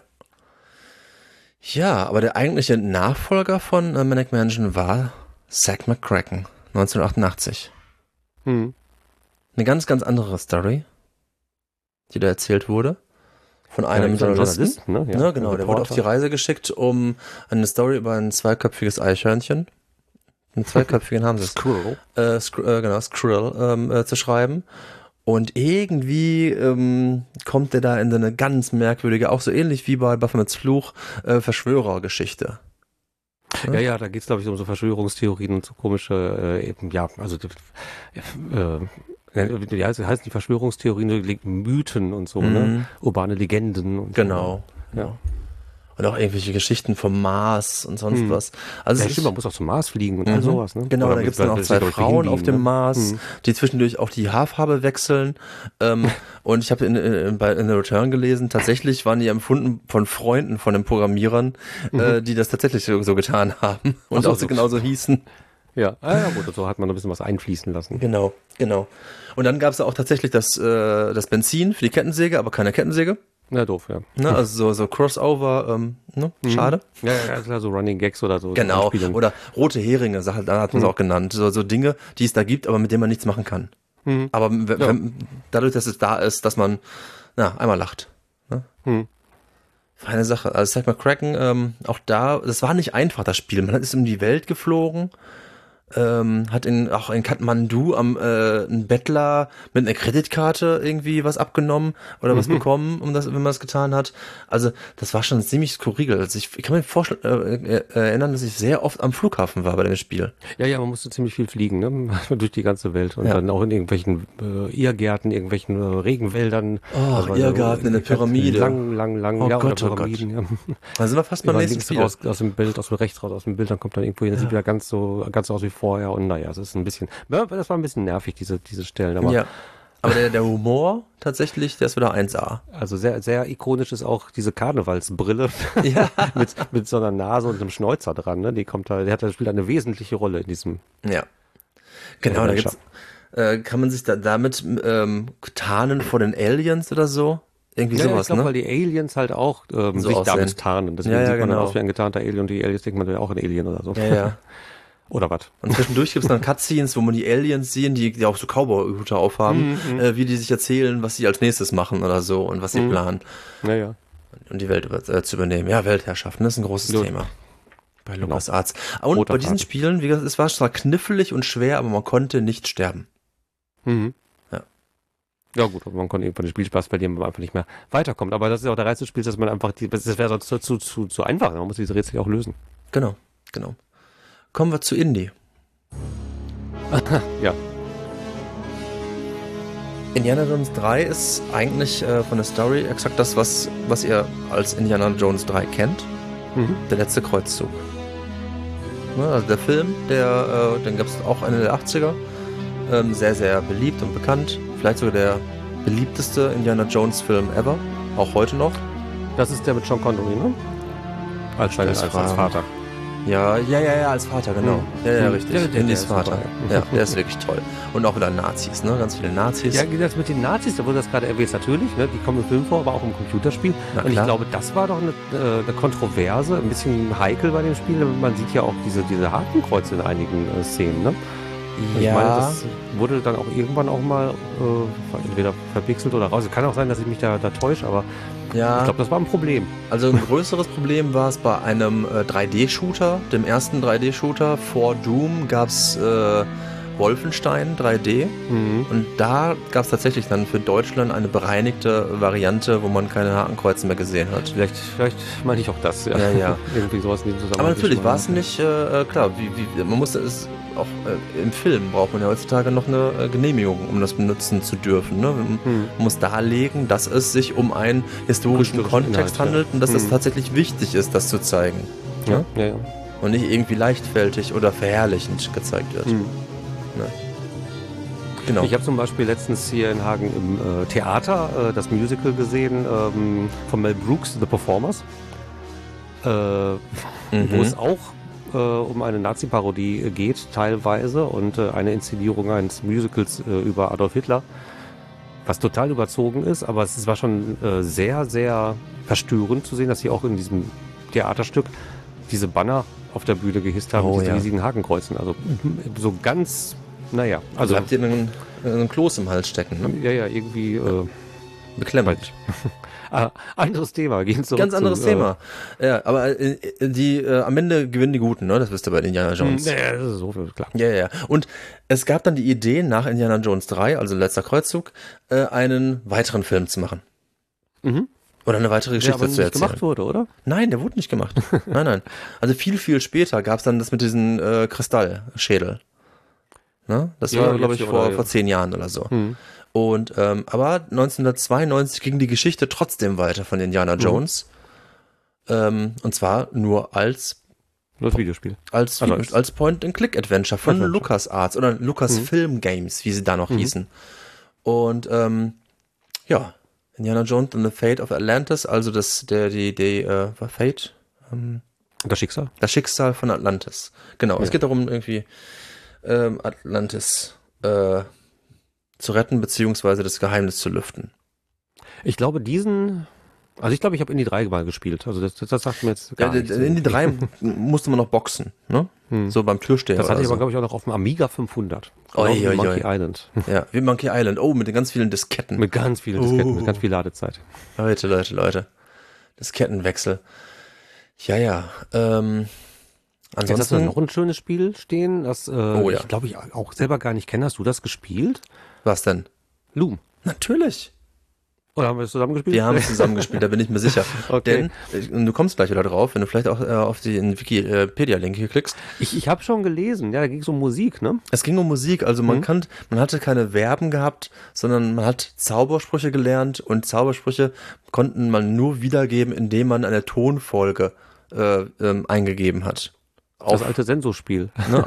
Ja, aber der eigentliche Nachfolger von Manic Mansion war Zack McCracken, 1988. Eine ganz, ganz andere Story, die da erzählt wurde. Von einem Journalisten, ne? Ja, genau, der wurde auf die Reise geschickt, um eine Story über ein 2-köpfiges Eichhörnchen, einen 2-köpfigen haben sie es. Squirrel. Squirrel, zu schreiben. Und irgendwie kommt er da in so eine ganz merkwürdige, auch so ähnlich wie bei Baphomets Fluch, Verschwörergeschichte. Ja, da geht es, glaube ich, um so Verschwörungstheorien und so komische, wie heißen die Verschwörungstheorien, Mythen und so, ne? Urbane Legenden und genau. so. Ja. Und auch irgendwelche Geschichten vom Mars und sonst was. Also stimmt, man muss auch zum Mars fliegen und all sowas, ne? Genau, da gibt es dann auch 2 Frauen auf dem Mars, die zwischendurch auch die Haarfarbe wechseln. Und ich habe in The Return gelesen, tatsächlich waren die empfunden von Freunden von den Programmierern, die das tatsächlich so getan haben und auch so genauso hießen. Ja, gut, so hat man ein bisschen was einfließen lassen. Genau. Und dann gab es auch tatsächlich das Benzin für die Kettensäge, aber keine Kettensäge. Na, doof, ja. Ne, also so Crossover, schade. Ja, klar, so Running Gags oder so. Genau, oder rote Heringe, da hat man es auch genannt. So Dinge, die es da gibt, aber mit denen man nichts machen kann. Aber dadurch, dass es da ist, dass man einmal lacht. Ne? Feine Sache. Also Zack McCracken, auch da, das war nicht einfach, das Spiel. Man ist um die Welt geflogen, hat auch in Kathmandu ein Bettler mit einer Kreditkarte irgendwie was abgenommen oder was bekommen, wenn man das getan hat. Also das war schon ziemlich skurril. Also ich kann mir erinnern, dass ich sehr oft am Flughafen war bei dem Spiel. Ja, man musste ziemlich viel fliegen, ne? Durch die ganze Welt und dann auch in irgendwelchen Irrgärten, irgendwelchen Regenwäldern. Irrgarten in der Pyramide. Lang, ja, Gott, Pyramiden. Ja. Da sind wir fast beim nächsten Spiel. Raus aus dem Bild, rechts raus aus dem Bild, dann kommt dann irgendwo hin, das sieht wieder ganz aus wie vorher und naja, es ist ein bisschen, das war ein bisschen nervig, diese Stellen. Aber der Humor tatsächlich, der ist wieder 1A. Also sehr, sehr ikonisch ist auch diese Karnevalsbrille mit so einer Nase und einem Schnäuzer dran, ne? Der spielt eine wesentliche Rolle in diesem. Ja. Genau, da gibt's, kann man sich damit tarnen vor den Aliens oder so? Irgendwie sowas, ich glaube, ne? weil die Aliens halt auch sich damit tarnen. Deswegen sieht man dann aus wie ein getarnter Alien und die Aliens denken, man wäre auch ein Alien oder so. Ja. Oder was? Und zwischendurch gibt es dann Cutscenes, wo man die Aliens sehen, die auch so Cowboy-Hüte aufhaben, wie die sich erzählen, was sie als nächstes machen oder so und was sie planen. Ja. Und die Welt zu übernehmen. Ja, Weltherrschaften, das ist ein großes Thema. Bei LucasArts. Und bei diesen Spielen, wie gesagt, es war zwar knifflig und schwer, aber man konnte nicht sterben. Ja. Ja gut, aber man konnte irgendwann den Spielspaß verlieren, weil man einfach nicht mehr weiterkommt. Aber das ist auch der Reiz des Spiels, dass man einfach, das wäre sonst zu einfach. Man muss diese Rätsel ja auch lösen. Genau. Kommen wir zu Indie. Ja. Indiana Jones 3 ist eigentlich von der Story exakt das, was ihr als Indiana Jones 3 kennt. Der letzte Kreuzzug. Also der Film, den gab es auch Ende der 80er. Sehr, sehr beliebt und bekannt. Vielleicht sogar der beliebteste Indiana Jones Film ever. Auch heute noch. Das ist der mit Sean Connery, ne? Als Vater. Ja, als Vater, genau. Ja, richtig. Indys Vater. Ja, der ist wirklich toll. Und auch wieder Nazis, ne? Ganz viele Nazis. Ja, das mit den Nazis, da wurde das gerade erwähnt, natürlich, ne? Die kommen im Film vor, aber auch im Computerspiel. Und ich glaube, das war doch eine Kontroverse, ein bisschen heikel bei dem Spiel. Man sieht ja auch diese Hakenkreuze in einigen Szenen, ne? Ich meine, das wurde dann auch irgendwann auch mal entweder verpixelt oder raus. Kann auch sein, dass ich mich da täusche, aber ich glaube, das war ein Problem. Also ein größeres Problem war es bei einem 3D-Shooter, dem ersten 3D-Shooter. Vor Doom gab es Wolfenstein 3D und da gab es tatsächlich dann für Deutschland eine bereinigte Variante, wo man keine Hakenkreuze mehr gesehen hat. Vielleicht meine ich auch das, ja. Irgendwie sowas in diesem Zusammenhang. Aber natürlich war es nicht, klar, man musste es auch im Film braucht man ja heutzutage noch eine Genehmigung, um das benutzen zu dürfen. Ne? Man muss darlegen, dass es sich um einen historischen Kontext handelt und dass es tatsächlich wichtig ist, das zu zeigen. Ja. Und nicht irgendwie leichtfältig oder verherrlichend gezeigt wird. Ne? Genau. Ich habe zum Beispiel letztens hier in Hagen im Theater das Musical gesehen von Mel Brooks, The Performers, wo es auch um eine Nazi-Parodie geht teilweise und eine Inszenierung eines Musicals über Adolf Hitler, was total überzogen ist, aber es war schon sehr, sehr verstörend zu sehen, dass sie auch in diesem Theaterstück diese Banner auf der Bühne gehisst haben, diese riesigen Hakenkreuzen, also so ganz, naja. Also habt ihr einen Kloß im Hals stecken, ne? Ja, irgendwie beklemmend. Anderes Thema. Ganz anderes Thema. Ja, aber am Ende gewinnen die Guten, ne? Das wisst ihr bei Indiana Jones. Ja, das ist so klar. Ja. Und es gab dann die Idee, nach Indiana Jones 3, also Letzter Kreuzzug, einen weiteren Film zu machen. Mhm. Oder eine weitere Geschichte zu erzählen. Der gemacht wurde, oder? Nein, der wurde nicht gemacht. Nein. Also viel später gab es dann das mit diesem Kristallschädel. Ne? Das war, glaube ich, vor 10 Jahren oder so. Und aber 1992 ging die Geschichte trotzdem weiter von Indiana Jones. Und zwar nur als Videospiel. Als Point-and-Click-Adventure von LucasArts oder Lucasfilm Games, wie sie da noch hießen. Und Indiana Jones and the Fate of Atlantis, also war Fate? Das Schicksal? Das Schicksal von Atlantis. Genau, es geht darum, irgendwie Atlantis zu retten, beziehungsweise das Geheimnis zu lüften. Ich glaube, ich habe Indie 3 mal gespielt. Also das sagt mir jetzt gar nichts. Indie 3 musste man noch boxen, ne? So beim Türsteher. Das hatte ich aber, glaube ich, auch noch auf dem Amiga 500. Wie Monkey Island. Ja, wie Monkey Island. Oh, mit den ganz vielen Disketten. Mit ganz vielen Disketten, mit ganz viel Ladezeit. Leute. Diskettenwechsel. Ja. Ansonsten jetzt hast du noch ein schönes Spiel stehen, das ich glaube ich auch selber gar nicht kenne. Hast du das gespielt? Was denn? Loom. Natürlich. Oder haben wir es zusammen gespielt? Wir haben es zusammen gespielt, da bin ich mir sicher. Okay. Denn du kommst gleich wieder drauf, wenn du vielleicht auch auf den Wikipedia-Link hier klickst. Ich habe schon gelesen, ja, da ging es um Musik, ne? Es ging um Musik, also man hatte keine Verben gehabt, sondern man hat Zaubersprüche gelernt und Zaubersprüche konnten man nur wiedergeben, indem man eine Tonfolge eingegeben hat. Das alte Senso-Spiel. Ne,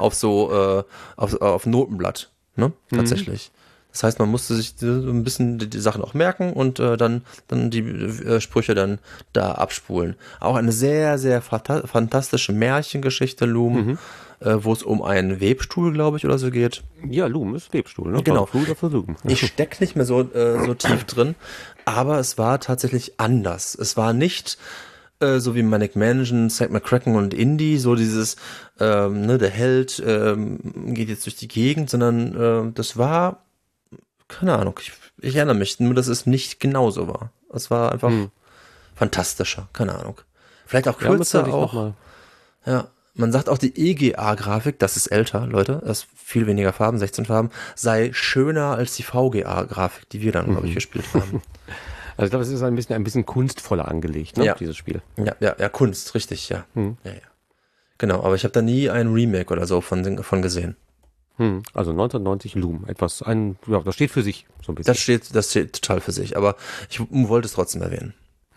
auf Notenblatt, ne? Tatsächlich. Das heißt, man musste sich so ein bisschen die Sachen auch merken und dann die Sprüche dann da abspulen. Auch eine sehr, sehr fantastische Märchengeschichte, Loom, wo es um einen Webstuhl, glaube ich, oder so geht. Ja, Loom ist Webstuhl, ne? Genau. Loom. Ich stecke nicht mehr so tief drin, aber es war tatsächlich anders. Es war nicht so wie Manic Mansion, Zack McCracken und Indy, so dieses, der Held geht jetzt durch die Gegend, sondern das war, keine Ahnung, ich erinnere mich, nur dass es nicht genauso war. Es war einfach fantastischer, keine Ahnung. Vielleicht auch kürzer auch. Ja, man sagt auch die EGA-Grafik, das ist älter, Leute, das ist viel weniger Farben, 16 Farben, sei schöner als die VGA-Grafik, die wir dann, glaube ich, gespielt haben. Also ich glaube, es ist ein bisschen kunstvoller angelegt, ne, dieses Spiel. Ja, Kunst, richtig, ja. Ja. Genau, aber ich habe da nie ein Remake oder so von gesehen. Also 1990 Loom, das steht für sich so ein bisschen. Das steht total für sich, aber ich wollte es trotzdem erwähnen.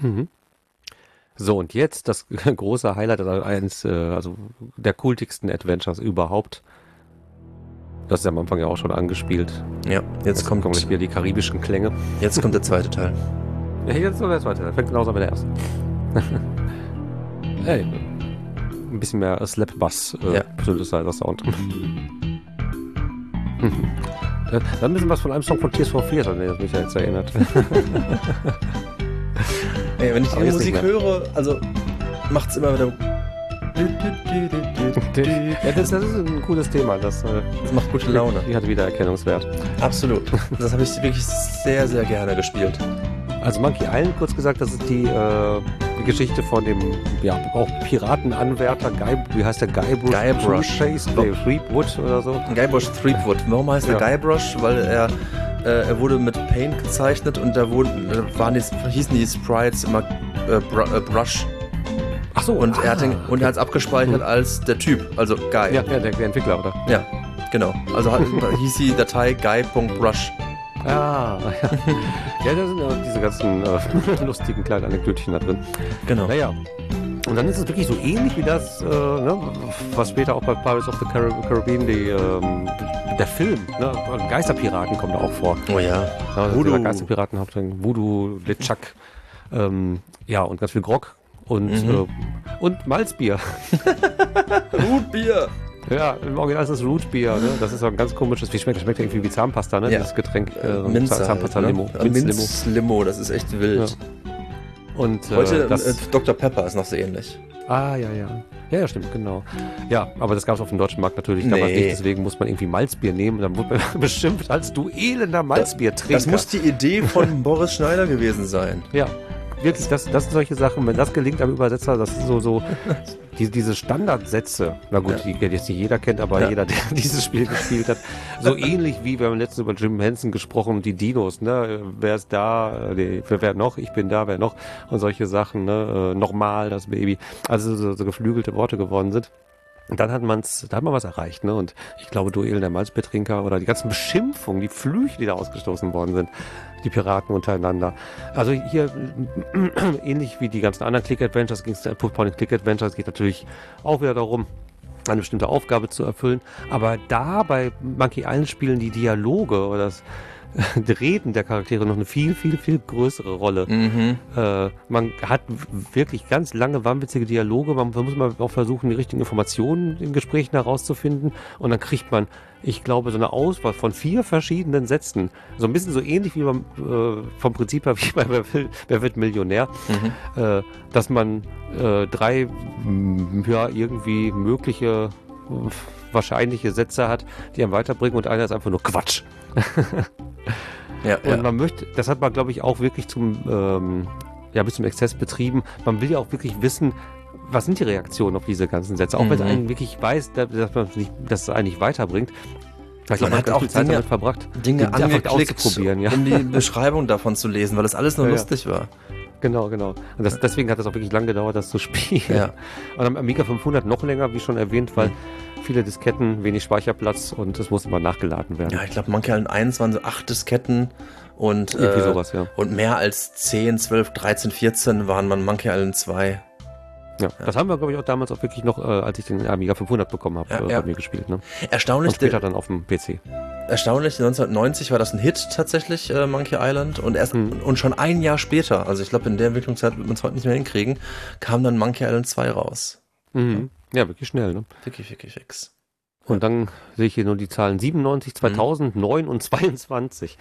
So, und jetzt das große Highlight, also der kultigsten Adventures überhaupt. Das ist am Anfang ja auch schon angespielt. Ja, jetzt kommen gleich wieder die karibischen Klänge. Jetzt kommt der zweite Teil. Ja, jetzt kommt der zweite Teil. Fängt genauso an wie der erste. Hey, ein bisschen mehr Slap-Bass, Synthesizer-Sound. Dann ein bisschen was von einem Song von Tears for Fears, an den mich ja jetzt erinnert. Ey, wenn ich die Musik höre, also macht's immer wieder. Ja, das ist ein cooles Thema. Das macht gute Laune. Die hat wieder Erkennungswert. Absolut. Das habe ich wirklich sehr, sehr gerne gespielt. Also Monkey Island, kurz gesagt, das ist die Geschichte von dem auch Piratenanwärter Guybrush Threepwood oder so. Guybrush Threepwood. Warum heißt er Guybrush? Weil er wurde mit Paint gezeichnet und da hießen die Sprites immer Brush. Ach so. Und er hat es abgespeichert als der Typ, also Guy. Ja, der Entwickler, oder? Ja, genau. Also hieß die Datei guy.brush. Ja, da sind ja diese ganzen lustigen kleinen Anekdötchen da drin. Genau. Naja. Und dann ist es wirklich so ähnlich wie das, was später auch bei Pirates of the Caribbean, der Film, ne? Geisterpiraten kommen da auch vor. Oh ja. Voodoo. Geisterpiraten, Voodoo, LeChuck, und ganz viel Grog und Malzbier. Rootbier. Ja, im Original ist das Rootbier, ne? Das ist so ein ganz komisches, das schmeckt irgendwie wie Zahnpasta, ne? Ja. Dieses Getränk, Zahnpasta-Limo. Minz-Limo, das ist echt wild. Ja. Und heute Dr. Pepper ist noch so ähnlich. Ah, ja. Ja, stimmt, genau. Ja, aber das gab es auf dem deutschen Markt natürlich damals nicht, deswegen muss man irgendwie Malzbier nehmen. Dann wurde man beschimpft als du elender Malzbiertrinker. Das muss die Idee von Boris Schneider gewesen sein. Ja, wirklich, das sind solche Sachen, wenn das gelingt am Übersetzer, das ist so diese Standardsätze, na gut, die jetzt nicht jeder kennt, aber jeder, der dieses Spiel gespielt hat, so ähnlich wie wir haben letztens über Jim Henson gesprochen, die Dinos, ne, wer ist da, wer noch, ich bin da, wer noch, und solche Sachen, ne, nochmal das Baby, also so geflügelte Worte geworden sind. Und dann hat man was erreicht, ne? Und ich glaube, Duellen der Malzbetrinker oder die ganzen Beschimpfungen, die Flüche, die da ausgestoßen worden sind, die Piraten untereinander. Also hier ähnlich wie die ganzen anderen Click-Adventures, Click-Adventures geht natürlich auch wieder darum, eine bestimmte Aufgabe zu erfüllen. Aber da bei Monkey Island spielen die Dialoge oder das Reden der Charaktere noch eine viel, viel, viel größere Rolle. Man hat wirklich ganz lange wahnwitzige Dialoge, man muss mal auch versuchen, die richtigen Informationen in Gesprächen herauszufinden und dann kriegt man, ich glaube, so eine Auswahl von 4 verschiedenen Sätzen. So ein bisschen so ähnlich wie vom Prinzip her wie bei Wer wird Millionär, dass man 3 irgendwie mögliche wahrscheinliche Sätze hat, die einem weiterbringen und einer ist einfach nur Quatsch. Und man möchte, das hat man glaube ich auch wirklich bis zum Exzess betrieben. Man will ja auch wirklich wissen, was sind die Reaktionen auf diese ganzen Sätze, auch wenn es einen wirklich weiß, dass es eigentlich weiterbringt. Ich glaube, man hat auch viel Zeit damit verbracht, Dinge angeklickt, um die Beschreibung davon zu lesen, weil das alles nur lustig war. Genau. Und deswegen hat es auch wirklich lange gedauert, das zu spielen. Ja. Und am Amiga 500 noch länger, wie schon erwähnt, weil viele Disketten, wenig Speicherplatz und es musste immer nachgeladen werden. Ja, ich glaube, Monkey Island 1 waren so 8 Disketten und, sowas, und mehr als 10, 12, 13, 14 waren man Monkey Island 2. Ja, das haben wir, glaube ich, auch damals auch wirklich noch, als ich den Amiga 500 bekommen habe, bei mir gespielt. Ne? Erstaunlich. Und später dann auf dem PC. Erstaunlich, 1990 war das ein Hit tatsächlich, Monkey Island. Und und schon ein Jahr später, also ich glaube, in der Entwicklungszeit wird man es heute nicht mehr hinkriegen, kam dann Monkey Island 2 raus. Ja, wirklich schnell, ne? Wirklich fix. Und dann sehe ich hier nur die Zahlen 97, 2000, 9 und 22.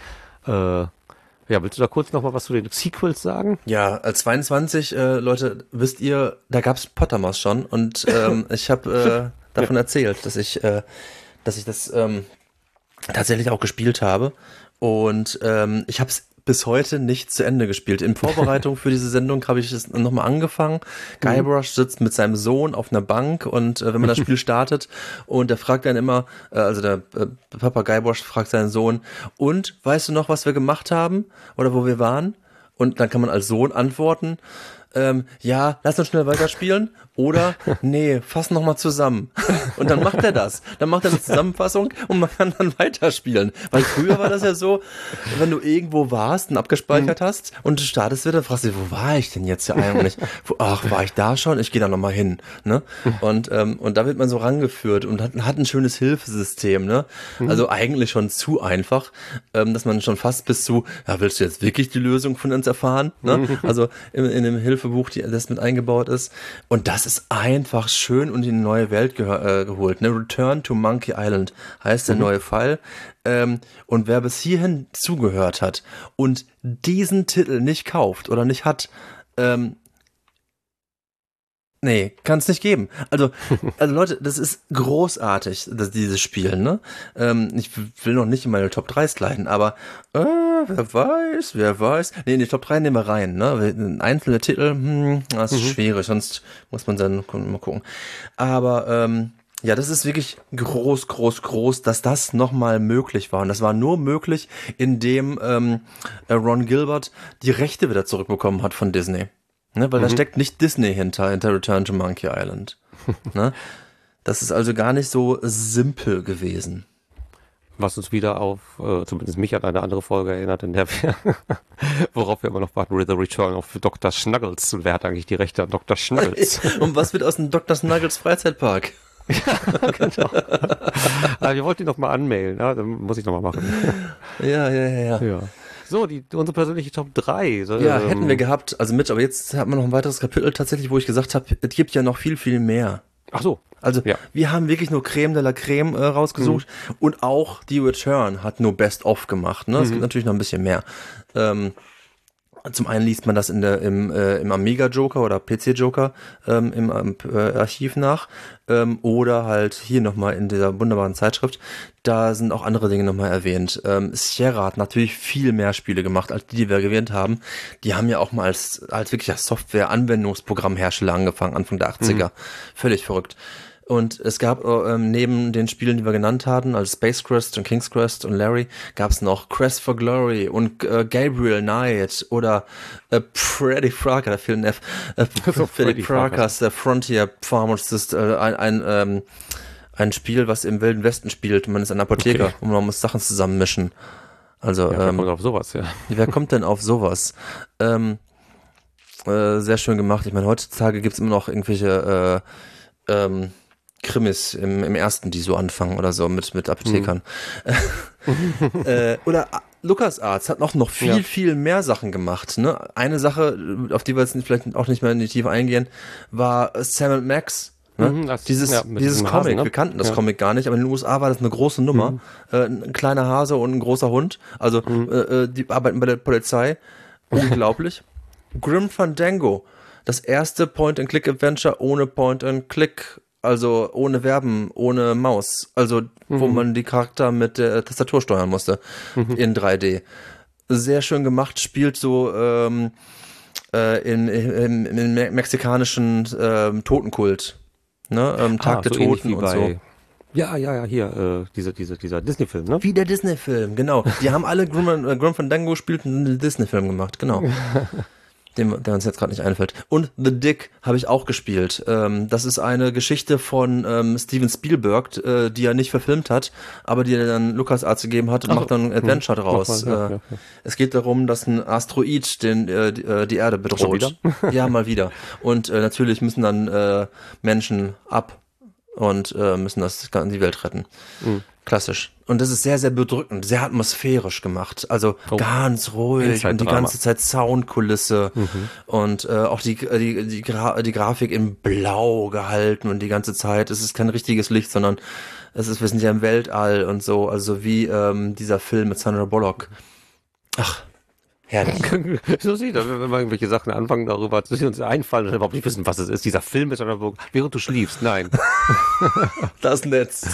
Ja, willst du da kurz noch mal was zu den Sequels sagen? Ja, als 22, Leute, wisst ihr, da gab's Pottermos schon und ich habe davon erzählt, dass ich das tatsächlich auch gespielt habe und ich habe es bis heute nicht zu Ende gespielt. In Vorbereitung für diese Sendung habe ich es nochmal angefangen. Guybrush sitzt mit seinem Sohn auf einer Bank und wenn man das Spiel startet und der fragt dann immer, also der Papa Guybrush fragt seinen Sohn, und weißt du noch, was wir gemacht haben oder wo wir waren? Und dann kann man als Sohn antworten, ja, lass uns schnell weiterspielen oder nee, fass noch mal zusammen. Und dann macht er das. Dann macht er eine Zusammenfassung und man kann dann weiterspielen. Weil früher war das ja so, wenn du irgendwo warst und abgespeichert hast und du startest wieder, fragst du, wo war ich denn jetzt hier eigentlich? Ach, war ich da schon? Ich gehe da noch mal hin. Ne? Und da wird man so rangeführt und hat ein schönes Hilfesystem. Ne? Also eigentlich schon zu einfach, dass man schon fast bis zu, ja, willst du jetzt wirklich die Lösung von uns erfahren? Ne? Also in dem Hilfebuch, das mit eingebaut ist. Und das ist einfach schön und in die neue Welt geholt. Ne? Return to Monkey Island heißt der neue Fall. Und wer bis hierhin zugehört hat und diesen Titel nicht kauft oder nicht hat, nee, kann es nicht geben. Also Leute, das ist großartig, dieses Spiel, ne? Ich will noch nicht in meine Top 3 sliden, aber wer weiß. Nee, in die Top 3 nehmen wir rein, ne? Einzelne Titel, das ist schwierig, sonst muss man dann mal gucken. Aber ja, das ist wirklich groß, dass das nochmal möglich war. Und das war nur möglich, indem Ron Gilbert die Rechte wieder zurückbekommen hat von Disney. Ne, weil da steckt nicht Disney hinter Return to Monkey Island. Ne? Das ist also gar nicht so simpel gewesen. Was uns wieder auf, zumindest mich an eine andere Folge erinnert, in der wir, worauf wir immer noch warten, The Return of Dr. Snuggles. Und wer hat eigentlich die Rechte an Dr. Snuggles? Und was wird aus dem Dr. Snuggles Freizeitpark? Ja, genau. Aber wir wollten ihn noch mal anmailen, ja? Dann muss ich noch mal machen. Ja. So, unsere persönliche Top 3. Ja, hätten wir gehabt, also aber jetzt hat man noch ein weiteres Kapitel tatsächlich, wo ich gesagt habe, es gibt ja noch viel, viel mehr. Ach so. Also, wir haben wirklich nur Creme de la Creme rausgesucht und auch die Return hat nur Best-of gemacht, ne? Es gibt natürlich noch ein bisschen mehr. Zum einen liest man das im Amiga Joker oder PC Joker im Archiv nach oder halt hier nochmal in dieser wunderbaren Zeitschrift. Da sind auch andere Dinge nochmal erwähnt. Sierra hat natürlich viel mehr Spiele gemacht, als die wir erwähnt haben. Die haben ja auch mal als wirklicher Software-Anwendungsprogrammhersteller angefangen, Anfang der 80er. Völlig verrückt. Und es gab neben den Spielen, die wir genannt hatten, also Space Quest und King's Quest und Larry, gab es noch Quest for Glory und Gabriel Knight oder Freddy Fraka, da fehlt ein F. Freddy Fraka's Frontier Farmers, das ist ein Spiel, was im Wilden Westen spielt. Man ist ein Apotheker und man muss Sachen zusammenmischen. Also, wer kommt auf sowas, ja. Wer kommt denn auf sowas? Sehr schön gemacht. Ich meine, heutzutage gibt's immer noch irgendwelche Krimis im ersten, die so anfangen oder so mit Apothekern. Oder LucasArts hat noch viel mehr Sachen gemacht. Ne? Eine Sache, auf die wir jetzt vielleicht auch nicht mehr in die Tiefe eingehen, war Sam & Max. Ne? Dieses Comic, Hasen, ne? Wir kannten das Comic gar nicht, aber in den USA war das eine große Nummer. Ein kleiner Hase und ein großer Hund. Also die arbeiten bei der Polizei. Unglaublich. Grim Fandango. Das erste Point-and-Click-Adventure ohne Point-and-Click, also ohne Verben, ohne Maus. Also, wo man die Charakter mit der Tastatur steuern musste in 3D. Sehr schön gemacht, spielt so im mexikanischen Totenkult. Ne? Tag der so Toten und so. Ja, hier, dieser Disney-Film, ne? Wie der Disney-Film, genau. Die haben alle Grim Fandango gespielt und einen Disney-Film gemacht, genau. Der uns jetzt gerade nicht einfällt. Und The Dick habe ich auch gespielt. Das ist eine Geschichte von Steven Spielberg, die er nicht verfilmt hat, aber die er dann LucasArts gegeben hat und macht dann ein Adventure draus. Ja. Es geht darum, dass ein Asteroid die Erde bedroht. Ja, mal wieder. Und natürlich müssen dann Menschen ab und müssen die Welt retten. Klassisch. Und das ist sehr, sehr bedrückend, sehr atmosphärisch gemacht. Also ganz ruhig und die ganze Zeit Soundkulisse und auch die Grafik in Blau gehalten und die ganze Zeit. Es ist kein richtiges Licht, sondern wir sind ja im Weltall und so. Also wie dieser Film mit Sandra Bullock. Ach, herrlich. So sieht das, wenn wir irgendwelche Sachen anfangen, darüber zu uns einfallen und überhaupt nicht wissen, was es ist. Dieser Film mit Sandra Bullock, während du schliefst. Nein. Das Netz.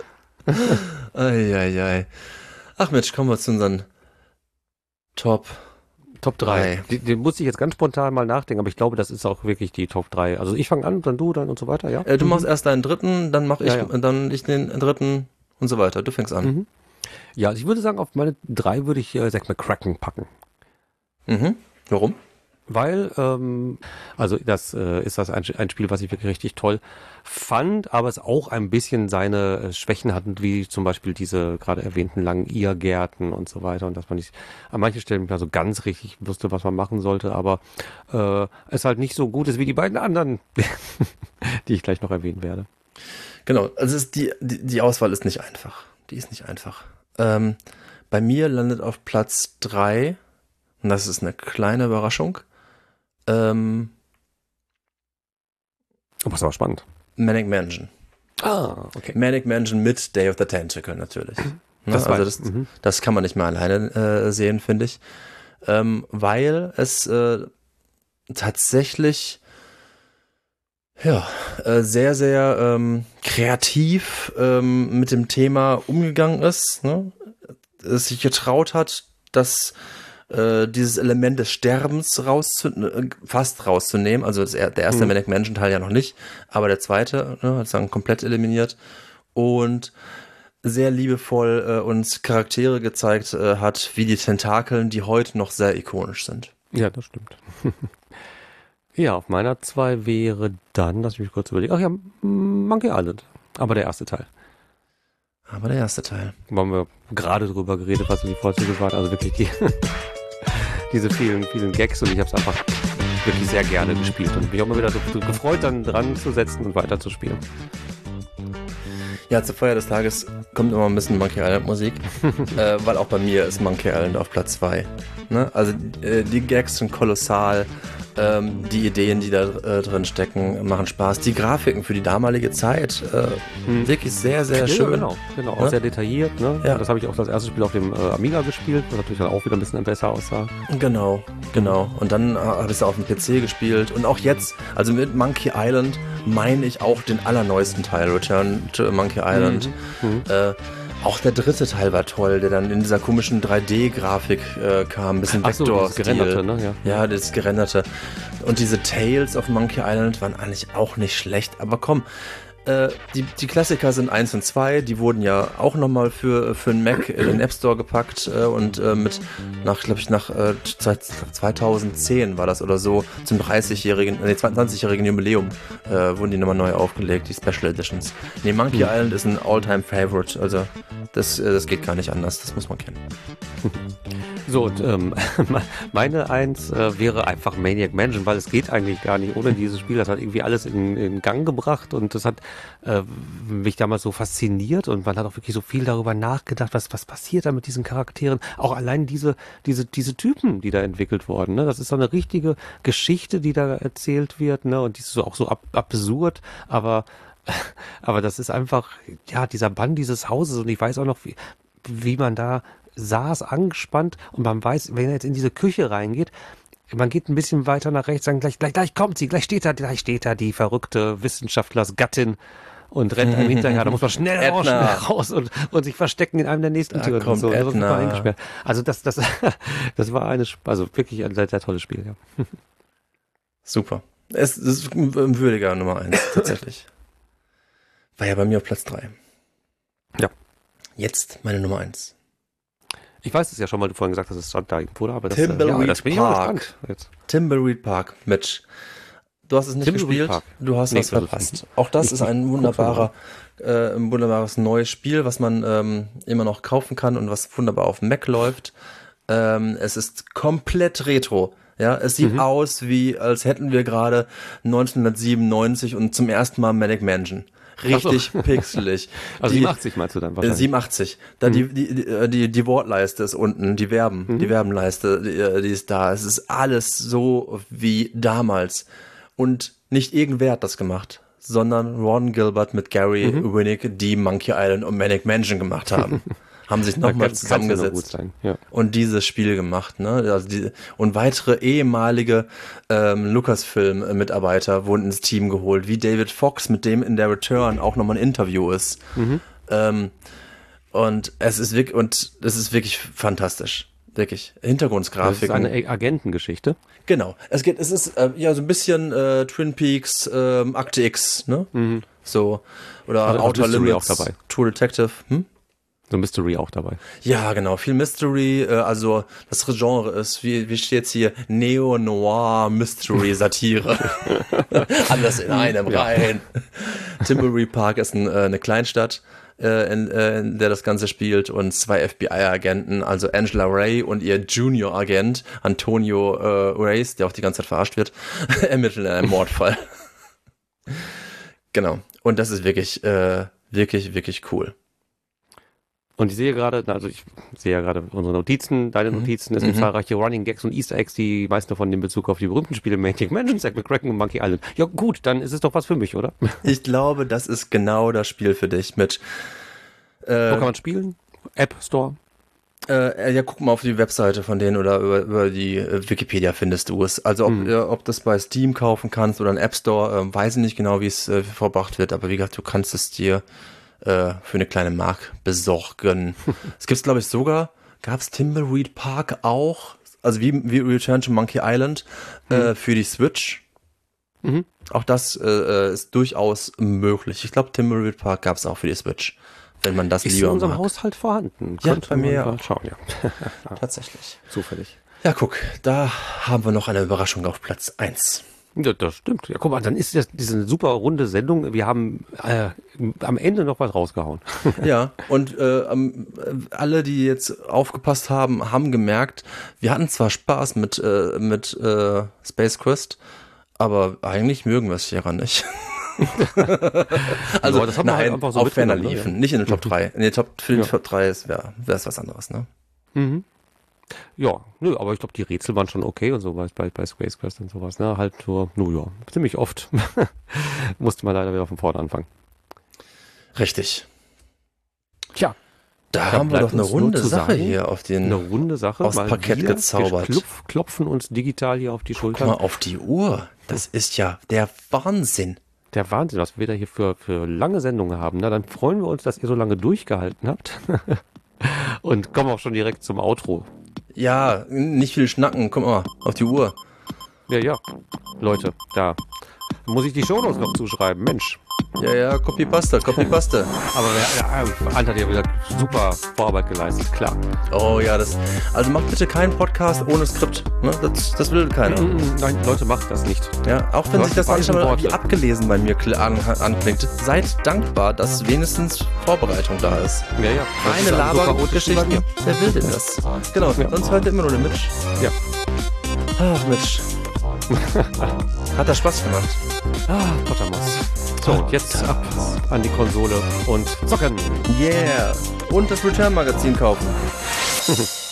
Eieiei. Ach Mensch, kommen wir zu unseren Top 3. Den muss ich jetzt ganz spontan mal nachdenken, aber ich glaube, das ist auch wirklich die Top 3. Also ich fange an, dann du, dann und so weiter, ja? Du machst erst deinen dritten, dann mache ich dann ich den dritten und so weiter. Du fängst an. Ja, also ich würde sagen, auf meine 3 würde ich Zack McCracken packen. Warum? Weil, also das ist ein Spiel, was ich wirklich richtig toll fand, aber es auch ein bisschen seine Schwächen hat, wie zum Beispiel diese gerade erwähnten langen Irrgärten und so weiter und dass man nicht an manchen Stellen nicht mehr so ganz richtig wusste, was man machen sollte, aber es halt nicht so gut ist wie die beiden anderen, die ich gleich noch erwähnen werde. Genau, also die Auswahl ist nicht einfach. Die ist nicht einfach. Bei mir landet auf Platz 3, und das ist eine kleine Überraschung, aber es war spannend. Manic Mansion. Okay. Manic Mansion mit Day of the Tentacle natürlich. Das kann man nicht mehr alleine sehen, finde ich. Weil es tatsächlich sehr, sehr kreativ mit dem Thema umgegangen ist. Ne? Es sich getraut hat, dass dieses Element des Sterbens fast rauszunehmen. Also der erste Manic Mansion Teil ja noch nicht, aber der zweite hat es dann komplett eliminiert und sehr liebevoll uns Charaktere gezeigt hat, wie die Tentakeln, die heute noch sehr ikonisch sind. Ja, das stimmt. Ja, auf meiner 2 wäre dann, lass mich kurz überlegen, Monkey Island, aber der erste Teil. Da haben wir gerade drüber geredet, was die Vorzüge waren, also wirklich diese vielen, vielen Gags und ich habe es einfach wirklich sehr gerne gespielt und mich auch mal wieder so gefreut, dann dran zu setzen und weiterzuspielen. Ja, zur Feier des Tages kommt immer ein bisschen Monkey Island Musik, weil auch bei mir ist Monkey Island auf Platz 2. Ne? Also die Gags sind kolossal Die Ideen, die da drin stecken, machen Spaß. Die Grafiken für die damalige Zeit, wirklich sehr, sehr schön. Genau, auch sehr detailliert. Ne? Ja. Das habe ich auch das erste Spiel auf dem Amiga gespielt, was natürlich dann auch wieder ein bisschen besser aussah. Genau. Und dann habe ich es auf dem PC gespielt. Und auch jetzt, also mit Monkey Island, meine ich auch den allerneuesten Teil, Return to Monkey Island. Auch der dritte Teil war toll, der dann in dieser komischen 3D-Grafik kam, ein bisschen Vektor-Stil. Das gerenderte, ne? Ja, das gerenderte. Und diese Tales of Monkey Island waren eigentlich auch nicht schlecht. Aber komm, die Klassiker sind 1 und 2, die wurden ja auch nochmal für den Mac in den App Store gepackt und nach 2010 war das oder so, zum 20-jährigen Jubiläum wurden die nochmal neu aufgelegt, die Special Editions. Nee, Monkey Island ist ein All-Time-Favorite, also das geht gar nicht anders, das muss man kennen. So, und meine Eins wäre einfach Maniac Mansion, weil es geht eigentlich gar nicht ohne dieses Spiel. Das hat irgendwie alles in Gang gebracht und das hat mich damals so fasziniert und man hat auch wirklich so viel darüber nachgedacht, was passiert da mit diesen Charakteren. Auch allein diese Typen, die da entwickelt wurden. Ne? Das ist so eine richtige Geschichte, die da erzählt wird, ne? Und die ist so auch so absurd, aber das ist einfach, ja, dieser Bann dieses Hauses und ich weiß auch noch, wie man da saß, angespannt und man weiß, wenn er jetzt in diese Küche reingeht, man geht ein bisschen weiter nach rechts, dann gleich kommt sie, gleich steht da die verrückte Wissenschaftlersgattin und rennt einem hinterher, da muss man schnell raus und sich verstecken in einem der nächsten Türen. Kommt so. Das war eingesperrt. Also das war also wirklich ein sehr, sehr tolles Spiel, ja. Super. Es ist ein würdiger Nummer 1, tatsächlich. War ja bei mir auf Platz 3. Ja. Jetzt meine Nummer 1. Ich weiß es ja schon, weil du vorhin gesagt hast, es stand da irgendwo, aber das, das bin ich auch gespannt jetzt. Timbleweed Park, Mitch. Du hast es nicht gespielt, du hast was verpasst. Auch das ist ein wunderbares neues Spiel, was man immer noch kaufen kann und was wunderbar auf dem Mac läuft. Es ist komplett retro. Ja, es sieht aus, wie als hätten wir gerade 1997 und zum ersten Mal Maniac Mansion. Richtig pixelig. Also 87 meinst du dann wahrscheinlich? 87. Da die Wortleiste ist unten, die Verbenleiste, die ist da. Es ist alles so wie damals. Und nicht irgendwer hat das gemacht, sondern Ron Gilbert mit Gary Winnick, die Monkey Island und Maniac Mansion gemacht haben. Haben sich nochmal zusammengesetzt und dieses Spiel gemacht, ne? Also und weitere ehemalige Lucasfilm-Mitarbeiter wurden ins Team geholt, wie David Fox, mit dem in der Return auch nochmal ein Interview ist. Und es ist wirklich fantastisch. Wirklich. Hintergrundgrafiken. Das ist eine Agentengeschichte. Genau. Es ist so ein bisschen Twin Peaks, Akte X, ne? So. Oder also Outer Limits, auch dabei. True Detective. So Mystery auch dabei. Ja, genau. Viel Mystery. Also das Genre ist, wie steht's hier? Neo-Noir-Mystery-Satire. Alles in einem rein. Timbleweed Park ist eine Kleinstadt, in der das Ganze spielt und 2 FBI-Agenten, also Angela Ray und ihr Junior-Agent Antonio Reyes, der auch die ganze Zeit verarscht wird, ermitteln in einem Mordfall. Genau. Und das ist wirklich, wirklich cool. Und ich sehe gerade unsere Notizen, deine Notizen, es gibt zahlreiche Running Gags und Easter Eggs, die meisten davon in Bezug auf die berühmten Spiele Maniac Mansion, Zack McCracken und Monkey Island. Ja gut, dann ist es doch was für mich, oder? Ich glaube, das ist genau das Spiel für dich mit. Wo kann man spielen? App Store? Ja, guck mal auf die Webseite von denen oder über die Wikipedia findest du es. Also ob das bei Steam kaufen kannst oder im App Store, weiß ich nicht genau, wie es verbracht wird, aber wie gesagt, du kannst es dir für eine kleine Mark besorgen. Es gibt's, glaube ich, sogar, gab's Timbleweed Park auch, also wie Return to Monkey Island für die Switch. Auch das ist durchaus möglich. Ich glaube, Timbleweed Park gab's auch für die Switch, wenn man das lieber mag. Ist in unserem Haushalt vorhanden. Ja, bei mir auch. Schauen, ja. Tatsächlich. Zufällig. Ja, guck, da haben wir noch eine Überraschung auf Platz 1. Ja, das stimmt. Ja, guck mal, dann ist das diese super runde Sendung. Wir haben am Ende noch was rausgehauen. Ja, und alle, die jetzt aufgepasst haben, haben gemerkt, wir hatten zwar Spaß mit Space Quest, aber eigentlich mögen wir es hieran nicht. Also, das haben wir halt einfach so auf Ferner liefen, nicht in den Top 3. In den Top 3 wäre es was anderes, ne? Ja, nö, aber ich glaube, die Rätsel waren schon okay und so bei Space Quest und sowas, ne? Halt nur, ja, ziemlich oft musste man leider wieder von vorne anfangen. Richtig. Tja. Da haben wir doch eine runde Sache hier aufs Parkett gezaubert. Klopfen uns digital hier auf die Schultern. Guck mal auf die Uhr. Das ist ja der Wahnsinn. Der Wahnsinn, was wir da hier für lange Sendungen haben. Na, dann freuen wir uns, dass ihr so lange durchgehalten habt. Und kommen auch schon direkt zum Outro. Ja, nicht viel schnacken. Guck mal auf die Uhr. Ja. Leute, da muss ich die Shownotes noch zuschreiben. Mensch. Ja, Copy-Paste. Aber Ant hat ja wieder super Vorarbeit geleistet, klar. Oh ja, also macht bitte keinen Podcast ohne Skript. Ne? Das will keiner. Nein, Leute, macht das nicht. Ja, auch wenn sich das manchmal wie abgelesen bei mir anklingt. Seid dankbar, dass wenigstens Vorbereitung da ist. Ja. Keine Labergeschichten. Wer will denn das? Genau, sonst hört ihr immer nur den Mitch. Ja. Ach, Mitch. Hat das Spaß gemacht. Pottermos. So, und jetzt ab an die Konsole und zocken. Yeah. Und das Return-Magazin kaufen.